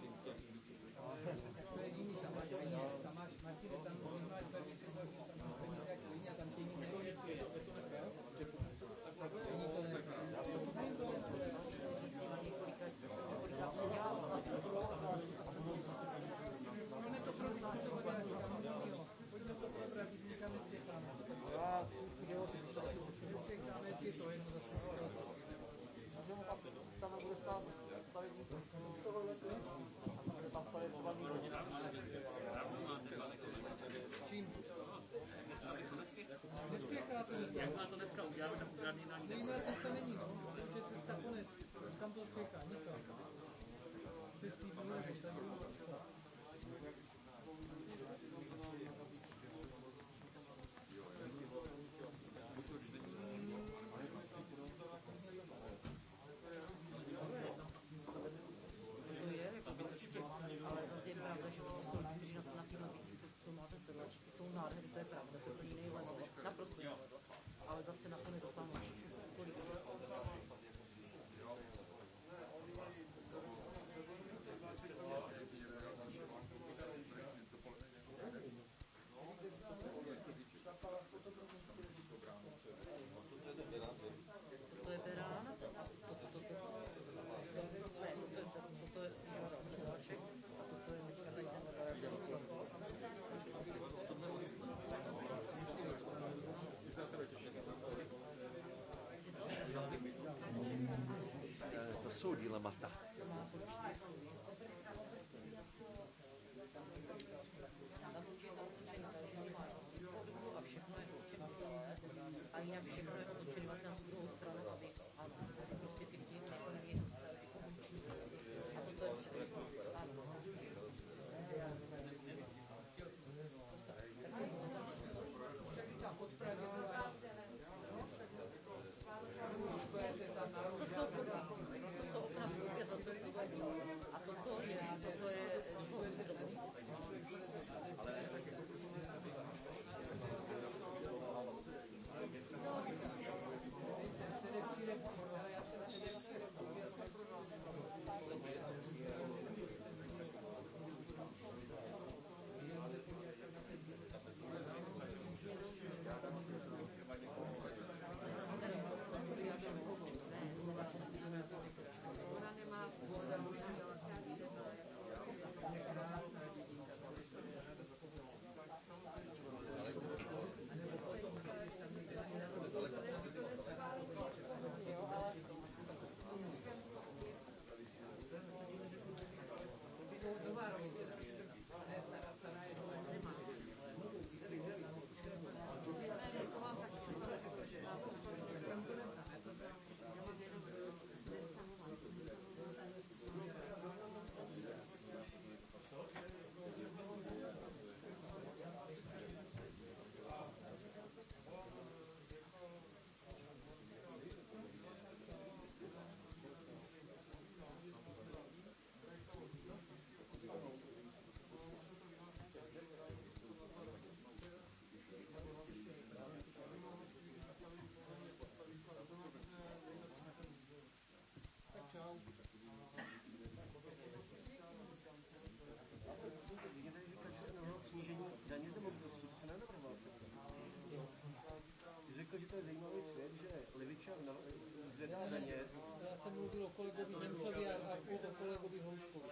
Já jsem mluvil o kolegovi Němcovi a o kolegovi Hlouškovi.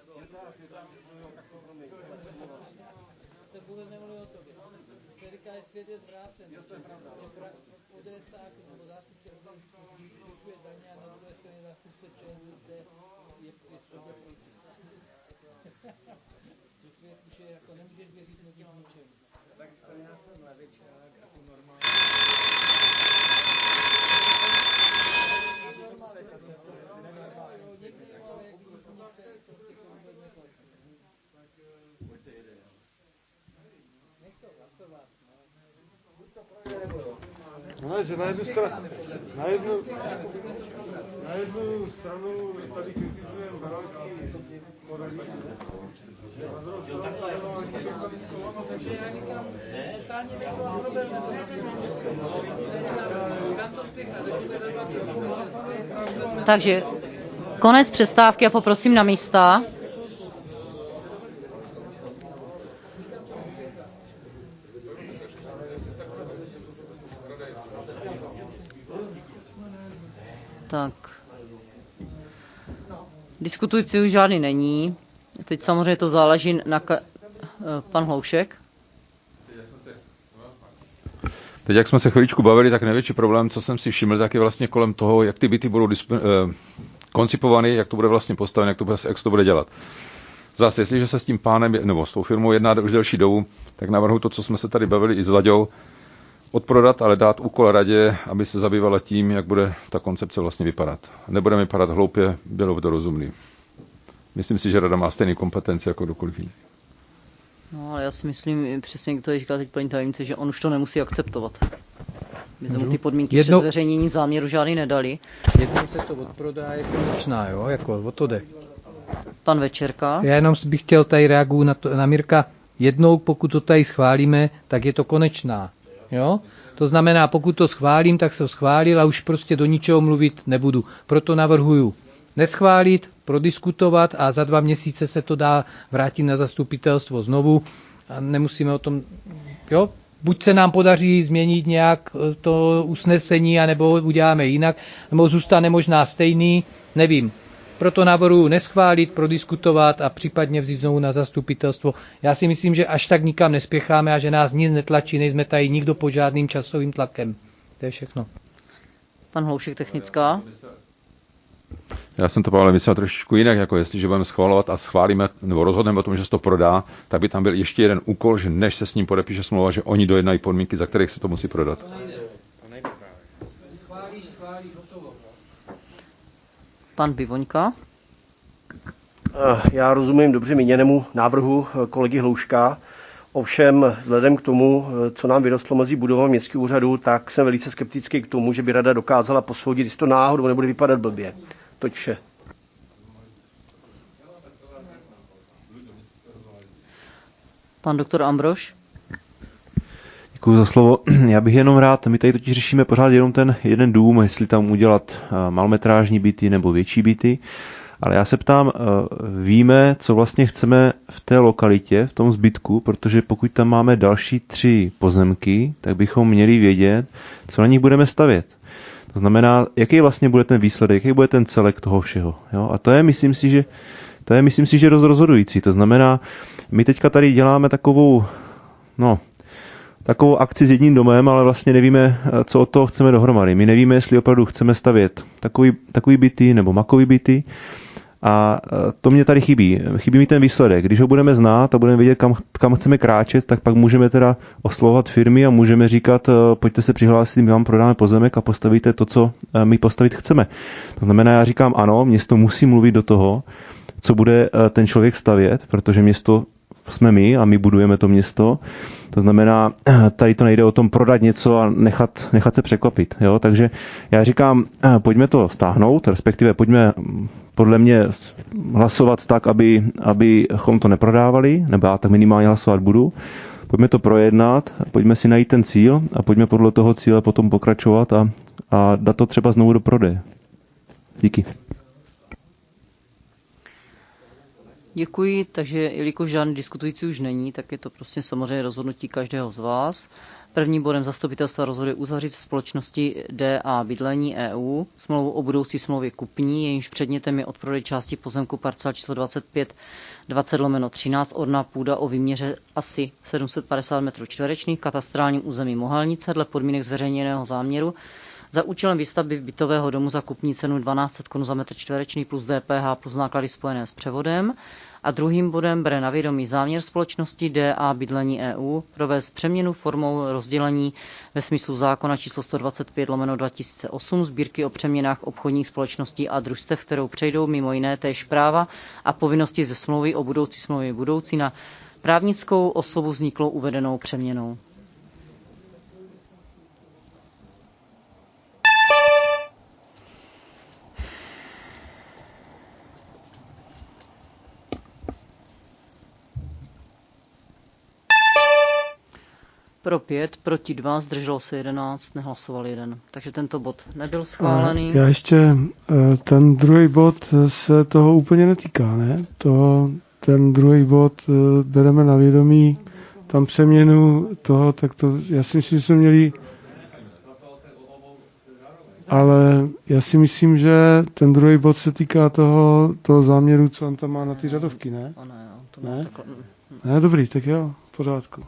To vůbec nemluvil o tobě. To říká, že svět je zvrácen. ODSák nebo zástupce O D S zvyšuje daně a na druhé straně zástupce ČSSD je, je sobě proti. Že svět už je jako nemůžeš věřit moc ničemu. Tak to já jsem levičák a to normálně. No, že na jednu stranu, na jednu, na jednu stranu tady kritizujeme baráky poradí. Na druhou stranu, takže já říkám, stání Takže konec přestávky a poprosím na místa. Tak. Diskutující už žádný není. Teď samozřejmě to záleží na ka- pan Hloušek. Teď, jak jsme se chviličku bavili, tak největší problém, co jsem si všiml, tak je vlastně kolem toho, jak ty byty budou disp- eh, koncipovány, jak to bude vlastně postaveno, jak to bude, jak to bude dělat. Zase, jestliže se s tím pánem, nebo s tou firmou jedná už delší dobu, tak navrhu to, co jsme se tady bavili i s Laďou, odprodat, ale dát úkol radě, aby se zabývala tím, jak bude ta koncepce vlastně vypadat. Nebudeme vypadat hloupě, bylo by to rozumný. Myslím si, že rada má stejné kompetence jako kdokoliv jiný. No, ale já si myslím, přesně jak to je říká teď paní tajemnice, že on už to nemusí akceptovat. My jsme mu ty podmínky Jedno... před zveřejněním záměru žádný nedali. Jednou se to odprodá, je konečná, jo, jako o to jde. Pan Večerka. Já jenom bych chtěl tady reaguju na, to, na Mirka. Jednou, pokud to tady schválíme, tak je to konečná. Jo? To znamená, pokud to schválím, tak se ho schválil a už prostě do ničeho mluvit nebudu. Proto navrhuju neschválit, prodiskutovat a za dva měsíce se to dá vrátit na zastupitelstvo znovu a nemusíme o tom, jo, buď se nám podaří změnit nějak to usnesení, anebo uděláme jinak, nebo zůstane možná stejný, nevím. Proto navrhuji neschválit, prodiskutovat a případně vzít znovu na zastupitelstvo. Já si myslím, že až tak nikam nespěcháme a že nás nic netlačí, nejsme tady nikdo pod žádným časovým tlakem. To je všechno. Pan Hloušek, technická. Já jsem to, Pavle, myslel trošičku jinak, jako jestliže budeme schvalovat a schválíme, nebo rozhodneme o tom, že se to prodá, tak by tam byl ještě jeden úkol, že než se s ním podepíše smlouva, že oni dojednají podmínky, za kterých se to musí prodat. To nejde. To nejde právě. Schválíš, schválíš, hotovo. Pan Pivoňka. Já rozumím dobře míněnému návrhu kolegy Hlouška, ovšem vzhledem k tomu, co nám vyrostlo mezi budovami městského úřadu, tak jsem velice skeptický k tomu, že by rada dokázala posoudit, jestli to náhodou nebude vypadat blbě. Toť vše. Pan doktor Ambrož. Děkuji za slovo. Já bych jenom rád, my tady totiž řešíme pořád jenom ten jeden dům, jestli tam udělat malometrážní byty nebo větší byty, ale já se ptám, víme, co vlastně chceme v té lokalitě, v tom zbytku, protože pokud tam máme další tři pozemky, tak bychom měli vědět, co na nich budeme stavět. To znamená, jaký vlastně bude ten výsledek, jaký bude ten celek toho všeho. Jo? A to je, myslím si, že to je, myslím si, že rozhodující. To znamená, my teďka tady děláme takovou, no, takovou akci s jedním domem, ale vlastně nevíme, co od toho chceme dohromady. My nevíme, jestli opravdu chceme stavět takový, takový byty nebo makový byty. A to mě tady chybí. Chybí mi ten výsledek. Když ho budeme znát a budeme vědět, kam, kam chceme kráčet, tak pak můžeme teda oslovovat firmy a můžeme říkat, pojďte se přihlásit, my vám prodáme pozemek a postavíte to, co my postavit chceme. To znamená, já říkám ano, město musí mluvit do toho, co bude ten člověk stavět, protože město jsme my a my budujeme to město. To znamená, tady to nejde o tom prodat něco a nechat, nechat se překvapit. Jo? Takže já říkám, pojďme to stáhnout, respektive pojďme podle mě hlasovat tak, aby, abychom to neprodávali, nebo já tak minimálně hlasovat budu. Pojďme to projednat, pojďme si najít ten cíl a pojďme podle toho cíle potom pokračovat a, a dát to třeba znovu do prodeje. Díky. Děkuji, takže jelikož žádný diskutující už není, tak je to prostě samozřejmě rozhodnutí každého z vás. Prvním bodem zastupitelstva rozhoduje uzavřít společnosti D A Bydlení E U smlouvu o budoucí smlouvě kupní, jejímž předmětem je odprodej části pozemku parcela číslo dvacet pět dvacet lomeno třináct, orná půda o výměře asi sedm set padesát metrů čtverečných, katastrálním území Mohalnice dle podmínek zveřejněného záměru za účelem výstavby bytového domu za kupní cenu dvanáct set korun za metr čtverečný plus D P H plus náklady spojené s převodem. A druhým bodem bere na vědomí záměr společnosti D A Bydlení E U provést přeměnu formou rozdělení ve smyslu zákona číslo sto dvacet pět lomeno dva tisíce osm sbírky o přeměnách obchodních společností a družstev, kterou přejdou mimo jiné též práva a povinnosti ze smlouvy o budoucí smlouvy budoucí na právnickou osobu vzniklou uvedenou přeměnou. Pro pět, proti dva, zdrželo se jedenáct, nehlasoval jeden. Takže tento bod nebyl schválený. Já ještě, ten druhý bod se toho úplně netýká, ne? To, ten druhý bod bereme na vědomí, tam přeměnu toho, tak to, já si myslím, že jsme měli, ale já si myslím, že ten druhý bod se týká toho, toho záměru, co on tam má na ty řadovky, ne? Ne? Ne, dobrý, tak jo, v pořádku.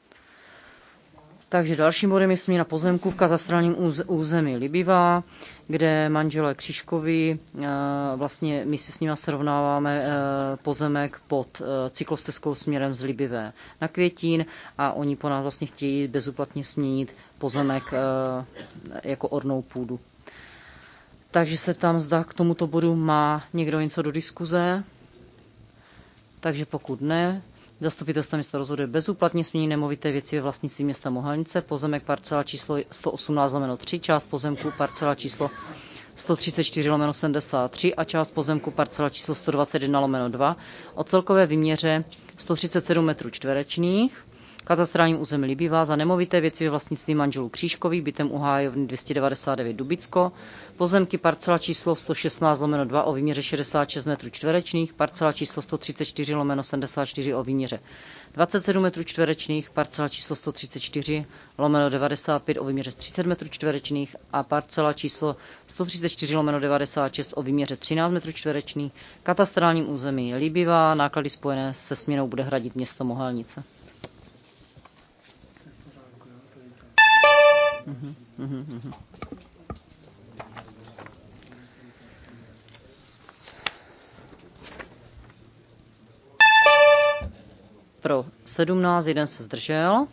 Takže dalším bodem je směna pozemku v katastrálním území Libivá, kde manželé Křížkovi, vlastně my si s nimi srovnáváme pozemek pod cyklostezkou směrem z Libivé na Květín a oni po nás vlastně chtějí bezúplatně směnit pozemek jako ornou půdu. Takže se ptám, zda k tomuto bodu má někdo něco do diskuze. Takže pokud ne, zastupitelstvo města rozhoduje bezúplatně směnit nemovité věci ve vlastnictví města Mohalnice, pozemek parcela číslo sto osmnáct lomeno tři, část pozemku parcela číslo sto třicet čtyři lomeno sedmdesát tři a část pozemku parcela číslo sto dvacet jedna lomeno dva o celkové výměře sto třicet sedm metrů čtverečních. Katastrálním území Libivá za nemovité věci ve vlastnictví manželů Křížkových, bytem u Hájovny dvě stě devadesát devět Dubicko, pozemky parcela číslo sto šestnáct lomeno dva o výměře šedesát šest metrů čtverečných, parcela číslo sto třicet čtyři lomeno sedmdesát čtyři o výměře dvacet sedm metrů čtverečných, parcela číslo sto třicet čtyři lomeno devadesát pět o výměře třicet metrů čtverečných a parcela číslo sto třicet čtyři lomeno devadesát šest o výměře třináct metrů čtverečných. Katastrálním území Libivá, náklady spojené se směnou bude hradit město Mohalnice. Uhum, uhum, uhum. Pro sedmnáct, jeden se zdržel.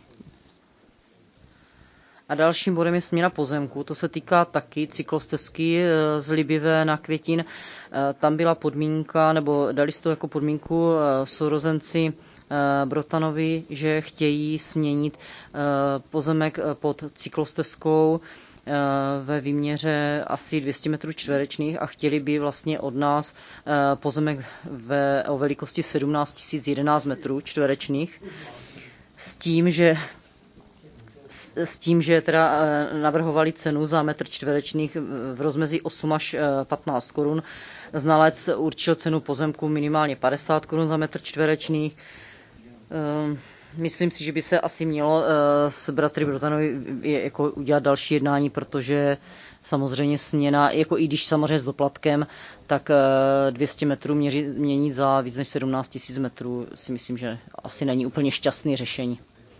A dalším bodem je směna pozemku. To se týká taky cyklostezky z Libivé na Květín. Tam byla podmínka, nebo dali si to jako podmínku sourozenci Brotanovi, že chtějí směnit pozemek pod cyklostezkou ve výměře asi dvě stě metrů čtverečných a chtěli by vlastně od nás pozemek ve, o velikosti sedmnáct tisíc jedenáct metrů čtverečných s tím, že s tím, že teda navrhovali cenu za metr čtverečných v rozmezí osm až patnáct korun. Znalec určil cenu pozemku minimálně padesát korun za metr čtverečných. Myslím si, že by se asi mělo s bratry Brotanovi jako udělat další jednání, protože samozřejmě směna, jako i když samozřejmě s doplatkem, tak dvě stě metrů měřit, měnit za víc než sedmnáct tisíc metrů si myslím, že asi není úplně šťastné řešení.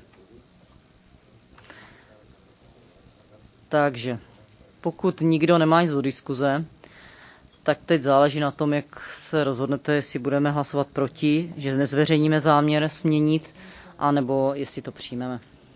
Takže pokud nikdo nemá nic do diskuze, tak teď záleží na tom, jak se rozhodnete, jestli budeme hlasovat proti, že nezveřejníme záměr směnit, anebo jestli to přijmeme.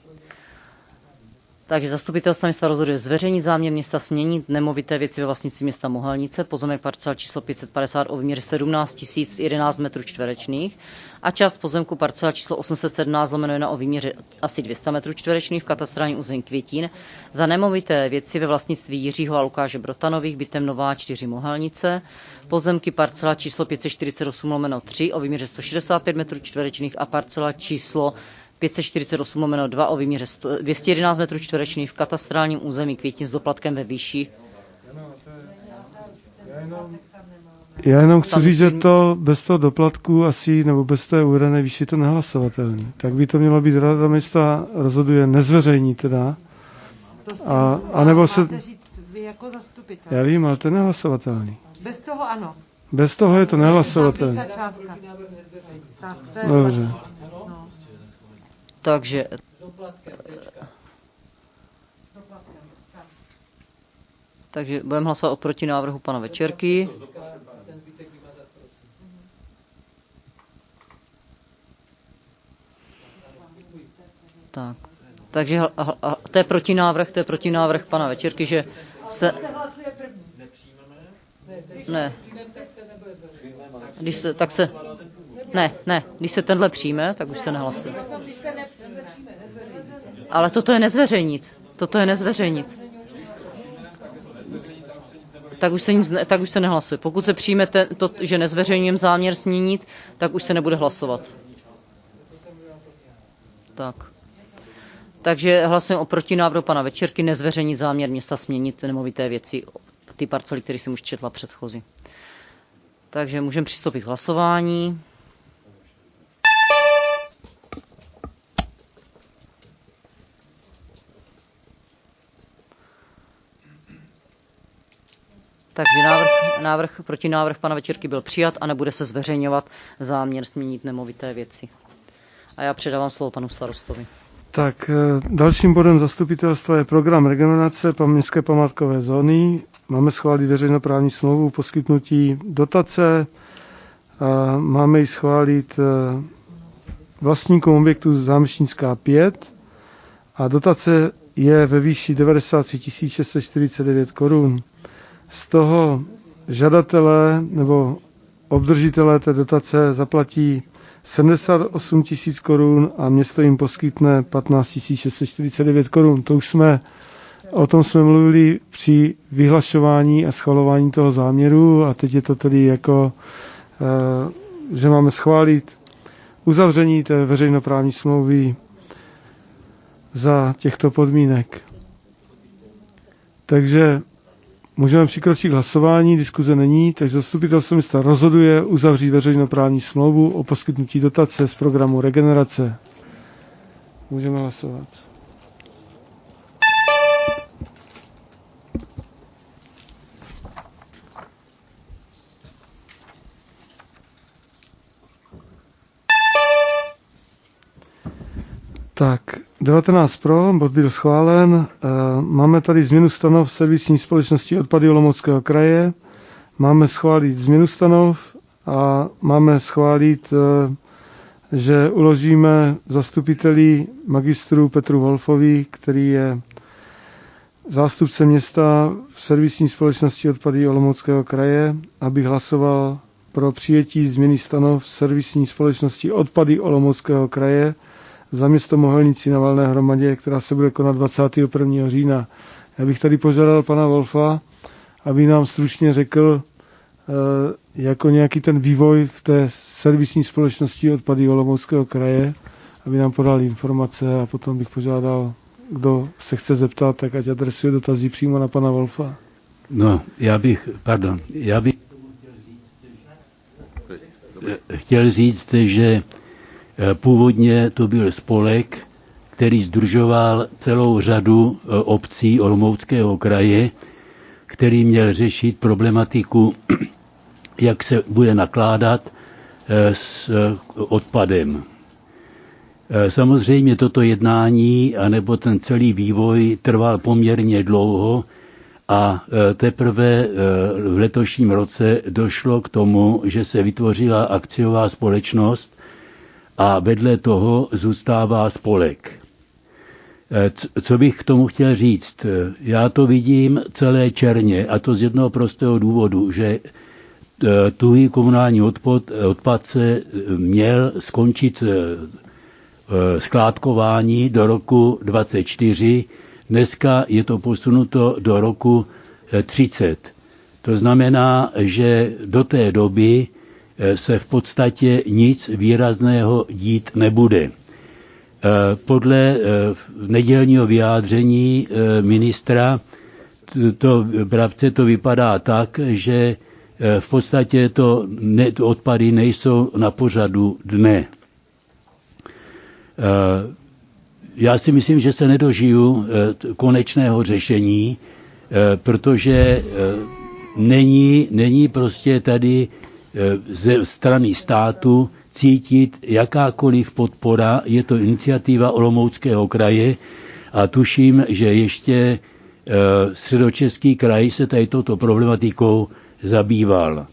Takže zastupitelstvo města rozhoduje zveřejnit záměr města směnit nemovité věci ve vlastnictví města Mohalnice, pozemek parcela číslo pět set padesát o výměře sedmnáct tisíc jedenáct metrů čtverečných a část pozemku parcela číslo osm set sedmnáct lomeno jedna o výměře asi dvě stě metrů čtverečných v katastrálním území Květín za nemovité věci ve vlastnictví Jiřího a Lukáše Brotanových, bytem Nová čtyři Mohalnice, pozemky parcela číslo pět set čtyřicet osm lomeno tři o výměře sto šedesát pět metrů čtverečných a parcela číslo pět set čtyřicet osm lomeno dva o výměře dvě stě jedenáct metrů čtverečných v katastrálním území Květín s doplatkem ve výši. Já jenom chci říct, že to bez toho doplatku asi, nebo bez té uvedené výši to nehlasovatelný. Tak by to mělo být, rada města rozhoduje nezveřejní teda. A, a nebo se... Vy jako zastupitel. Já vím, ale to je nehlasovatelný. Bez toho ano. Bez toho je to nehlasovatelný. Dobře. No. Takže... Takže budeme hlasovat o protinávrhu pana Večerky. Tak. Takže a, a, to je protinávrh, to je protinávrh pana Večerky, že se... Ne. Když se, tak se... Ne, ne, když se tenhle přijme, tak už se nehlasuje. Ale toto je nezveřejnit. Toto je nezveřejnit. Tak už se, nic ne, tak už se nehlasuje. Pokud se přijme ten, to, že nezveřejňujeme záměr změnit, tak už se nebude hlasovat. Tak. Takže hlasujeme o protinávrhu pana Večerky nezveřejnit záměr města směnit nemovité věci, ty parcely, které jsem už četla předchozí. Takže můžeme přistoupit k hlasování. Takže návrh, návrh, protinávrh pana Večerky byl přijat a nebude se zveřejňovat záměr změnit nemovité věci. A já předávám slovo panu starostovi. Tak dalším bodem zastupitelstva je program regenerace městské památkové zóny. Máme schválit veřejnoprávní smlouvu poskytnutí dotace. A máme ji schválit vlastníkům objektu Zámečnická pět a dotace je ve výši devadesát tři tisíc šest set čtyřicet devět korun. Z toho žadatelé nebo obdržitelé té dotace zaplatí sedmdesát osm tisíc korun a město jim poskytne patnáct tisíc šest set čtyřicet devět korun. To už jsme, o tom jsme mluvili při vyhlašování a schvalování toho záměru a teď je to tedy jako, že máme schválit uzavření té veřejnoprávní smlouvy za těchto podmínek. Takže můžeme přikročit k hlasování, diskuze není, takže zastupitelstvo města rozhoduje uzavřít veřejnoprávní smlouvu o poskytnutí dotace z programu regenerace. Můžeme hlasovat. Tak, devatenáct pro, bod byl schválen. Máme tady změnu stanov servisní společnosti Odpady Olomouckého kraje. Máme schválit změnu stanov a máme schválit, že uložíme zastupiteli magistru Petru Wolfovi, který je zástupce města v servisní společnosti Odpady Olomouckého kraje, aby hlasoval pro přijetí změny stanov servisní společnosti Odpady Olomouckého kraje za město Mohelnici na valné hromadě, která se bude konat dvacátého prvního října. Já bych tady požádal pana Wolfa, aby nám stručně řekl jako nějaký ten vývoj v té servisní společnosti Odpady Olomouckého kraje, aby nám podal informace a potom bych požádal, kdo se chce zeptat, tak ať adresuje dotazy přímo na pana Wolfa. No, já bych, pardon, já bych chtěl říct, že původně to byl spolek, který sdružoval celou řadu obcí Olomouckého kraje, který měl řešit problematiku, jak se bude nakládat s odpadem. Samozřejmě toto jednání, anebo ten celý vývoj trval poměrně dlouho a teprve v letošním roce došlo k tomu, že se vytvořila akciová společnost a vedle toho zůstává spolek. Co bych k tomu chtěl říct? Já to vidím celé černě a to z jednoho prostého důvodu, že tuhý komunální odpad, odpad se měl skončit skládkování do roku dvacet čtyři, dneska je to posunuto do roku třicet. To znamená, že do té doby se v podstatě nic výrazného dít nebude. Podle nedělního vyjádření ministra to, pravce to vypadá tak, že v podstatě to ne, odpady nejsou na pořadu dne. Já si myslím, že se nedožiju konečného řešení, protože není, není prostě tady ze strany státu cítit jakákoliv podpora. Je to iniciativa Olomouckého kraje a tuším, že ještě Středočeský kraj se tady touto problematikou zabýval.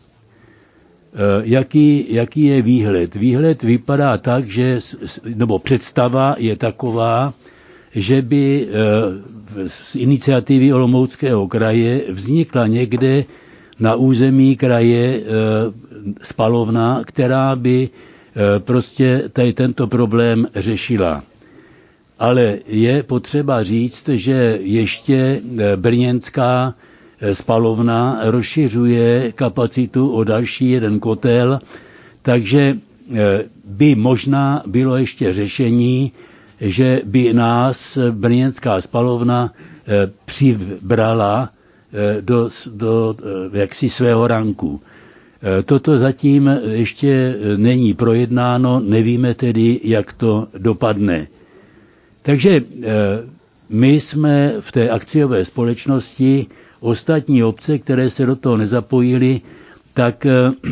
Jaký, jaký je výhled? Výhled vypadá tak, že, nebo představa je taková, že by z iniciativy Olomouckého kraje vznikla někde na území kraje spalovna, která by prostě tady tento problém řešila. Ale je potřeba říct, že ještě brněnská spalovna rozšiřuje kapacitu o další jeden kotel, takže by možná bylo ještě řešení, že by nás brněnská spalovna přibrala do, do jaksi svého ranku. Toto zatím ještě není projednáno, nevíme tedy, jak to dopadne. Takže my jsme v té akciové společnosti, ostatní obce, které se do toho nezapojily, tak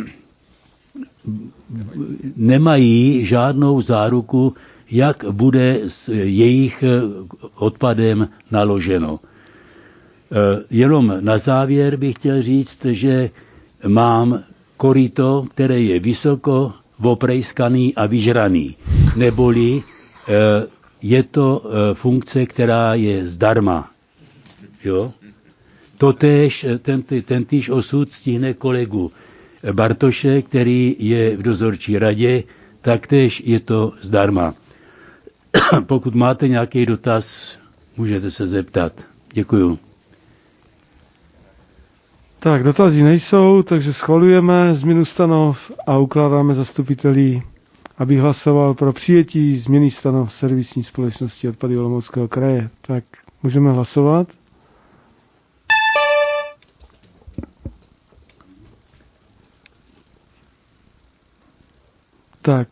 nemají žádnou záruku, jak bude s jejich odpadem naloženo. Jenom na závěr bych chtěl říct, že mám koryto, které je vysoko oprejskaný a vyžraný. Neboli je to funkce, která je zdarma. Jo? Totéž, ten, tentýž osud stihne kolegu Bartoše, který je v dozorčí radě, taktéž je to zdarma. Pokud máte nějaký dotaz, můžete se zeptat. Děkuju. Tak, dotazy nejsou, takže schvalujeme změnu stanov a ukládáme zastupitelí, aby hlasoval pro přijetí změny stanov servisní společnosti odpady Olomouckého kraje. Tak, můžeme hlasovat. Tak.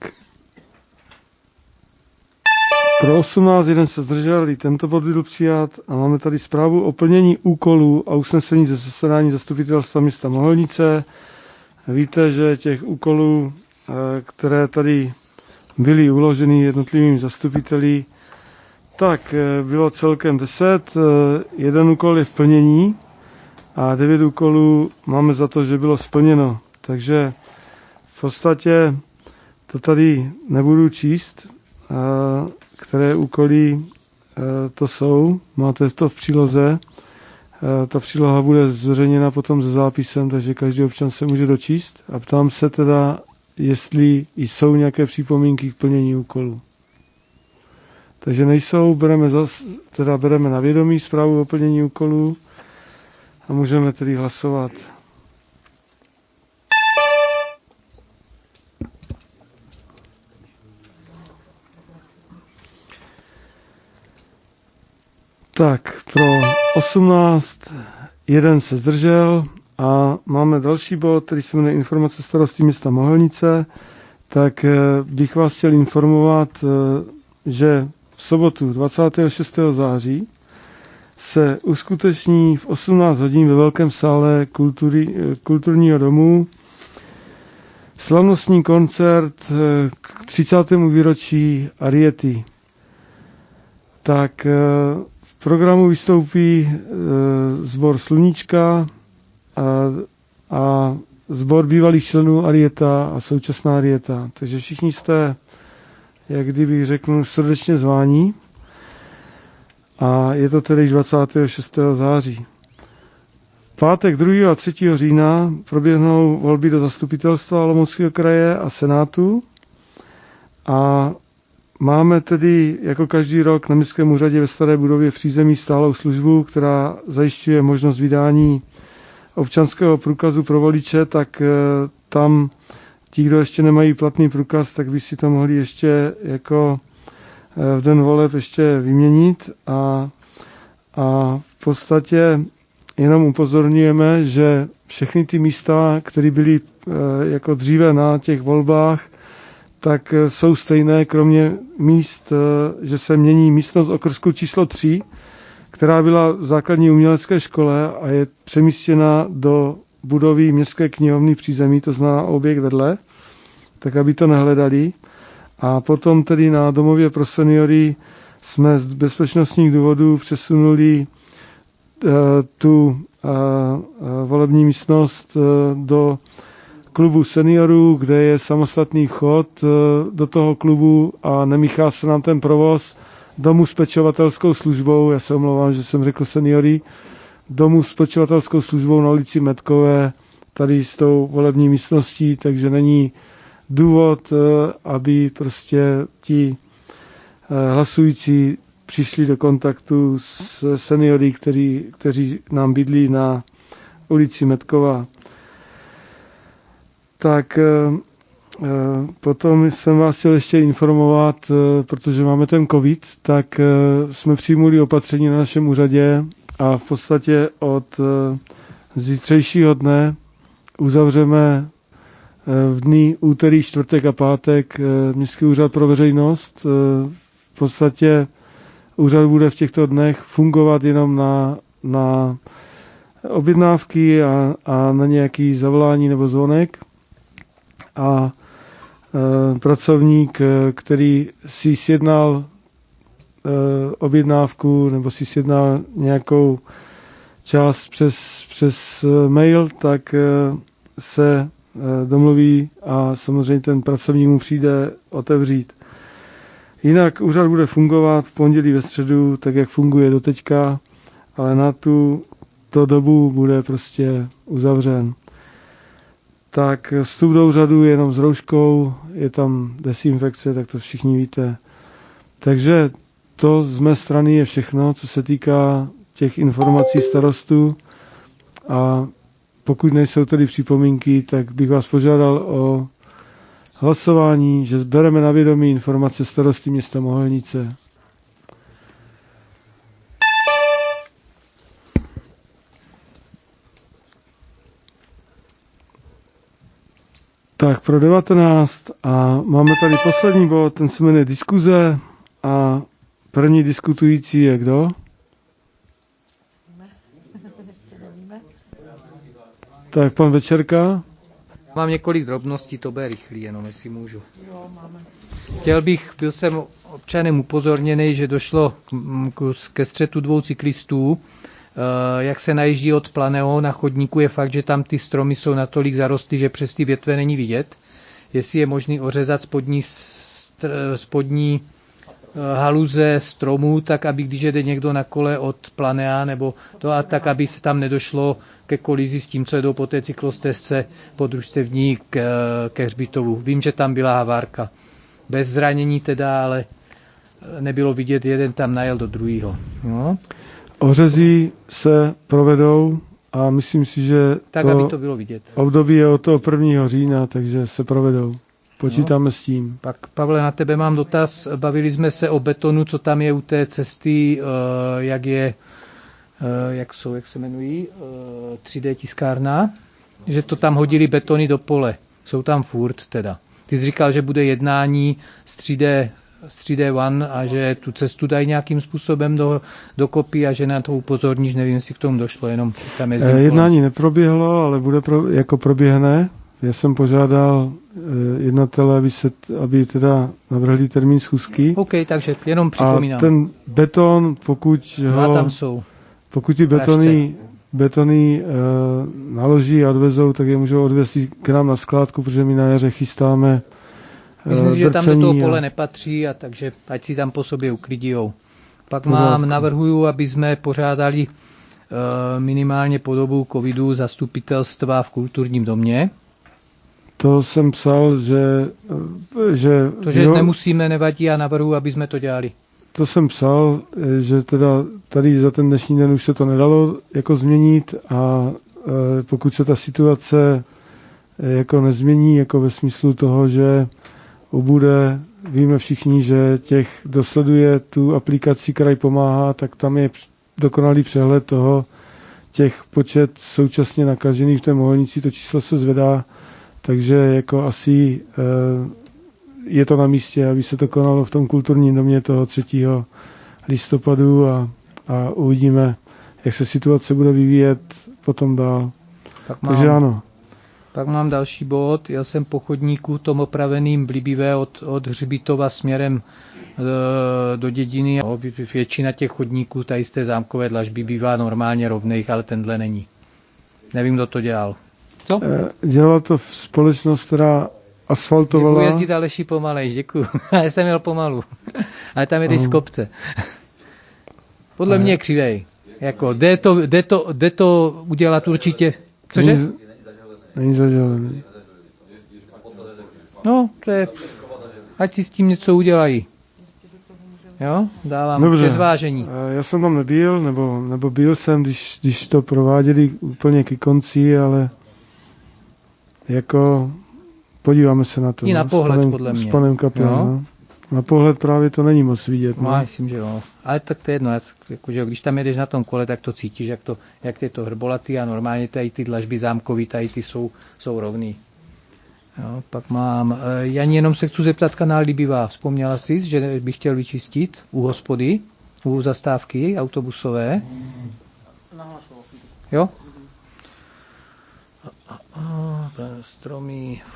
Pro osmnáct, jeden se zdržel, i tento bod byl přijat a máme tady zprávu o plnění úkolů a usnesení ze zasedání zastupitelstva města Mohelnice. Víte, že těch úkolů, které tady byly uloženy jednotlivým zastupiteli, tak bylo celkem deset. Jeden úkol je v plnění a devět úkolů máme za to, že bylo splněno. Takže v podstatě to tady nebudu číst, které úkoly to jsou. Máte to v příloze. Ta příloha bude zveřejněna potom se zápisem, takže každý občan se může dočíst. A ptám se teda, jestli jsou nějaké připomínky k plnění úkolů. Takže nejsou, bereme, zas, teda bereme na vědomí zprávu o plnění úkolů a můžeme tedy hlasovat. Tak, pro osmnáct, jeden se zdržel a máme další bod, který se jmenuje Informace starosty města Mohelnice. Tak bych vás chtěl informovat, že v sobotu dvacátého šestého září se uskuteční v osmnáct hodin ve velkém sále kultury, kulturního domu slavnostní koncert k třicátému výročí Ariety. Tak v programu vystoupí sbor Sluníčka a, a sbor bývalých členů Arieta a současná Arieta. Takže všichni jste, jak kdybych řekl, srdečně zváni. A je to tedy dvacátého šestého září. V pátek druhého a třetího října proběhnou volby do zastupitelstva Olomouckého kraje a senátu. A máme tedy jako každý rok na Městském úřadě ve Staré budově v přízemí stálou službu, která zajišťuje možnost vydání občanského průkazu pro voliče, tak tam ti, kdo ještě nemají platný průkaz, tak by si to mohli ještě jako v den voleb ještě vyměnit a, a v podstatě jenom upozorňujeme, že všechny ty místa, které byly jako dříve na těch volbách, tak jsou stejné, kromě míst, že se mění místnost okrsku číslo tři, která byla v základní umělecké škole a je přemístěna do budovy městské knihovny v přízemí, to znamená objekt vedle, tak aby to nehledali. A potom tedy na domově pro seniory jsme z bezpečnostních důvodů přesunuli uh, tu uh, volební místnost uh, do klubu seniorů, kde je samostatný vchod uh, do toho klubu a nemíchá se nám ten provoz domu s pečovatelskou službou, já se omlouvám, že jsem řekl seniory, domu s pečovatelskou službou na ulici Metkové, tady s tou volební místností, takže není důvod, aby prostě ti hlasující přišli do kontaktu s seniory, který, kteří nám bydlí na ulici Metkova. Tak potom jsem vás chtěl ještě informovat, protože máme ten covid, tak jsme přijmuli opatření na našem úřadě a v podstatě od zítřejšího dne uzavřeme v dny úterý, čtvrtek a pátek Městský úřad pro veřejnost. V podstatě úřad bude v těchto dnech fungovat jenom na, na objednávky a, a na nějaký zavolání nebo zvonek. A e, pracovník, který si sjednal e, objednávku nebo si sjednal nějakou část přes, přes mail, tak e, se e, domluví a samozřejmě ten pracovník mu přijde otevřít. Jinak úřad bude fungovat v pondělí ve středu, tak jak funguje doteďka, ale na tu to dobu bude prostě uzavřen. Tak vstup do úřadu je jenom s rouškou, je tam dezinfekce, tak to všichni víte. Takže to z mé strany je všechno, co se týká těch informací starostů. A pokud nejsou tedy připomínky, tak bych vás požádal o hlasování, že bereme na vědomí informace starosty města Mohelnice. Tak pro devatenáct a máme tady poslední bod, ten se jmenuje diskuze a první diskutující je kdo? Tak pan Večerka. Mám několik drobností, to bude rychlý, jenom jestli můžu. Chtěl bych, byl jsem občanem upozorněný, že došlo k, ke střetu dvou cyklistů. Jak se najíždí od Planého na chodníku, je fakt, že tam ty stromy jsou natolik zarostlý, že přes ty větve není vidět. Jestli je možný ořezat spodní, spodní haluze stromů, tak aby když jede někdo na kole od Planea, nebo to a tak, aby se tam nedošlo ke kolizi s tím, co jedou po té cyklostezce po družstevní k, ke hřbitovu. Vím, že tam byla havárka. Bez zranění teda, ale nebylo vidět, jeden tam najel do druhého. No. Ořezí se provedou a myslím si, že tak, to, aby to bylo vidět. Období je od toho prvního října, takže se provedou. Počítáme no. s tím. Pak, Pavle, na tebe mám dotaz. Bavili jsme se o betonu, co tam je u té cesty, jak je, jak jsou, jak se jmenují, tři dé tiskárna, že to tam hodili betony do pole. Jsou tam furt teda. Ty jsi říkal, že bude jednání s tři dé z tři dé One a že tu cestu dají nějakým způsobem do, do kopy a že na to upozorníš, nevím, jestli k tomu došlo, jenom tam jezdím. Jednání kolem. Neproběhlo, ale bude pro, jako proběhne. Já jsem požádal jednatele, aby, se, aby teda navrhli termín schůzky. OK, takže jenom připomínám. A ten beton, pokud no ho, tam jsou. pokud ty betony, betony e, naloží a odvezou, tak je můžou odvést k nám na skládku, protože my na jaře chystáme myslím si, že tam do toho pole a... nepatří, a takže ať si tam po sobě uklidijou. Pak mám, navrhuju, aby jsme pořádali e, minimálně po dobu covidu zastupitelstva v kulturním domě. To jsem psal, že... že to, že jo, nemusíme, nevadí a navrhuji, aby jsme to dělali. To jsem psal, že teda tady za ten dnešní den už se to nedalo jako změnit a e, pokud se ta situace jako nezmění, jako ve smyslu toho, že ubude, víme všichni, že těch, kdo sleduje tu aplikaci, která pomáhá, tak tam je dokonalý přehled toho, těch počet současně nakažených v té Mohelnici, to číslo se zvedá, takže jako asi je to na místě, aby se to konalo v tom kulturním domě toho třetího listopadu a, a uvidíme, jak se situace bude vyvíjet potom dál. Pak mám, takže ano. Pak mám další bod. Jel jsem po chodníku tom opraveným v Libivé od, od Hřbitova směrem e, do Dědiny. No, většina těch chodníků tady z té zámkové dlažby bývá normálně rovných, ale tenhle není. Nevím, kdo to dělal. Co? E, dělala to společnost, která asfaltovala. Děkuji jezdit Aleši pomalej, děkuji. Já jsem jel pomalu. Ale tam jedeš z kopce. Podle mě křivej. Jako, jde to, jde to, jde to udělat určitě. Cože? Není, není zažalený. No, to je... Ať si s tím něco udělají. Jo? Dávám Dobře. ke zvážení. Já jsem tam nebyl, nebo, nebo byl jsem, když, když to prováděli úplně ke konci, ale jako podíváme se na to. I na no, pohled, s panem, podle mě. S panem Kaplem, no. Na pohled právě to není moc vidět. No, no. myslím, že jo. Ale tak to je jedno, jako, že když tam jedeš na tom kole, tak to cítíš, jak, to, jak je to hrbolatý a normálně tady ty dlažby zámkový, tady ty jsou, jsou rovný. Jo, pak mám, Jani, jenom se chci zeptat, kanál Libivá. Vzpomněla jsi, že bych chtěl vyčistit u hospody, u zastávky autobusové? Nahlašoval jsem to. Jo? Stromy.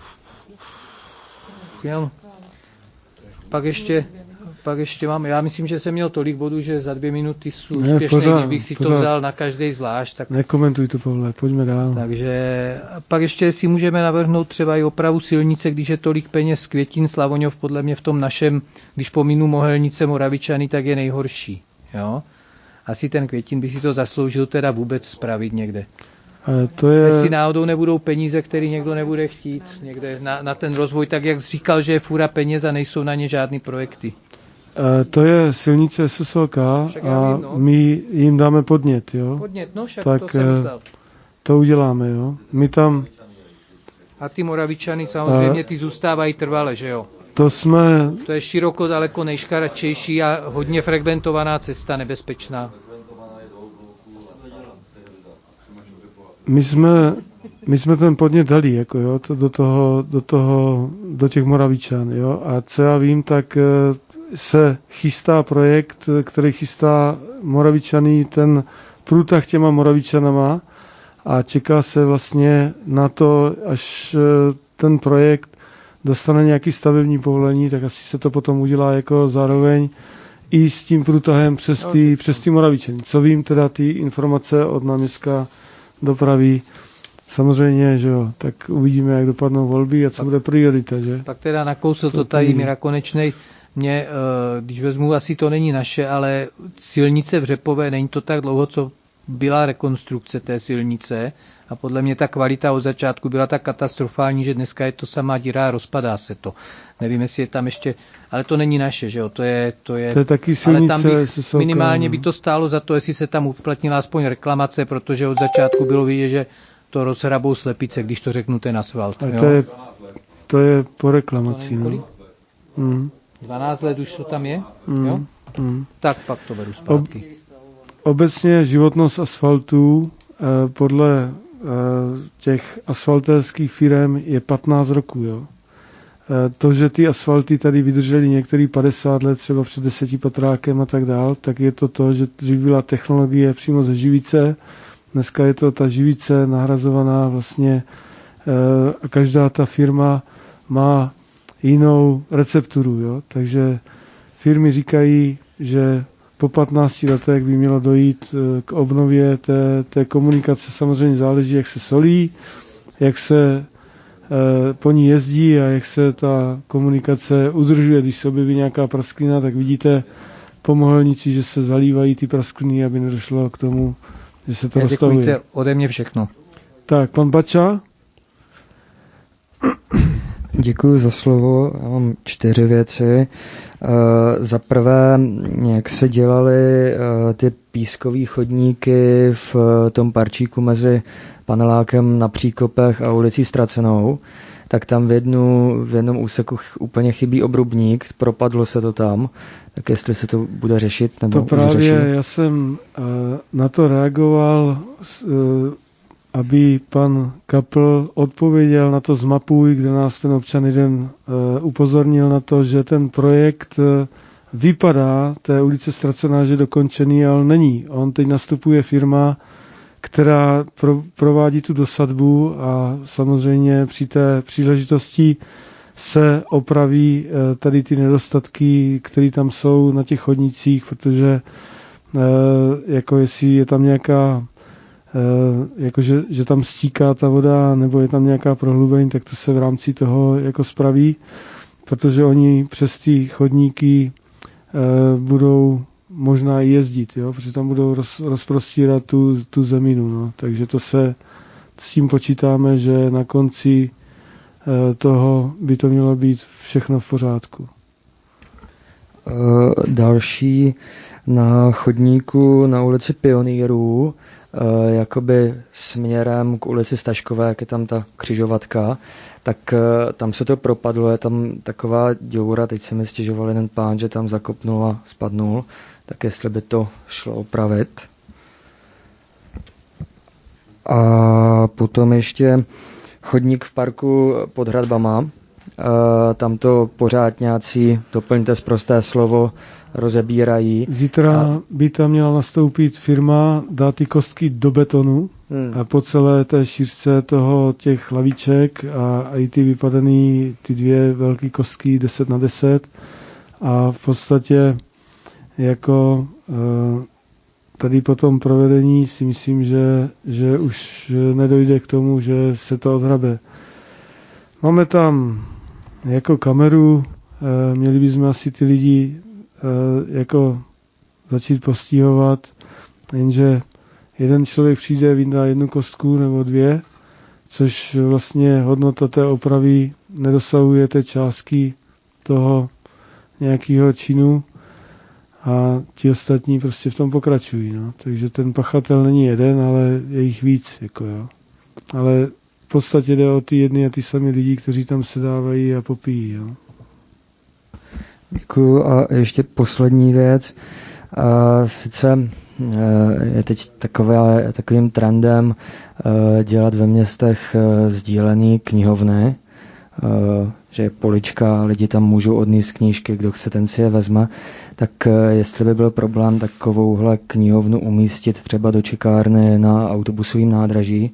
Jo. Pak ještě, pak ještě mám, já myslím, že jsem měl tolik bodů, že za dvě minuty jsou úspěšné, kdybych si pořád to vzal na každý zvlášť. Tak... Nekomentuj to, Pavle, pojďme dál. Takže pak ještě si můžeme navrhnout třeba i opravu silnice, když je tolik peněz Květin, Slavoňov, podle mě v tom našem, když pominu Mohelnice, Moravičany, tak je nejhorší. Jo? Asi ten Květin by si to zasloužil teda vůbec spravit někde. To je... Jestli náhodou nebudou peníze, které někdo nebude chtít někde na, na ten rozvoj, tak jak říkal, že je fůra peněz a nejsou na ně žádný projekty. To je silnice S S L K a vím, no. My jim dáme podnět, jo? Podnět, no však tak to jsem myslel. To uděláme, jo? My tam... A ty Moravičany samozřejmě ty zůstávají trvale, že jo? To jsme... To je široko daleko nejškaradčejší a hodně frekventovaná cesta, nebezpečná. My jsme, my jsme ten podnět dali jako, jo, to do, toho, do, toho, do těch Moravičan. Jo, a co já vím, tak se chystá projekt, který chystá Moravičany, ten průtah těma Moravičanama a čeká se vlastně na to, až ten projekt dostane nějaký stavební povolení, tak asi se to potom udělá jako zároveň i s tím průtahem přes ty, přes ty Moravičany. Co vím, teda ty informace od náměstka dopravy, samozřejmě, že jo, tak uvidíme, jak dopadnou volby a co pak, bude priorita, že? Tak teda nakousl to, to tady Míra Konečnej. Mě, když vezmu, asi to není naše, ale silnice v Řepové, není to tak dlouho, co byla rekonstrukce té silnice a podle mě ta kvalita od začátku byla tak katastrofální, že dneska je to samá díra a rozpadá se to. Nevím, jestli je tam ještě, ale to není naše, že jo, to je, to je, to je taky silnice, ale tam bych, minimálně by to stálo za to, jestli se tam uplatnila aspoň reklamace, protože od začátku bylo vidět, že to rozhrabou slepice, když to řeknu ten asfalt. A to, je, to je po reklamaci, no. Mm. dvanáct let už to tam je, mm. jo? Mm. Tak pak to beru zpátky. Ob, obecně životnost asfaltu eh, podle eh, těch asfaltérských firem je patnáct roků, jo. To, že ty asfalty tady vydržely některý padesát let, třeba před deseti patrákem a tak dál, tak je to to, že dřív byla technologie přímo ze živice, dneska je to ta živice nahrazovaná vlastně a každá ta firma má jinou recepturu, jo? Takže firmy říkají, že po patnácti letech by mělo dojít k obnově té, té komunikace, samozřejmě záleží, jak se solí, jak se po ní jezdí a jak se ta komunikace udržuje. Když se objeví nějaká prasklina, tak vidíte po Mohelnici, že se zalívají ty praskliny, aby nedošlo k tomu, že se to rozstavuje. Děkujte ode mě všechno. Tak, pan Bača. Děkuji za slovo. Já mám čtyři věci. Uh, za prvé, jak se dělaly uh, ty pískové chodníky v uh, tom parčíku mezi panelákem na Příkopech a ulicí Ztracenou, tak tam v, jednu, v jednom úseku úplně chybí obrubník, propadlo se to tam, tak jestli se to bude řešit nebo to právě řeší. Já jsem na to reagoval, aby pan Kapl odpověděl na to zmapuj, kde nás ten občan jeden upozornil na to, že ten projekt vypadá té ulice Ztracená, že dokončený, ale není. On teď nastupuje firma, která pro, provádí tu dosadbu a samozřejmě při té příležitosti se opraví tady ty nedostatky, které tam jsou na těch chodnících, protože jako jestli je tam nějaká jakože, že tam stíká ta voda nebo je tam nějaká prohlubení, tak to se v rámci toho jako spraví, protože oni přes ty chodníky budou možná i jezdit, jo? Protože tam budou roz, rozprostírat tu, tu zeminu. No? Takže to se s tím počítáme, že na konci toho by to mělo být všechno v pořádku. Další na chodníku na ulici Pionýrů, jakoby směrem k ulici Staškové, jak je tam ta křižovatka, tak tam se to propadlo, je tam taková děura, teď se mi stěžoval jeden pán, že tam zakopnul a spadnul, tak jestli by to šlo opravit. A potom ještě chodník v parku pod hradbama, tam to pořád nějací, doplňte sprosté slovo, rozebírají. Zítra a... by tam měla nastoupit firma, dát ty kostky do betonu hmm. a po celé té šířce toho těch laviček a, a i ty vypadaný, ty dvě velké kostky deset na deset a v podstatě jako tady po tom provedení si myslím, že, že už nedojde k tomu, že se to odhrabe. Máme tam jako kameru, měli bychom asi ty lidi jako začít postihovat, jenže jeden člověk přijde, vyndá jednu kostku nebo dvě, což vlastně hodnota té opravy nedosahuje té částky toho nějakého činu a ti ostatní prostě v tom pokračují. No. Takže ten pachatel není jeden, ale je jich víc. Jako jo. Ale v podstatě jde o ty jedny a ty samé lidi, kteří tam sedávají a popíjí. Jo. Děkuju. A ještě poslední věc. A sice je teď takové, takovým trendem dělat ve městech sdílený knihovny, že je polička, lidi tam můžou odníst knížky, kdo chce, ten si je vezme. Tak jestli by byl problém takovouhle knihovnu umístit třeba do čekárny na autobusovém nádraží.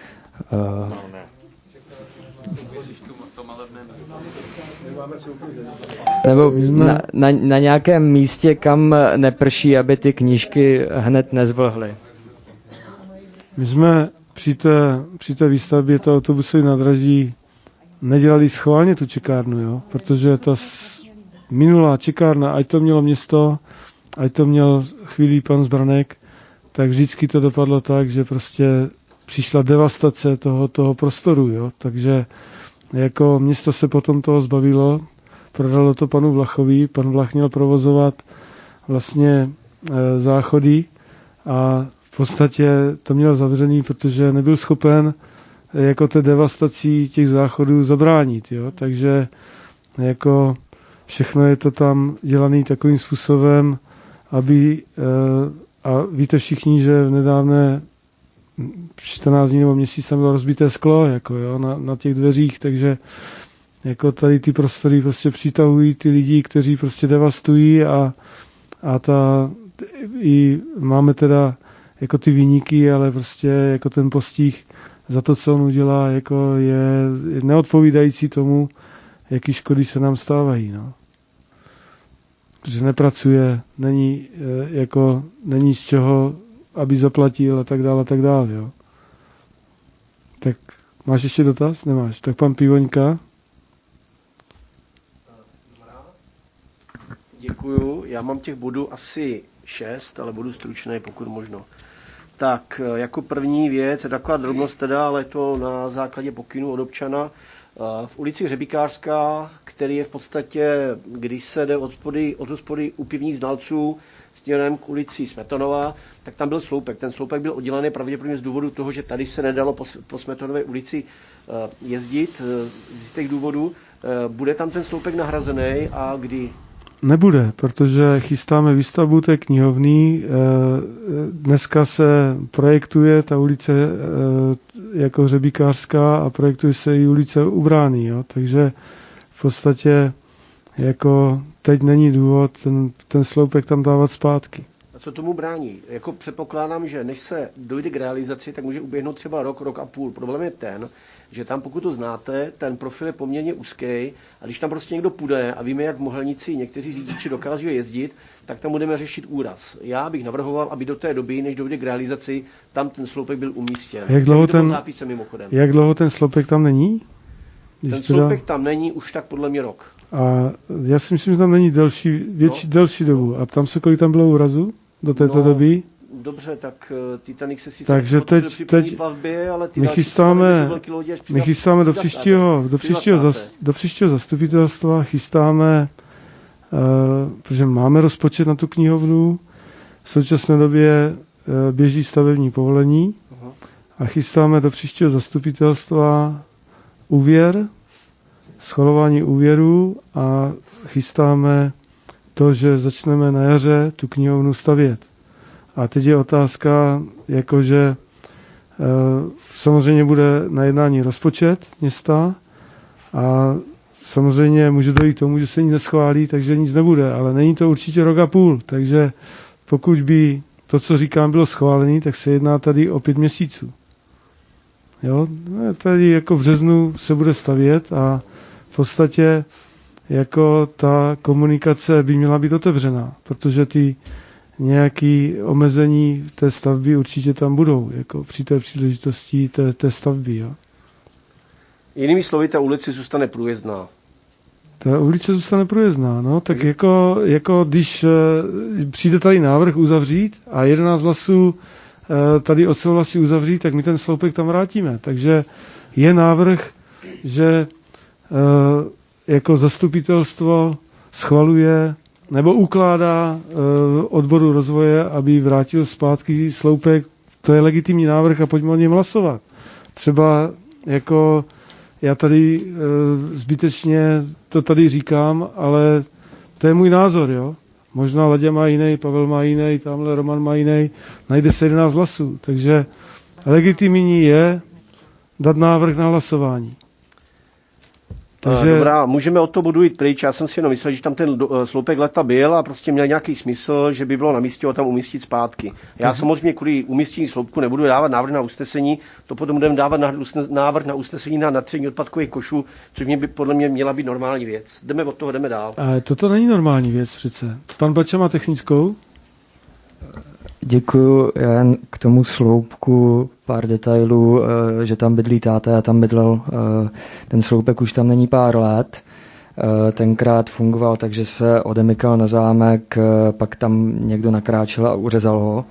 Nebo na, na, na nějakém místě, kam neprší, aby ty knížky hned nezvlhly. My jsme při té, při té výstavbě toho autobusové nádraží nedělali schválně tu čekárnu, jo? Protože ta minulá čekárna, ať to mělo město, ať to měl chvíli pan Zbranek, tak vždycky to dopadlo tak, že prostě přišla devastace toho, toho prostoru, jo? Takže jako město se potom toho zbavilo, prodalo to panu Vlachovi, pan Vlach měl provozovat vlastně e, záchody a v podstatě to měl zavřený, protože nebyl schopen e, jako té devastací těch záchodů zabránit, jo? Takže jako všechno je to tam dělané takovým způsobem, aby, e, a víte všichni, že v nedávné čtrnáct dní nebo měsíc tam bylo rozbité sklo jako, jo, na, na těch dveřích, takže jako tady ty prostory prostě přitahují ty lidi, kteří prostě devastují a, a ta, i máme teda jako ty viníky, ale prostě jako ten postih za to, co on udělá, jako je neodpovídající tomu, jaký škody se nám stávají, no. Protože nepracuje, není jako, není z čeho, aby zaplatil a tak dále a tak dále, jo. Tak máš ještě dotaz? Nemáš. Tak pan Pivoňka. Děkuju. Já mám těch bodů asi šest, ale budu stručný, pokud možno. Tak, jako první věc, je taková drobnost teda, ale to na základě pokynu od občana. V ulici Hřebíkářská, který je v podstatě, když se jde od hospody, od hospody u pivních znalců směrem k ulici Smetanova, tak tam byl sloupek. Ten sloupek byl oddělený pravděpodobně z důvodu toho, že tady se nedalo po, po Smetanové ulici jezdit z těch důvodů. Bude tam ten sloupek nahrazený a kdy? Nebude, protože chystáme výstavbu té knihovny. Dneska se projektuje ta ulice jako hřebíkářská a projektuje se i ulice u brány. Jo? Takže v podstatě jako teď není důvod ten, ten sloupek tam dávat zpátky. A co tomu brání? Jako předpokládám, že než se dojde k realizaci, tak může uběhnout třeba rok, rok a půl. Problém je ten, že tam, pokud to znáte, ten profil je poměrně úzký a když tam prostě někdo půjde a víme, jak v Mohelnici někteří řidiči dokáží jezdit, tak tam budeme řešit úraz. Já bych navrhoval, aby do té doby, než dojde k realizaci, tam ten sloupek byl umístěn. Jak dlouho, ten, zápisem, mimochodem. jak dlouho ten sloupek tam není? Když ten sloupek teda... tam není už tak podle mě rok. A já si myslím, že tam není delší, větší, no. delší dobu. A ptám se, kolik tam bylo úrazu do této no. doby? Dobře, tak uh, Titanic se sice takže teď, teď plavbě, ale ty my chystáme, my chystáme do příštího, do příštího, zas, do příštího zastupitelstva, chystáme, uh, protože máme rozpočet na tu knihovnu, v současné době uh, běží stavební povolení uh-huh. a chystáme do příštího zastupitelstva úvěr, schvalování úvěru a chystáme to, že začneme na jaře tu knihovnu stavět. A teď je otázka, jakože e, samozřejmě bude na jednání rozpočet města a samozřejmě může dojít k tomu, že se nic neschválí, takže nic nebude, ale není to určitě rok a půl, takže pokud by to, co říkám, bylo schválené, tak se jedná tady o pět měsíců. Jo, tady jako v březnu se bude stavět a v podstatě jako ta komunikace by měla být otevřená, protože ty nějaké omezení té stavby určitě tam budou, jako při té příležitosti té, té stavby. Jo. Jinými slovy, ta ulice zůstane průjezdná. Ta ulice zůstane průjezdná, no, tak jako, jako když e, přijde tady návrh uzavřít a jedenáct hlasů e, tady odsouhlasí uzavřít, tak my ten sloupek tam vrátíme. Takže je návrh, že e, jako zastupitelstvo schvaluje nebo ukládá e, odboru rozvoje, aby vrátil zpátky sloupek. To je legitimní návrh a pojďme o něm hlasovat. Třeba jako já tady e, zbytečně to tady říkám, ale to je můj názor, jo. Možná Ladě má jiný, Pavel má jiný, tamhle Roman má jiný, najde se jedenáct hlasů. Takže legitimní je dát návrh na hlasování. Takže... Dobrá, můžeme od toho bodu jít pryč. Já jsem si jenom myslel, že tam ten sloupek leta byl a prostě měl nějaký smysl, že by bylo na místě ho tam umístit zpátky. Já uh-huh. samozřejmě kvůli umístění sloupku nebudu dávat návrh na usnesení, to potom budeme dávat návrh na usnesení na natření odpadkových košů, což mě by podle mě měla být normální věc. Jdeme od toho, jdeme dál. A toto není normální věc přece. Pan Bača má technickou? Děkuju. Já jen k tomu sloupku pár detailů, že tam bydlí táta, já tam bydlel. Ten sloupek už tam není pár let. Tenkrát fungoval, takže se odemykal na zámek, pak tam někdo nakráčel a uřezal ho.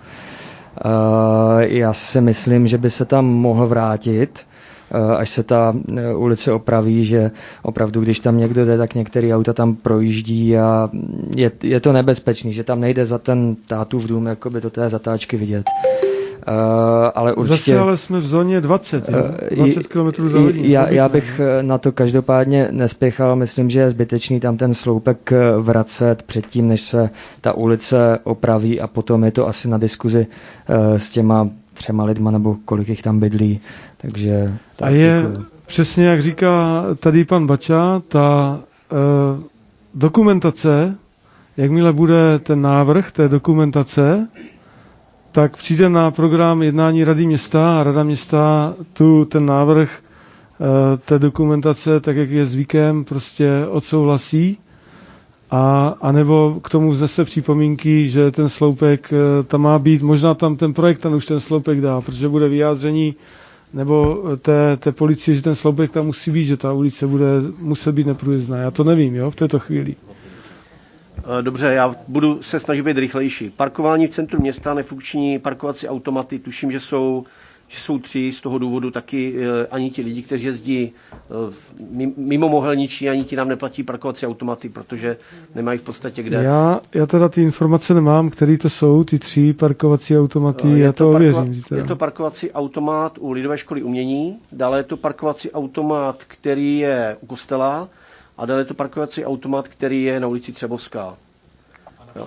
Já si myslím, že by se tam mohl vrátit, až se ta ulice opraví, že opravdu, když tam někdo jde, tak některé auta tam projíždí a je, je to nebezpečný, že tam nejde za ten tátův dům jakoby do té zatáčky vidět. Uh, ale určitě... Zase ale jsme v zóně dvacet, jo? dvacet kilometrů za hodinu. Já, já bych na to každopádně nespěchal, myslím, že je zbytečný tam ten sloupek vracet předtím, než se ta ulice opraví a potom je to asi na diskuzi uh, s těma třema lidma, nebo kolik jich tam bydlí. Takže, a je děkuju. Přesně, jak říká tady pan Bača, ta uh, dokumentace, jakmile bude ten návrh té dokumentace, tak přijde na program jednání Rady města a Rada města tu ten návrh e, té dokumentace, tak jak je zvykem, prostě odsouhlasí a, a nebo k tomu vznese připomínky, že ten sloupek e, tam má být, možná tam ten projektant už ten sloupek dá, protože bude vyjádření nebo té, té policie, že ten sloupek tam musí být, že ta ulice bude muset být neprůjezdná. Já to nevím, jo, v této chvíli. Dobře, já budu se snažit být rychlejší. Parkování v centru města, nefunkční parkovací automaty, tuším, že jsou že jsou tři, z toho důvodu taky ani ti lidi, kteří jezdí mimo Mohelničí, ani ti nám neplatí parkovací automaty, protože nemají v podstatě kde. Já, já teda ty informace nemám, který to jsou, ty tři parkovací automaty, je já to, to ověřím. Parkova- je to parkovací automat u Lidové školy umění, dále je to parkovací automat, který je u kostela a dále je to parkovací automat, který je na ulici Třebovská. Jo.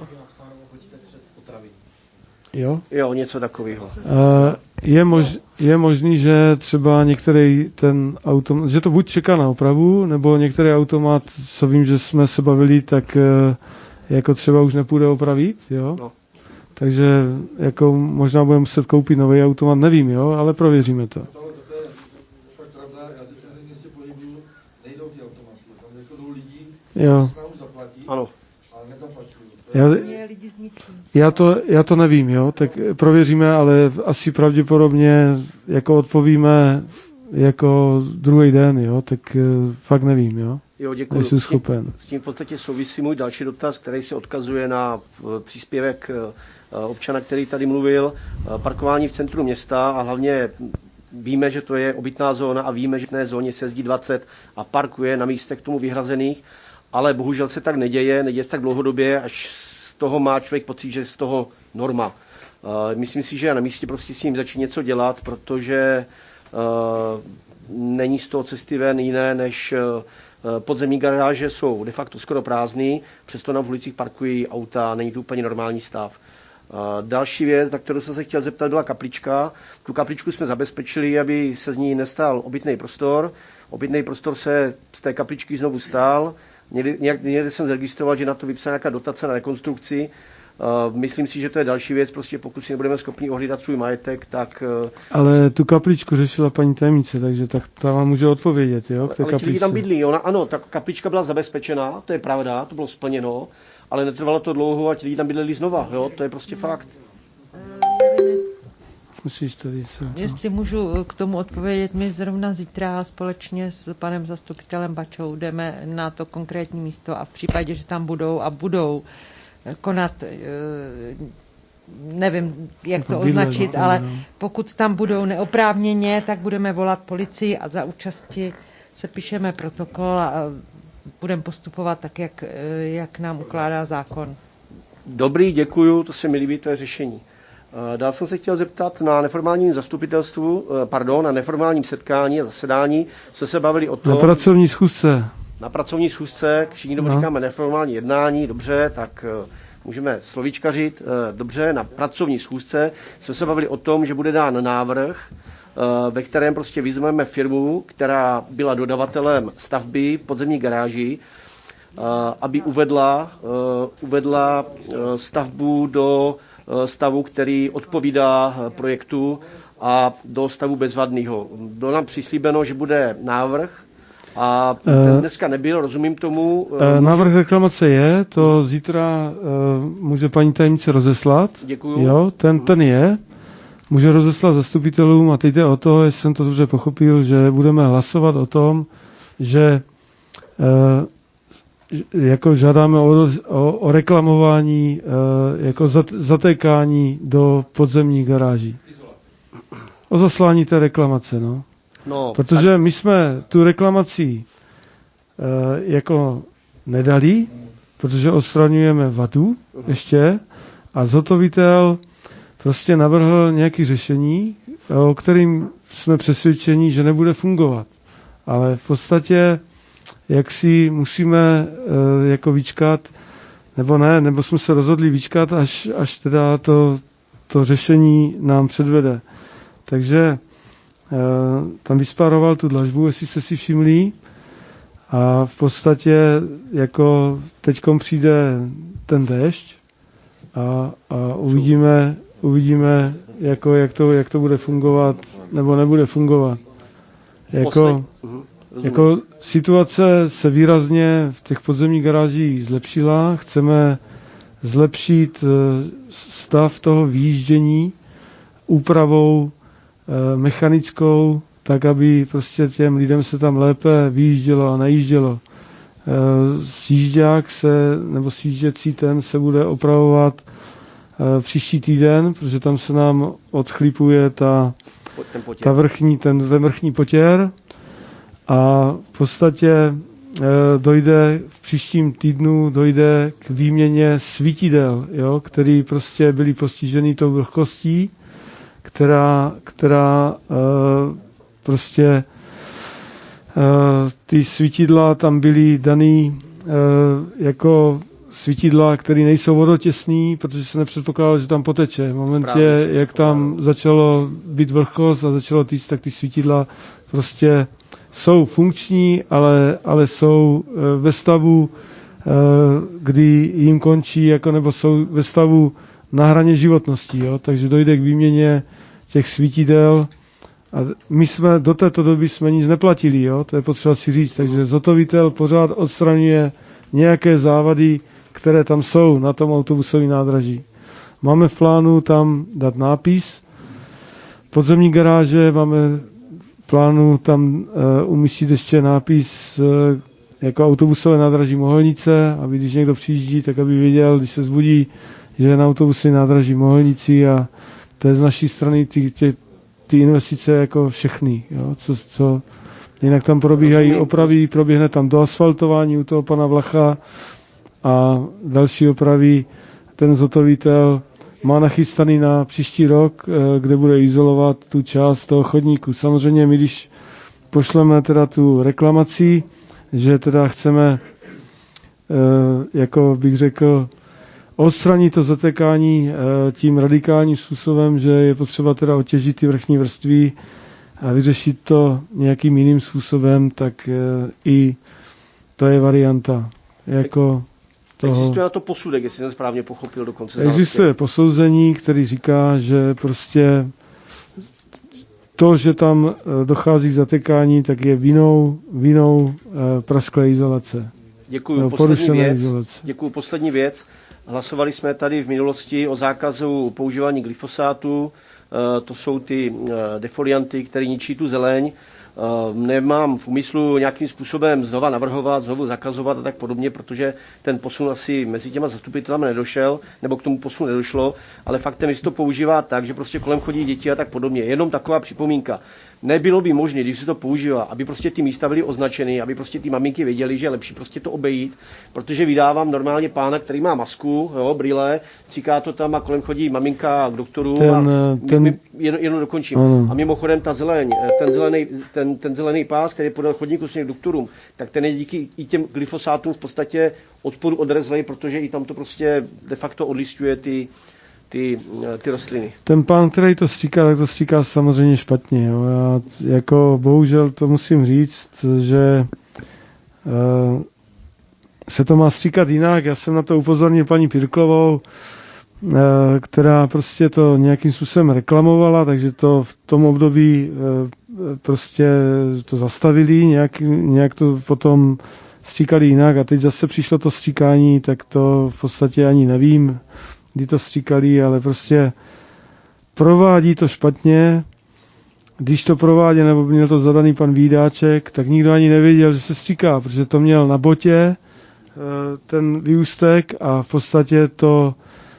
Jo? Jo, něco takového. Je, mož, je možný, že třeba některý ten automat, že to buď čeká na opravu, nebo některý automat, co vím, že jsme se bavili, tak jako třeba už nepůjde opravit, jo? No. Takže jako možná budeme muset koupit nový automat, nevím, jo, ale prověříme to. Jo. Ano. Já, já, to, já to nevím, jo, tak prověříme, ale asi pravděpodobně jako odpovíme jako druhý den, jo, tak fakt nevím, jo. Jo, děkuji. Nejsem schopen. S tím v podstatě souvisí můj další dotaz, který se odkazuje na příspěvek občana, který tady mluvil, parkování v centru města a hlavně víme, že to je obytná zóna a víme, že v té zóně se jezdí dvacet a parkuje na místech k tomu vyhrazených, ale bohužel se tak neděje, neděje se tak dlouhodobě, až z toho má člověk pocit, že je z toho norma. Myslím si, že je na místě prostě s ním začít něco dělat, protože není z toho cesty ven jiné, než podzemní garáže jsou de facto skoro prázdný, přesto nám v ulicích parkují auta, není to úplně normální stav. Další věc, na kterou jsem se chtěl zeptat, byla kaplička. Tu kapličku jsme zabezpečili, aby se z ní nestal obytný prostor. Obytný prostor se z té kapličky znovu stál. Někdy, nějak, někdy jsem zaregistroval, že na to vypsala nějaká dotace na rekonstrukci. Uh, myslím si, že to je další věc, prostě pokud si nebudeme schopni ohlídat svůj majetek, tak... Uh, ale tu kapličku řešila paní tajemnice, takže tak ta vám může odpovědět, jo, k té ale kapličce. ti lidi tam bydlí, ona, ano, ta kaplička byla zabezpečena, to je pravda, to bylo splněno, ale netrvalo to dlouho a ti lidi tam bydleli znova, jo, to je prostě fakt. Musíš tady se... Jestli můžu k tomu odpovědět, my zrovna zítra společně s panem zastupitelem Bačou jdeme na to konkrétní místo a v případě, že tam budou a budou konat, nevím, jak to označit, ale pokud tam budou neoprávněně, tak budeme volat policii a za účasti se píšeme protokol a budeme postupovat tak, jak, jak nám ukládá zákon. Dobrý, děkuju, to se mi líbí, to je řešení. Dál jsem se chtěl zeptat na neformálním zastupitelstvu, pardon, na neformálním setkání a zasedání, co se bavili o tom... Na pracovní schůzce. Na pracovní schůzce, všichni tomu no. říkáme neformální jednání, dobře, tak můžeme slovíčkařit, dobře, na pracovní schůzce jsme se bavili o tom, že bude dán návrh, ve kterém prostě vyzveme firmu, která byla dodavatelem stavby podzemní garáži, aby uvedla, uvedla stavbu do stavu, který odpovídá projektu a do stavu bezvadného. Bylo nám přislíbeno, že bude návrh a ten dneska nebyl, rozumím tomu. Návrh může... reklamace je, to zítra může paní tajemnice rozeslat. Děkuju. Jo, ten, ten je. Může rozeslat zastupitelům a teď jde o to, jestli jsem to dobře pochopil, že budeme hlasovat o tom, že jako žádáme o, o, o reklamování, e, jako zat, zatékání do podzemních garáží. O zaslání té reklamace, no. no Protože tak... my jsme tu reklamaci e, jako nedali, protože odstraňujeme vadu uh-huh. ještě a zhotovitel prostě navrhl nějaké řešení, o kterým jsme přesvědčeni, že nebude fungovat. Ale v podstatě jak si musíme e, jako vyčkat, nebo ne, nebo jsme se rozhodli vyčkat, až, až teda to, to řešení nám předvede. Takže e, tam vyspároval tu dlažbu, jestli jste si všimli, a v podstatě jako teďkom přijde ten déšť a, a uvidíme, uvidíme jako, jak, to, jak to bude fungovat, nebo nebude fungovat. Jako... Jako situace se výrazně v těch podzemních garážích zlepšila. Chceme zlepšit stav toho výjíždění úpravou mechanickou, tak aby prostě těm lidem se tam lépe vyjíždělo a najíždělo. Sjížďák se, nebo sjížděcí ten se bude opravovat příští týden, protože tam se nám odchlípuje ta ten potěr. ta vrchní, ten, ten vrchní potěr a v podstatě e, dojde v příštím týdnu dojde k výměně svítidel, jo, který prostě byly postižený tou vlhkostí, která, která e, prostě e, ty svítidla tam byly daný e, jako svítidla, které nejsou vodotěsný, protože se nepředpokládalo, že tam poteče. V momentě, Správně, jak tam začalo být vlhkost a začalo týct, tak ty svítidla prostě jsou funkční, ale, ale jsou ve stavu, kdy jim končí, jako nebo jsou ve stavu na hraně životnosti. Jo? Takže dojde k výměně těch svítidel. A my jsme do této doby jsme nic neplatili, jo? To je potřeba si říct. Takže zhotovitel pořád odstraňuje nějaké závady, které tam jsou na tom autobusovém nádraží. Máme v plánu tam dát nápis. Podzemní garáže máme v plánu tam uh, umístit ještě nápis uh, jako autobusové nádraží Mohelnice, aby když někdo přijíždí, tak aby věděl, když se zbudí, že je na autobusové nádraží Mohelnici a to je z naší strany ty, ty, ty investice jako všechny. Jo? Co, co, jinak tam probíhají opravy, proběhne tam doasfaltování u toho pana Vlacha, a další opravy ten zhotovitel má nachystaný na příští rok, kde bude izolovat tu část toho chodníku. Samozřejmě my, když pošleme teda tu reklamaci, že teda chceme, jako bych řekl, odstranit to zatekání tím radikálním způsobem, že je potřeba teda otěžit ty vrchní vrstvy a vyřešit to nějakým jiným způsobem, tak i to je varianta. Jako toho. Existuje na to posudek, jestli jsem správně pochopil dokonce. Existuje posouzení, který říká, že prostě to, že tam dochází k zatekání, tak je vinou, vinou prasklé izolace. Děkuju. Poslední věc. Děkuju. Poslední věc. Hlasovali jsme tady v minulosti o zákazu používání glyfosátu. To jsou ty defolianty, které ničí tu zeleň. Nemám v úmyslu nějakým způsobem znova navrhovat, znovu zakazovat a tak podobně, protože ten posun asi mezi těma zastupitelami nedošel, nebo k tomu posunu nedošlo, ale faktem je, že to používá tak, že prostě kolem chodí děti a tak podobně. Jenom taková připomínka. Nebylo by možné, když se to používá, aby prostě ty místa byly označeny, aby prostě ty maminky věděly, že je lepší prostě to obejít, protože vydávám normálně pána, který má masku, jo, brýle, říká to tam a kolem chodí maminka k doktoru ten, a ten... My, my, jen, jenom dokončím. Uh. A mimochodem ta zeleň, ten zelený, ten, ten zelený pás, který je podal chodníku směrem k doktorům, tak ten je díky i těm glyfosátům v podstatě od spodu odrezlej, protože i tam to prostě de facto odlistuje ty Ty, ty rostliny. Ten pán, který to stříká, tak to stříká samozřejmě špatně. Jo. Já jako bohužel to musím říct, že uh, se to má stříkat jinak. Já jsem na to upozornil paní Pirklovou, uh, která prostě to nějakým způsobem reklamovala, takže to v tom období uh, prostě to zastavili, nějak, nějak to potom stříkali jinak a teď zase přišlo to stříkání, tak to v podstatě ani nevím, kdy to stříkali, ale prostě provádí to špatně. Když to provádí, nebo měl to zadaný pan Vídáček, tak nikdo ani nevěděl, že se stříká, protože to měl na botě ten výustek a v podstatě to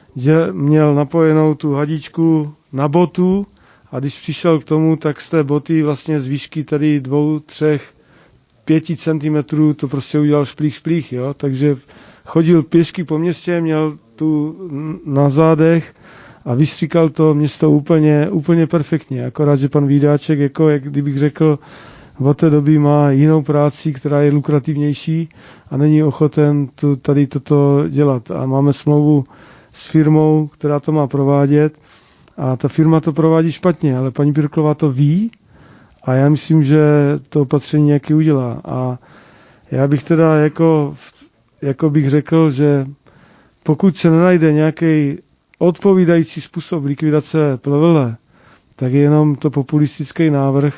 měl napojenou tu hadičku na botu a když přišel k tomu, tak z té boty vlastně z výšky tady dvou, třech, pěti centimetrů to prostě udělal šplích, šplích, jo, takže chodil pěšky po městě, měl tu na zádech a vystříkal to město úplně, úplně perfektně. Akorát, že pan Vídáček, jako jak kdybych řekl, od té doby má jinou práci, která je lukrativnější a není ochoten tu, tady toto dělat. A máme smlouvu s firmou, která to má provádět a ta firma to provádí špatně, ale paní Pirklová to ví a já myslím, že to opatření nějaký udělá. A já bych teda jako, jako bych řekl, že pokud se nenajde nějaký odpovídající způsob likvidace plevele, tak je jenom to populistický návrh,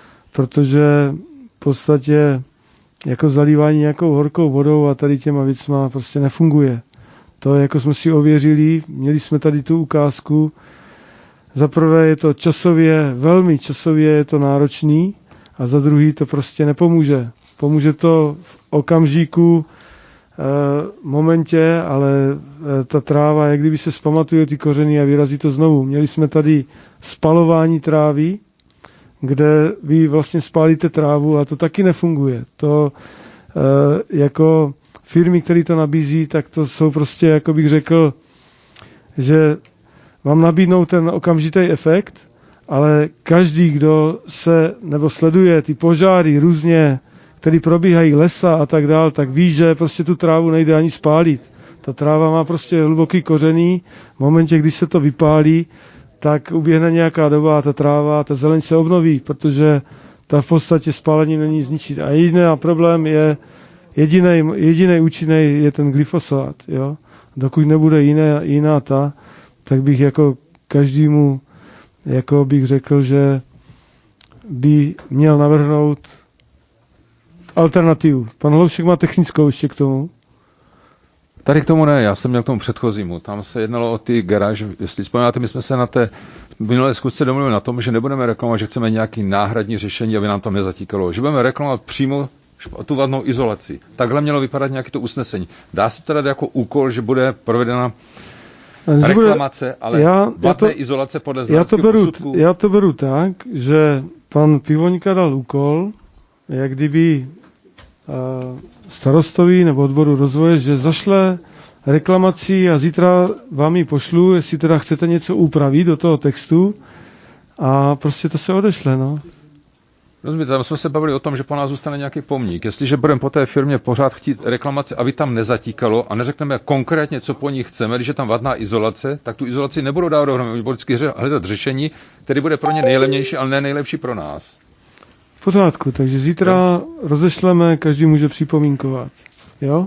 protože v podstatě jako zalívání nějakou horkou vodou a tady těma věcma prostě nefunguje. To jako jsme si ověřili, měli jsme tady tu ukázku. Za prvé je to časově, velmi časově je to náročný a za druhý to prostě nepomůže. Pomůže to v okamžiku, momentě, ale ta tráva, jak kdyby se zpamatuje ty kořeny a vyrazí to znovu. Měli jsme tady spalování trávy kde vy vlastně spálíte trávu a to taky nefunguje. To e, jako firmy, které to nabízí, tak to jsou prostě, jako bych řekl, že vám nabídnou ten okamžitý efekt, ale každý, kdo se nebo sleduje ty požáry různě, které probíhají lesa a tak dál, tak ví, že prostě tu trávu nejde ani spálit. Ta tráva má prostě hluboký koření. V momentě, když se to vypálí, tak uběhne nějaká doba a ta tráva, ta zeleň se obnoví, protože ta v podstatě spálení není zničit. A jediný problém je, jediný, jediný účinný je ten glyfosát. Jo? Dokud nebude jiné, jiná ta, tak bych jako každému jako bych řekl, že by měl navrhnout alternativu. Pan Hloušek má technickou ještě k tomu. Tady k tomu ne, já jsem měl k tomu předchozímu. Tam se jednalo o ty garáže. Jestli vzpomínáte, my jsme se na té minulé zkusce domluvili na tom, že nebudeme reklamovat, že chceme nějaký náhradní řešení, aby nám tam nezatíkalo. Že budeme reklamovat přímo tu vadnou izolaci. Takhle mělo vypadat nějaké to usnesení. Dá se to dát jako úkol, že bude provedena reklamace, ale já, vadné já to, izolace podle znaleckého posudku. Já to beru tak, že pan Pivoňka dal úkol, jak kdyby starostovi nebo odboru rozvoje, že zašle reklamací a zítra vám ji pošlu, jestli teda chcete něco upravit do toho textu a prostě to se odešle, no. Rozumíte, tam jsme se bavili o tom, že po nás zůstane nějaký pomník. Jestliže budeme po té firmě pořád chtít reklamaci, aby tam nezatíkalo a neřekneme konkrétně, co po ní chceme, když je tam vadná izolace, tak tu izolaci nebudou dávat dohromady, budou vždycky hledat řešení, které bude pro ně nejlevnější, ale ne nejlepší pro nás. V pořádku, takže zítra no. rozešleme, každý může připomínkovat. Jo?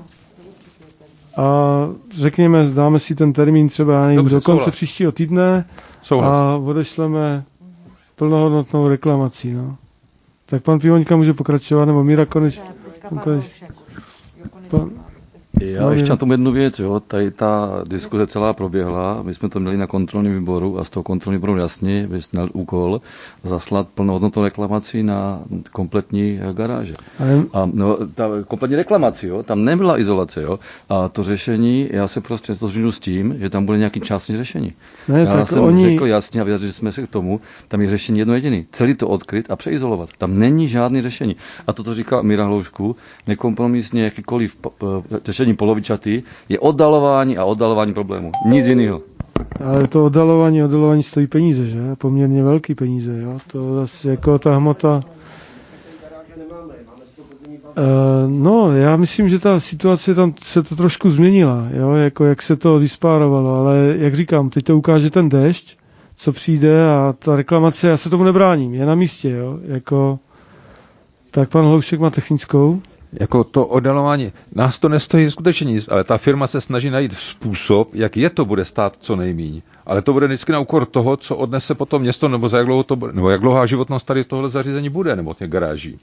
A řekněme, dáme si ten termín třeba já nevím, Dobře, do konce souhlas. příštího týdne souhlas. A odešleme plnohodnotnou reklamací. No. Tak pan Pivoňka může pokračovat, nebo Míra Koneš. koneš pan, Já ještě na tom jednu věc, jo. Tady ta diskuze celá proběhla, my jsme to měli na kontrolním výboru a z toho kontrolního výboru jasně vysnal úkol zaslat plnohodnotnou reklamaci na kompletní garáže. Ale... A no, ta kompletní reklamaci, jo, tam nebyla izolace, jo. A to řešení, já se prostě totožňuji s tím, že tam bude nějaký částní řešení. Ne, já jsem oni... řekl jasně a vyjádřili jsme se k tomu, tam je řešení jedno jediné. Celý to odkryt a přeizolovat. Tam není žádný řešení. A toto říká Míra Hloušku, nekompromisně jakýkoliv řešení polovičatý, je oddalování a oddalování problému. Nic jiného. Ale to oddalování, oddalování stojí peníze, že? Poměrně velký peníze, jo? To zase jako ta hmota... Uh, no, já myslím, že ta situace tam se to trošku změnila, jo? Jako jak se to vyspárovalo, ale jak říkám, teď to ukáže ten déšť, co přijde a ta reklamace, já se tomu nebráním, je na místě, jo? Jako... Tak pan Hloušek má technickou. Jako to oddalování, nás to nestojí skutečně nic, ale ta firma se snaží najít způsob, jak je to bude stát co nejméně. Ale to bude vždycky na úkor toho, co odnese potom město, nebo za jak dlouho to bude, nebo jak dlouhá životnost tady tohle zařízení bude, nebo těch garáží.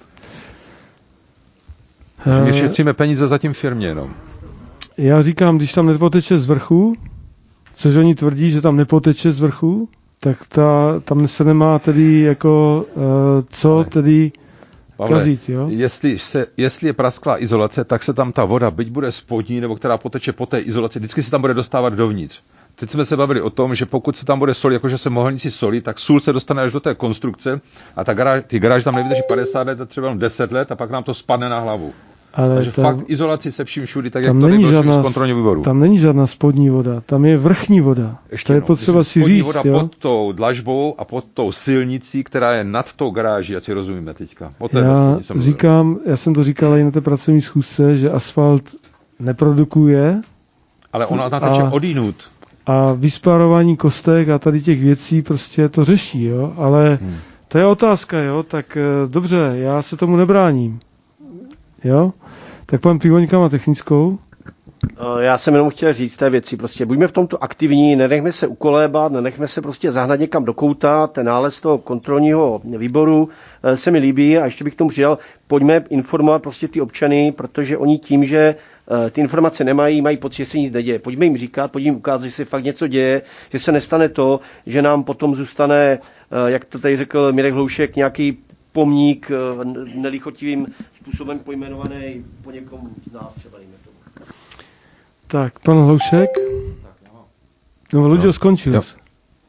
Uh, My šetříme peníze za tím firmě jenom. Já říkám, když tam nepoteče z vrchu, což oni tvrdí, že tam nepoteče z vrchu, tak ta, tam se nemá tedy jako uh, co ne. tedy Pavle, kazit, jo? Jestli, se, jestli je prasklá izolace, tak se tam ta voda, byť bude spodní, nebo která poteče po té izolaci, vždycky se tam bude dostávat dovnitř. Teď jsme se bavili o tom, že pokud se tam bude sol, jakože se mohelníci solí, tak sůl se dostane až do té konstrukce a ta garáž, ty garáž tam nevydrží padesát let, třeba deset let a pak nám to spadne na hlavu. Ale takže tam, fakt izolaci se vším všudy, tak jak to nebylo z kontrolního výboru. Tam není žádná spodní voda, tam je vrchní voda. Ještě to je no, potřeba si říct. Voda jo? pod tou dlažbou a pod tou silnicí, která je nad tou garáží, ať si rozumíme teďka. O té já říkám, já jsem to říkal i na té pracovní schůzce, že asfalt neprodukuje. Ale ona nateče odinut. A vyspárování kostek a tady těch věcí prostě to řeší, jo. Ale hmm. to je otázka, jo. Tak dobře, já se tomu nebráním. Jo? Tak pan Pivoňka má technickou. Já jsem jenom chtěl říct té věci, prostě buďme v tomto aktivní, nenechme se ukolébat, nenechme se prostě zahnat někam do kouta, ten nález toho kontrolního výboru se mi líbí a ještě bych k tomu přidal, pojďme informovat prostě ty občany, protože oni tím, že ty informace nemají, mají pocit, že se nic neděje. Pojďme jim říkat, pojďme jim ukázat, že se fakt něco děje, že se nestane to, že nám potom zůstane, jak to tady řekl Mirek Hloušek, nějaký pomník nelichotivým způsobem pojmenovaný po někom z nás třeba. Tak, pan Hloušek. No, Luděl skončil. Jo.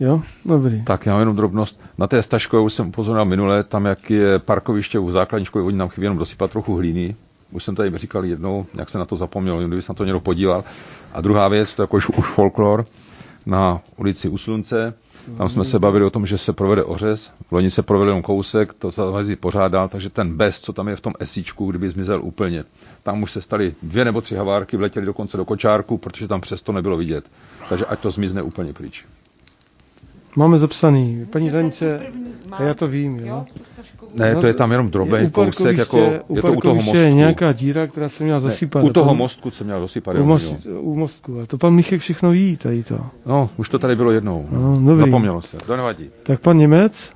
Jo, dobrý. Tak já mám jenom drobnost. Na té Staškové už jsem upozornil minule, tam jak je parkoviště u základní školy, oni nám chybí jenom dosypat trochu hlíny. Už jsem tady říkal jednou, jak se na to zapomněl, kdyby se na to někdo podíval. A druhá věc, to je jako už, už folklor, na ulici U Slunce. Tam jsme se bavili o tom, že se provede ořez. V loni se provede jenom kousek, to se pořádal, takže ten bez, co tam je v tom esíčku, kdyby zmizel úplně. Tam už se staly dvě nebo tři havárky, vletěly dokonce do kočárku, protože tam přesto nebylo vidět. Takže ať to zmizne úplně pryč. Máme zapsaný. Paní Zanice, já to vím, jo? Ne, to je tam jenom drobný kousek, jako je to u toho mostku. Je nějaká díra, která se měla zasypat. Ne, u toho mostku se měla zasypat. U, most, u mostku. A to pan Michek všechno ví, tady to. No, už to tady bylo jednou. No, zapomnělo se, to nevadí. Tak pan Němec?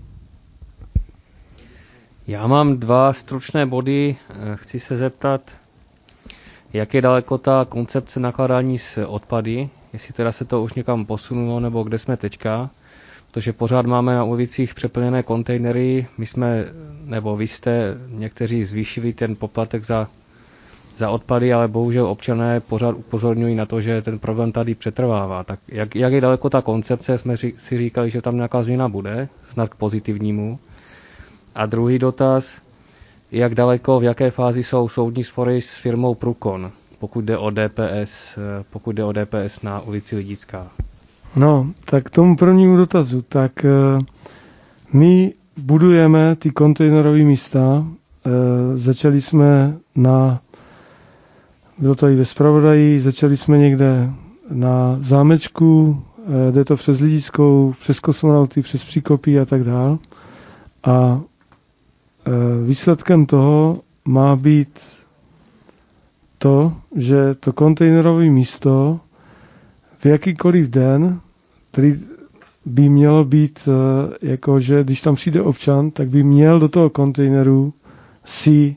Já mám dva stručné body. Chci se zeptat, jak je daleko ta koncepce nakládání s odpady, jestli teda se to už někam posunulo, nebo kde jsme teďka, protože pořád máme na ulicích přeplněné kontejnery, my jsme, nebo vy jste někteří zvýšili ten poplatek za, za odpady, ale bohužel občané pořád upozorňují na to, že ten problém tady přetrvává. Tak jak, jak je daleko ta koncepce, jsme si říkali, že tam nějaká změna bude, snad k pozitivnímu. A druhý dotaz, jak daleko, v jaké fázi jsou soudní spory s firmou Prukon, pokud jde o D P S, pokud jde o D P S na ulici Lidická. No, tak k tomu prvnímu dotazu. Tak my budujeme ty kontejnerové místa. Začali jsme na, bylo to i ve zpravodaji, začali jsme někde na Zámečku, jde to přes Lidickou, přes Kosmonauty, přes Příkopí a tak dál. A výsledkem toho má být to, že to kontejnerové místo v jakýkoliv den, který by mělo být, jako že když tam přijde občan, tak by měl do toho kontejneru si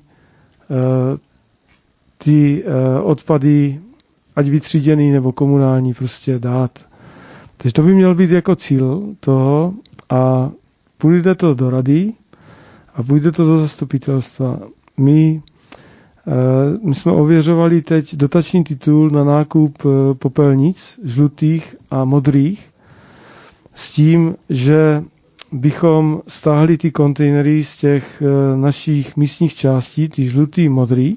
ty odpady, ať vytříděný nebo komunální, prostě dát. Takže to by měl být jako cíl toho a půjde to do rady a půjde to do zastupitelstva. My My jsme ověřovali teď dotační titul na nákup popelnic žlutých a modrých s tím, že bychom stáhli ty kontejnery z těch našich místních částí, ty žlutý, modrý,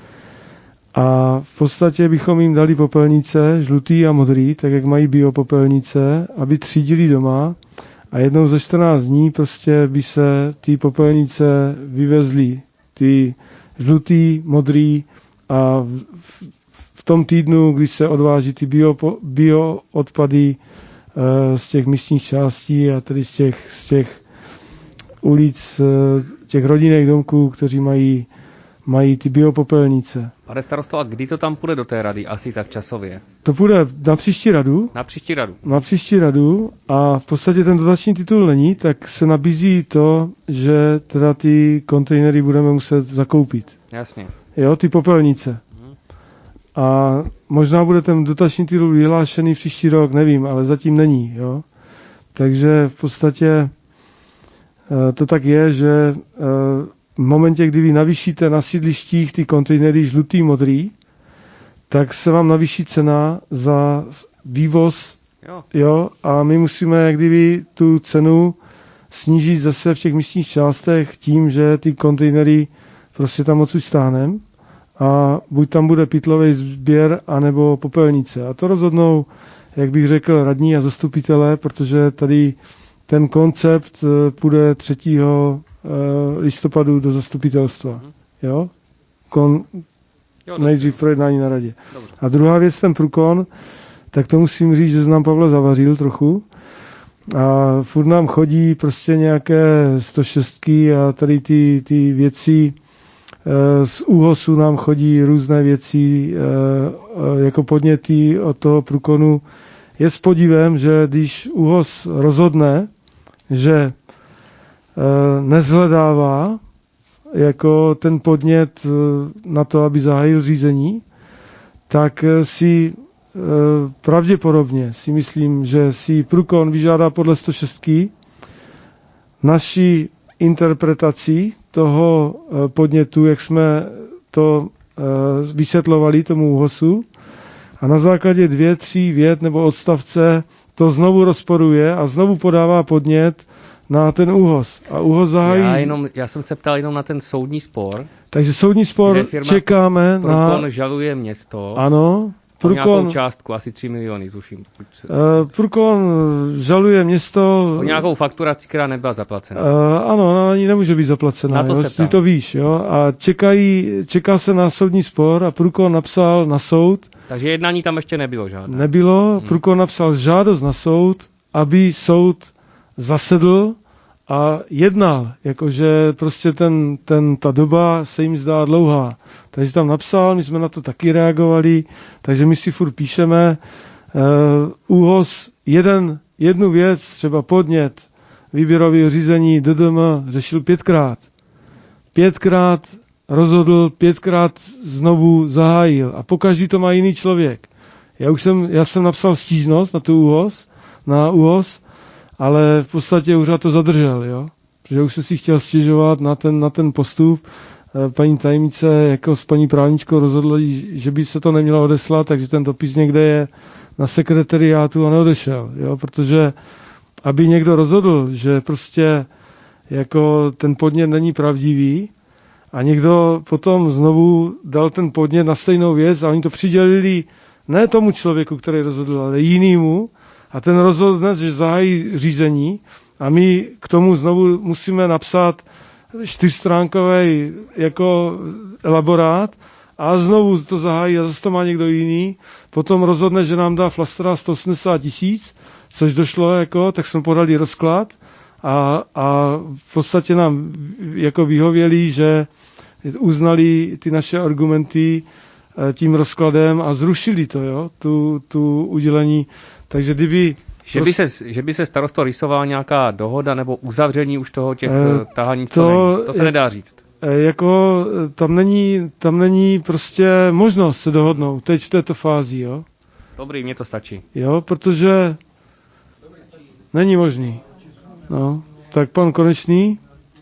a v podstatě bychom jim dali popelnice žlutý a modrý, tak jak mají biopopelnice, aby třídili doma a jednou za čtrnáct dní prostě by se ty popelnice vyvezly, ty žlutý, modrý, a v, v tom týdnu, kdy se odváží ty bio, bio odpady e, z těch místních částí a tedy z těch, z těch ulic, e, těch rodinných domků, kteří mají, mají ty biopopelnice. Pane starosto, a kdy to tam půjde do té rady? Asi tak časově. To půjde na příští radu. Na příští radu. Na příští radu a v podstatě ten dotační titul není, tak se nabízí to, že teda ty kontejnery budeme muset zakoupit. Jasně. Jo, ty popelnice. Hmm. A možná bude ten dotační titul vyhlášený příští rok, nevím, ale zatím není, jo. Takže v podstatě to tak je, že v momentě, kdy vy navýšíte na sídlištích ty kontejnery žlutý, modrý, tak se vám navýší cena za vývoz, jo. jo, a my musíme jak kdyby tu cenu snížit zase v těch místních částech tím, že ty kontejnery prostě tam odsud stáhneme a buď tam bude pytlový sběr, anebo popelnice. A to rozhodnou, jak bych řekl, radní a zastupitelé, protože tady ten koncept půjde třetího listopadu do zastupitelstva. Jo? Kon, nejdřív projednání na radě. Dobře. A druhá věc, ten Prukon, tak to musím říct, že znám Pavla zavařil trochu. A furt nám chodí prostě nějaké sto šestky a tady ty, ty věci, z ÚHOSu nám chodí různé věci jako podněty od toho Prukonu. Je s podívem, že když ÚHOS rozhodne, že nezhledává jako ten podnět na to, aby zahájil řízení, tak si pravděpodobně si myslím, že si Prukon vyžádá podle sto šest naší interpretací toho podnětu, jak jsme to vysvětlovali tomu ÚHOSu, a na základě dvě, tří vět nebo odstavce to znovu rozporuje a znovu podává podnět na ten ÚHOS. A ÚHOS zahájí... Já, jenom, já jsem se ptal jenom na ten soudní spor. Takže soudní spor čekáme Prukon na... Prukon žaluje město. Ano. Prukon... nějakou částku, asi tři miliony, tuším. Uh, Prukon žaluje město... O nějakou fakturaci, která nebyla zaplacena. Uh, ano, ani nemůže být zaplacena. Na to jo? se ptám. Ty to víš, jo? A čekají, čeká se na soudní spor a Prukon napsal na soud. Takže jednání tam ještě nebylo žádné. Nebylo. Hmm. Prukon napsal žádost na soud, aby soud zasedl a jednal, jakože prostě ten, ten, ta doba se jim zdá dlouhá. Takže tam napsal, my jsme na to taky reagovali, takže my si furt píšeme. Uh, ÚHOS jeden, jednu věc, třeba podnět výběrového řízení D D M řešil pětkrát. Pětkrát rozhodl, pětkrát znovu zahájil a pokaždý to má jiný člověk. Já už jsem, já jsem napsal stížnost na tu ÚHOS, na ÚHOS, ale v podstatě úřad to zadržel, jo? Protože už se si chtěl stěžovat na ten, na ten postup. Paní tajemnice jako s paní právničkou rozhodla, že by se to nemělo odeslat, takže ten dopis někde je na sekretariátu a neodešel, jo? Protože aby někdo rozhodl, že prostě jako ten podnět není pravdivý a někdo potom znovu dal ten podnět na stejnou věc a oni to přidělili ne tomu člověku, který rozhodl, ale jinému, a ten rozhodl dnes, že zahájí řízení a my k tomu znovu musíme napsat čtyřstránkový jako elaborát a znovu to zahájí a zase to má někdo jiný. Potom rozhodne, že nám dá flastra sto osmdesát tisíc, což došlo, jako, tak jsme podali rozklad a, a v podstatě nám jako vyhověli, že uznali ty naše argumenty tím rozkladem a zrušili to, jo, tu, tu udělení. Takže kdyby... Že by, se, že by se starosto rýsovala nějaká dohoda nebo uzavření už toho těch eh, tahání, to, to, to se nedá říct. Eh, jako tam není, tam není prostě možnost se dohodnout teď v této fázi, jo. Dobrý, mně to stačí. Jo, protože není možný. No, tak pan Konečný.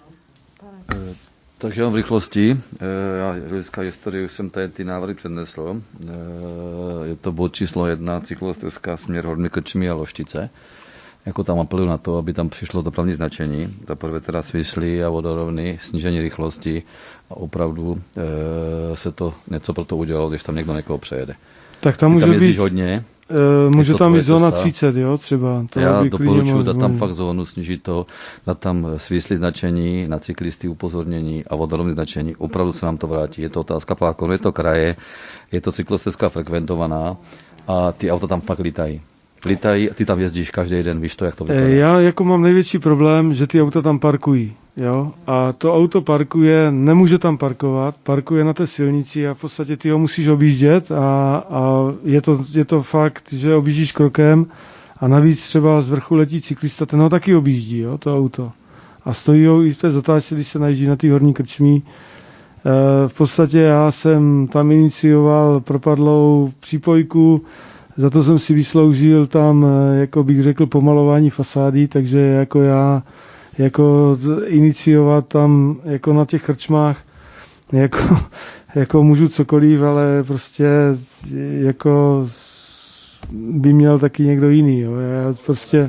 Takže jenom v rychlosti. Já hlediska historii už jsem tady ty návrhy přednesl. Je to bod číslo jedna, cyklostezka směr Horní Krčmy a Loštice. Jako tam apeluju na to, aby tam přišlo dopravní značení. Zaprvé teda svislí a vodorovný, snížení rychlosti a opravdu se to něco pro to udělalo, když tam někdo někoho přejede. Tak tam může tam být hodně. Uh, může tam být zóna třicet, jo, třeba. To Já doporučuji dát tam fakt zónu, snížit to, dát tam svíslí značení, na cyklisty upozornění a vodorovné značení. Opravdu se nám to vrátí. Je to otázka parkoviště, je to kraje, je to cyklostezka frekventovaná a ty auta tam fakt lítají. Lítají a ty tam jezdíš každý den, víš to, jak to vypadá. Já jako mám největší problém, že ty auta tam parkují, jo, a to auto parkuje, nemůže tam parkovat, parkuje na té silnici a v podstatě ty ho musíš objíždět a, a je, to, je to fakt, že objíždíš krokem a navíc třeba z vrchu letí cyklista, ten ho taky objíždí, jo, to auto. A stojí ho i v té zatáčce, když se najíždí na ty Horní Krčmy. E, v podstatě já jsem tam inicioval propadlou přípojku. Za to jsem si vysloužil tam, jako bych řekl, pomalování fasády, takže jako já jako iniciovat tam jako na těch krčmách jako, jako můžu cokoliv, ale prostě jako by měl taky někdo jiný. Jo. Já prostě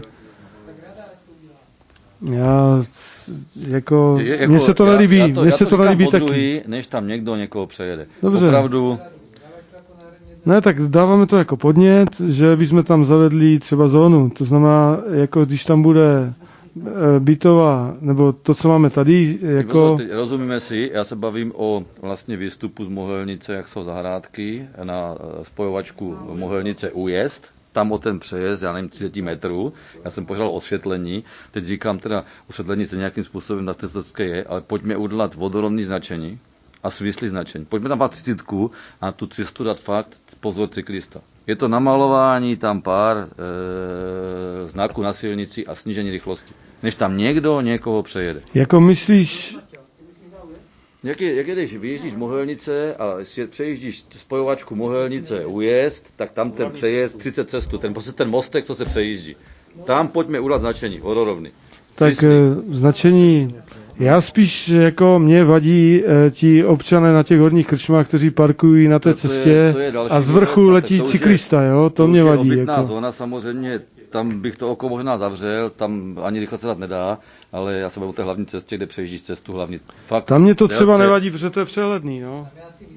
já jako, je, jako mně se to nelíbí, mně se to nelíbí taky. Druhý, než tam někdo někoho přejede. Dobře. Opravdu. Ne, tak dáváme to jako podnět, že bychom tam zavedli třeba zónu. To znamená, jako když tam bude bytová, nebo to, co máme tady, jako... Rozumíme si, já se bavím o vlastně výstupu z Mohelnice, jak jsou zahrádky, na spojovačku Mohelnice Újezd, tam o ten přejezd, já nevím, třicet metrů, já jsem požádal osvětlení, teď říkám teda, osvětlení se nějakým způsobem na cestské je, ale pojďme udělat vodorovný značení a svislý značení. Pojďme tam dát třicítku a tu cestu dát fakt pozor cyklista. Je to namalování tam pár e, znaků na silnici a snížení rychlosti. Než tam někdo někoho přejede. Jako myslíš... Jak, je, jak je, když vyjíždíš Mohelnice a přejíždíš spojovačku Mohelnice Újezd, tak tam ten přejezd třicet cestu, ten, prostě ten mostek, co se přejíždí. Tam pojďme udělat značení, vodorovný. Tak e, značení... Já spíš jako mě vadí e, ti občané na těch horních krčmách, kteří parkují na té to, to cestě je, to je a z vrchu věc, letí to cyklista, je, jo, to, to mě vadí. To je obytná jako. zóna, samozřejmě, tam bych to oko možná zavřel, tam ani rychle se dát nedá, ale já se bavím o té hlavní cestě, kde přejíždíš cestu hlavní. Fakt, tam mě to třeba délce... nevadí, protože to je přehledný, no.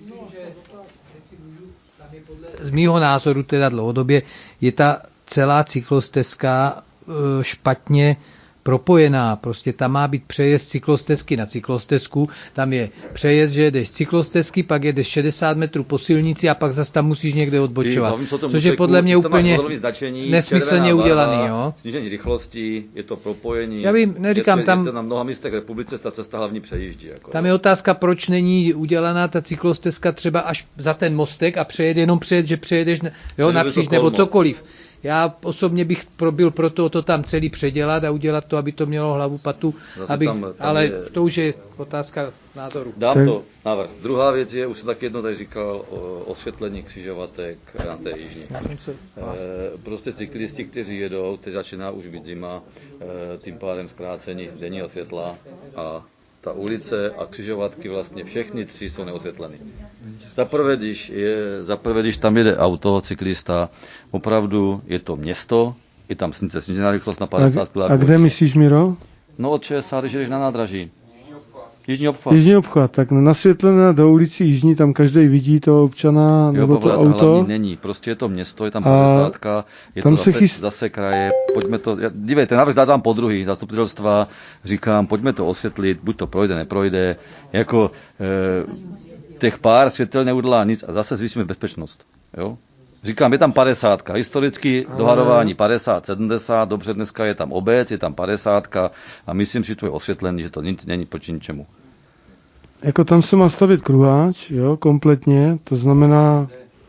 Z mýho názoru teda dlouhodobě je ta celá cyklostezka špatně propojená. Prostě tam má být přejezd cyklostezky na cyklostezku, tam je přejezd, že jedeš z cyklostezky, pak jedeš šedesát metrů po silnici a pak zase tam musíš někde odbočovat. Což je podle mě úplně značení, nesmyslně udělaný. Jo? Snížení rychlosti, je to propojení. Já vím, neříkám, je to, tam, je to na mnoha místech republice ta cesta hlavní přejíždí. Jako, tam je otázka, proč není udělaná ta cyklostezka třeba až za ten mostek a přejed jenom přejed, že přejedeš jo, napříč nebo cokoliv. Já osobně bych byl proto to tam celý předělat a udělat to, aby to mělo hlavu patu, aby, tam, tam ale je... to už je otázka názoru. Dám to návrh. Druhá věc je, už jsem tak jedno tady říkal, o osvětlení křižovatek na té jižní. Se... E, prostě cyklisti, kteří jedou, teď začíná už být zima, e, tím pádem zkrácení denního světla a ta ulice a křižovatky vlastně všechny tři jsou neosvětleny. Zaprvé, když, je, zaprvé, když tam jede auto, cyklista, opravdu je to město, je tam sice snížená rychlost na padesát kilometrů. A kde myslíš, Miro? No od šedesát, když jdeš na nádraží. Jižní obchvat. Jižní obchvat, tak nasvětlené do ulici Jižní, tam každý vidí toho občana jo, nebo to auto. Hlavní není, prostě je to město, je tam padesátka, je tam to se zase, chyst... zase kraje, pojďme to, já, dívejte, návrh dávám po druhý, zastupitelstva, říkám, pojďme to osvětlit, buď to projde, neprojde, jako e, těch pár světel neudělá nic a zase zvýšíme bezpečnost, jo. Říkám, je tam padesátka, historicky dohadování padesát, sedmdesát, dobře, dneska je tam obec, je tam padesátka a myslím, že to je osvětlený, že to nic není proti ničemu. Jako tam se má stavět kruháč, jo, kompletně, to znamená...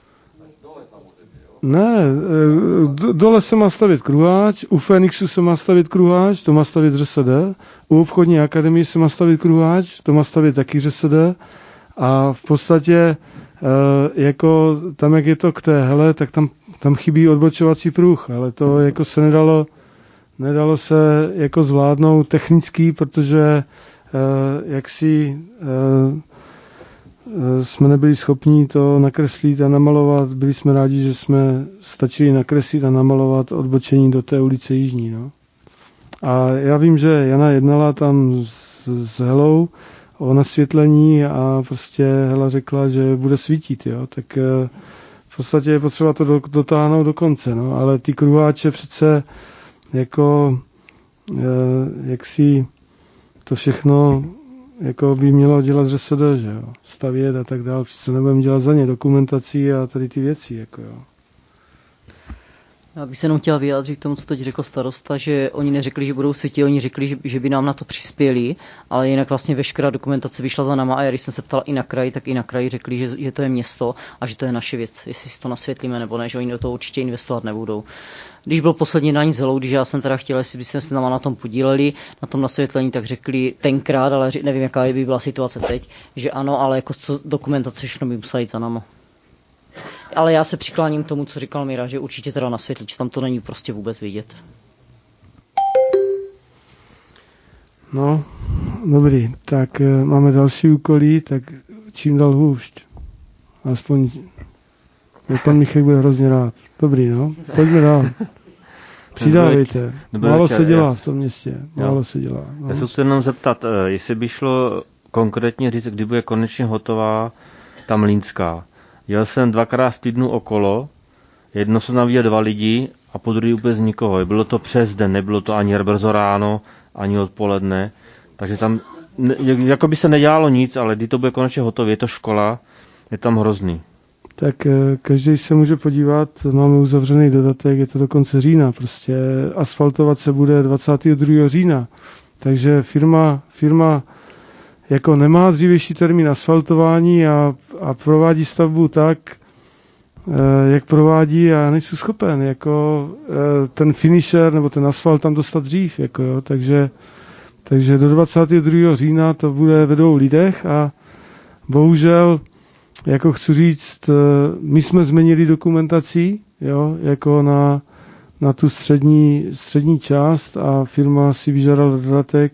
Ne, dole se má stavět kruháč, u Fénixu se má stavět kruháč, to má stavět ŘSD, u obchodní akademie se má stavět kruháč, to má stavět taky ŘSD a v podstatě jako tam, jak je to k té hele, tak tam, tam chybí odbočovací pruh, ale to jako se nedalo, nedalo se jako zvládnout technicky, protože jak si jsme nebyli schopni to nakreslit a namalovat. Byli jsme rádi, že jsme stačili nakreslit a namalovat odbočení do té ulice Jižní. No. A já vím, že Jana jednala tam s, s Helou o nasvětlení a prostě Hela řekla, že bude svítit. Jo. Tak v podstatě je potřeba to do, dotáhnout do konce. No. Ale ty kruháče přece jako jak si to všechno jako by mělo dělat ŘSD, že jo, stavět a tak dále, přece nebudeme dělat za ně dokumentací a tady ty věci, jako jo. Já bych se jenom chtěla vyjádřit k tomu, co teď řekl starosta, že oni neřekli, že budou světě, oni řekli, že, že by nám na to přispěli, ale jinak vlastně veškerá dokumentace vyšla za náma a když jsem se ptal i na kraji, tak i na kraji řekli, že, že to je město a že to je naše věc, jestli si to nasvětlíme nebo ne, že oni do toho určitě investovat nebudou. Když byl poslední daň s Helou, když já jsem teda chtěl, jestli by se s náma na tom podíleli, na tom nasvětlení, tak řekli tenkrát, ale nevím, jaká by byla situace teď, že ano, ale jako co dokumentace všechno by musela jít za náma. Ale já se přikláním k tomu, co říkal Mira, že určitě teda nasvětlit, že tam to není prostě vůbec vidět. No, dobrý, tak máme další úkolí, tak čím dál hůř. Aspoň pan Michal bude hrozně rád. Dobrý, no, pojďme dál. Přidávejte. Málo se dělá v tom městě. Málo jo. se dělá. No. Já se chci jenom zeptat, jestli by šlo konkrétně říct, kdy bude konečně hotová ta Mlýnská. Jel jsem dvakrát v týdnu okolo, jedno jsem tam viděl dva lidi a po druhý vůbec nikoho. Bylo to přes den, nebylo to ani brzo ráno, ani odpoledne. Takže tam jako by se nedělalo nic, ale kdy to bude konečně hotové, je to škola, je tam hrozný. Tak každý se může podívat, máme uzavřený dodatek, je to do konce října, prostě asfaltovat se bude dvacátého druhého října. Takže firma, firma jako nemá dřívější termín asfaltování a, a provádí stavbu tak, jak provádí a já nejsem schopen jako ten finisher nebo ten asfalt tam dostat dřív. Jako jo, takže, takže do dvacátého druhého října to bude ve dvou lidech a bohužel, jako chci říct, my jsme změnili dokumentací, jo, jako na, na tu střední, střední část a firma si vyžádala dodatek,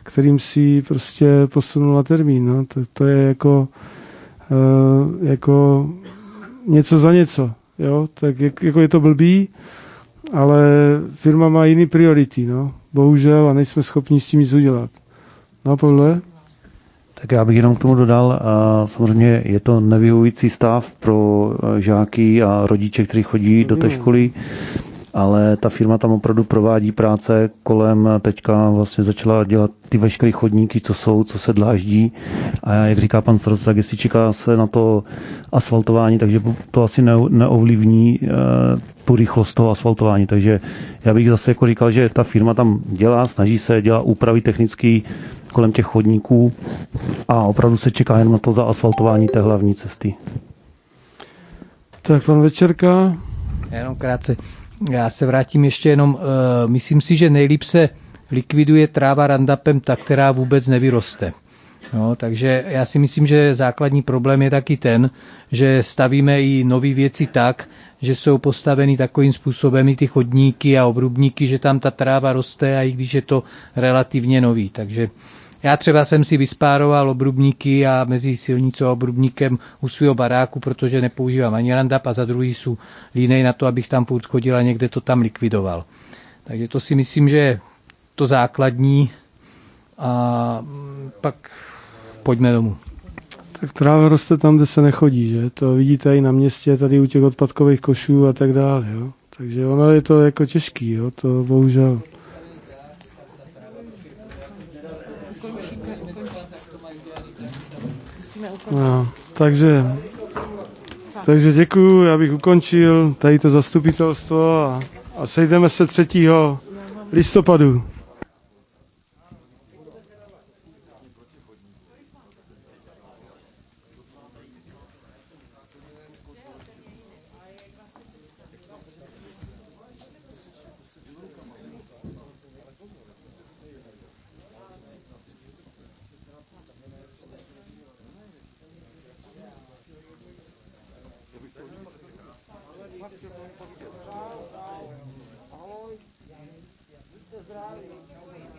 kterým si prostě posunula termín. No. To, to je jako, uh, jako něco za něco. Jo? Tak jak, jako je to blbý, ale firma má jiný priority. No. Bohužel a nejsme schopni s tím nic udělat. No, Pavle? Tak já bych jenom k tomu dodal, a samozřejmě je to nevyhovující stav pro žáky a rodiče, kteří chodí do té školy, ale ta firma tam opravdu provádí práce kolem, teďka vlastně začala dělat ty veškeré chodníky, co jsou, co se dláždí a jak říká pan starosta, tak jestli čeká se na to asfaltování, takže to asi neovlivní tu rychlost toho asfaltování, takže já bych zase jako říkal, že ta firma tam dělá, snaží se, dělá úpravy technické kolem těch chodníků a opravdu se čeká jen na to zaasfaltování té hlavní cesty. Tak pan Večerka. Jenom krátce. Já se vrátím ještě jenom, uh, myslím si, že nejlíp se likviduje tráva Roundupem ta, která vůbec nevyroste. No, takže já si myslím, že základní problém je taky ten, že stavíme i nové věci tak, že jsou postaveny takovým způsobem i ty chodníky a obrubníky, že tam ta tráva roste a i když je to relativně nový. Takže já třeba jsem si vyspároval obrubníky a mezi silnicou a obrubníkem u svého baráku, protože nepoužívám ani Roundup a za druhý jsou línej na to, abych tam furt chodil a někde to tam likvidoval. Takže to si myslím, že je to základní a pak pojďme domů. Tak tráva roste tam, kde se nechodí, že? To vidíte i na městě, tady u těch odpadkových košů a tak dále, jo? Takže ono je to jako těžký, jo? To bohužel. No, takže, takže děkuju, já bych ukončil tady to zastupitelstvo a, a sejdeme se třetího listopadu. Ahoj. Jste zdraví.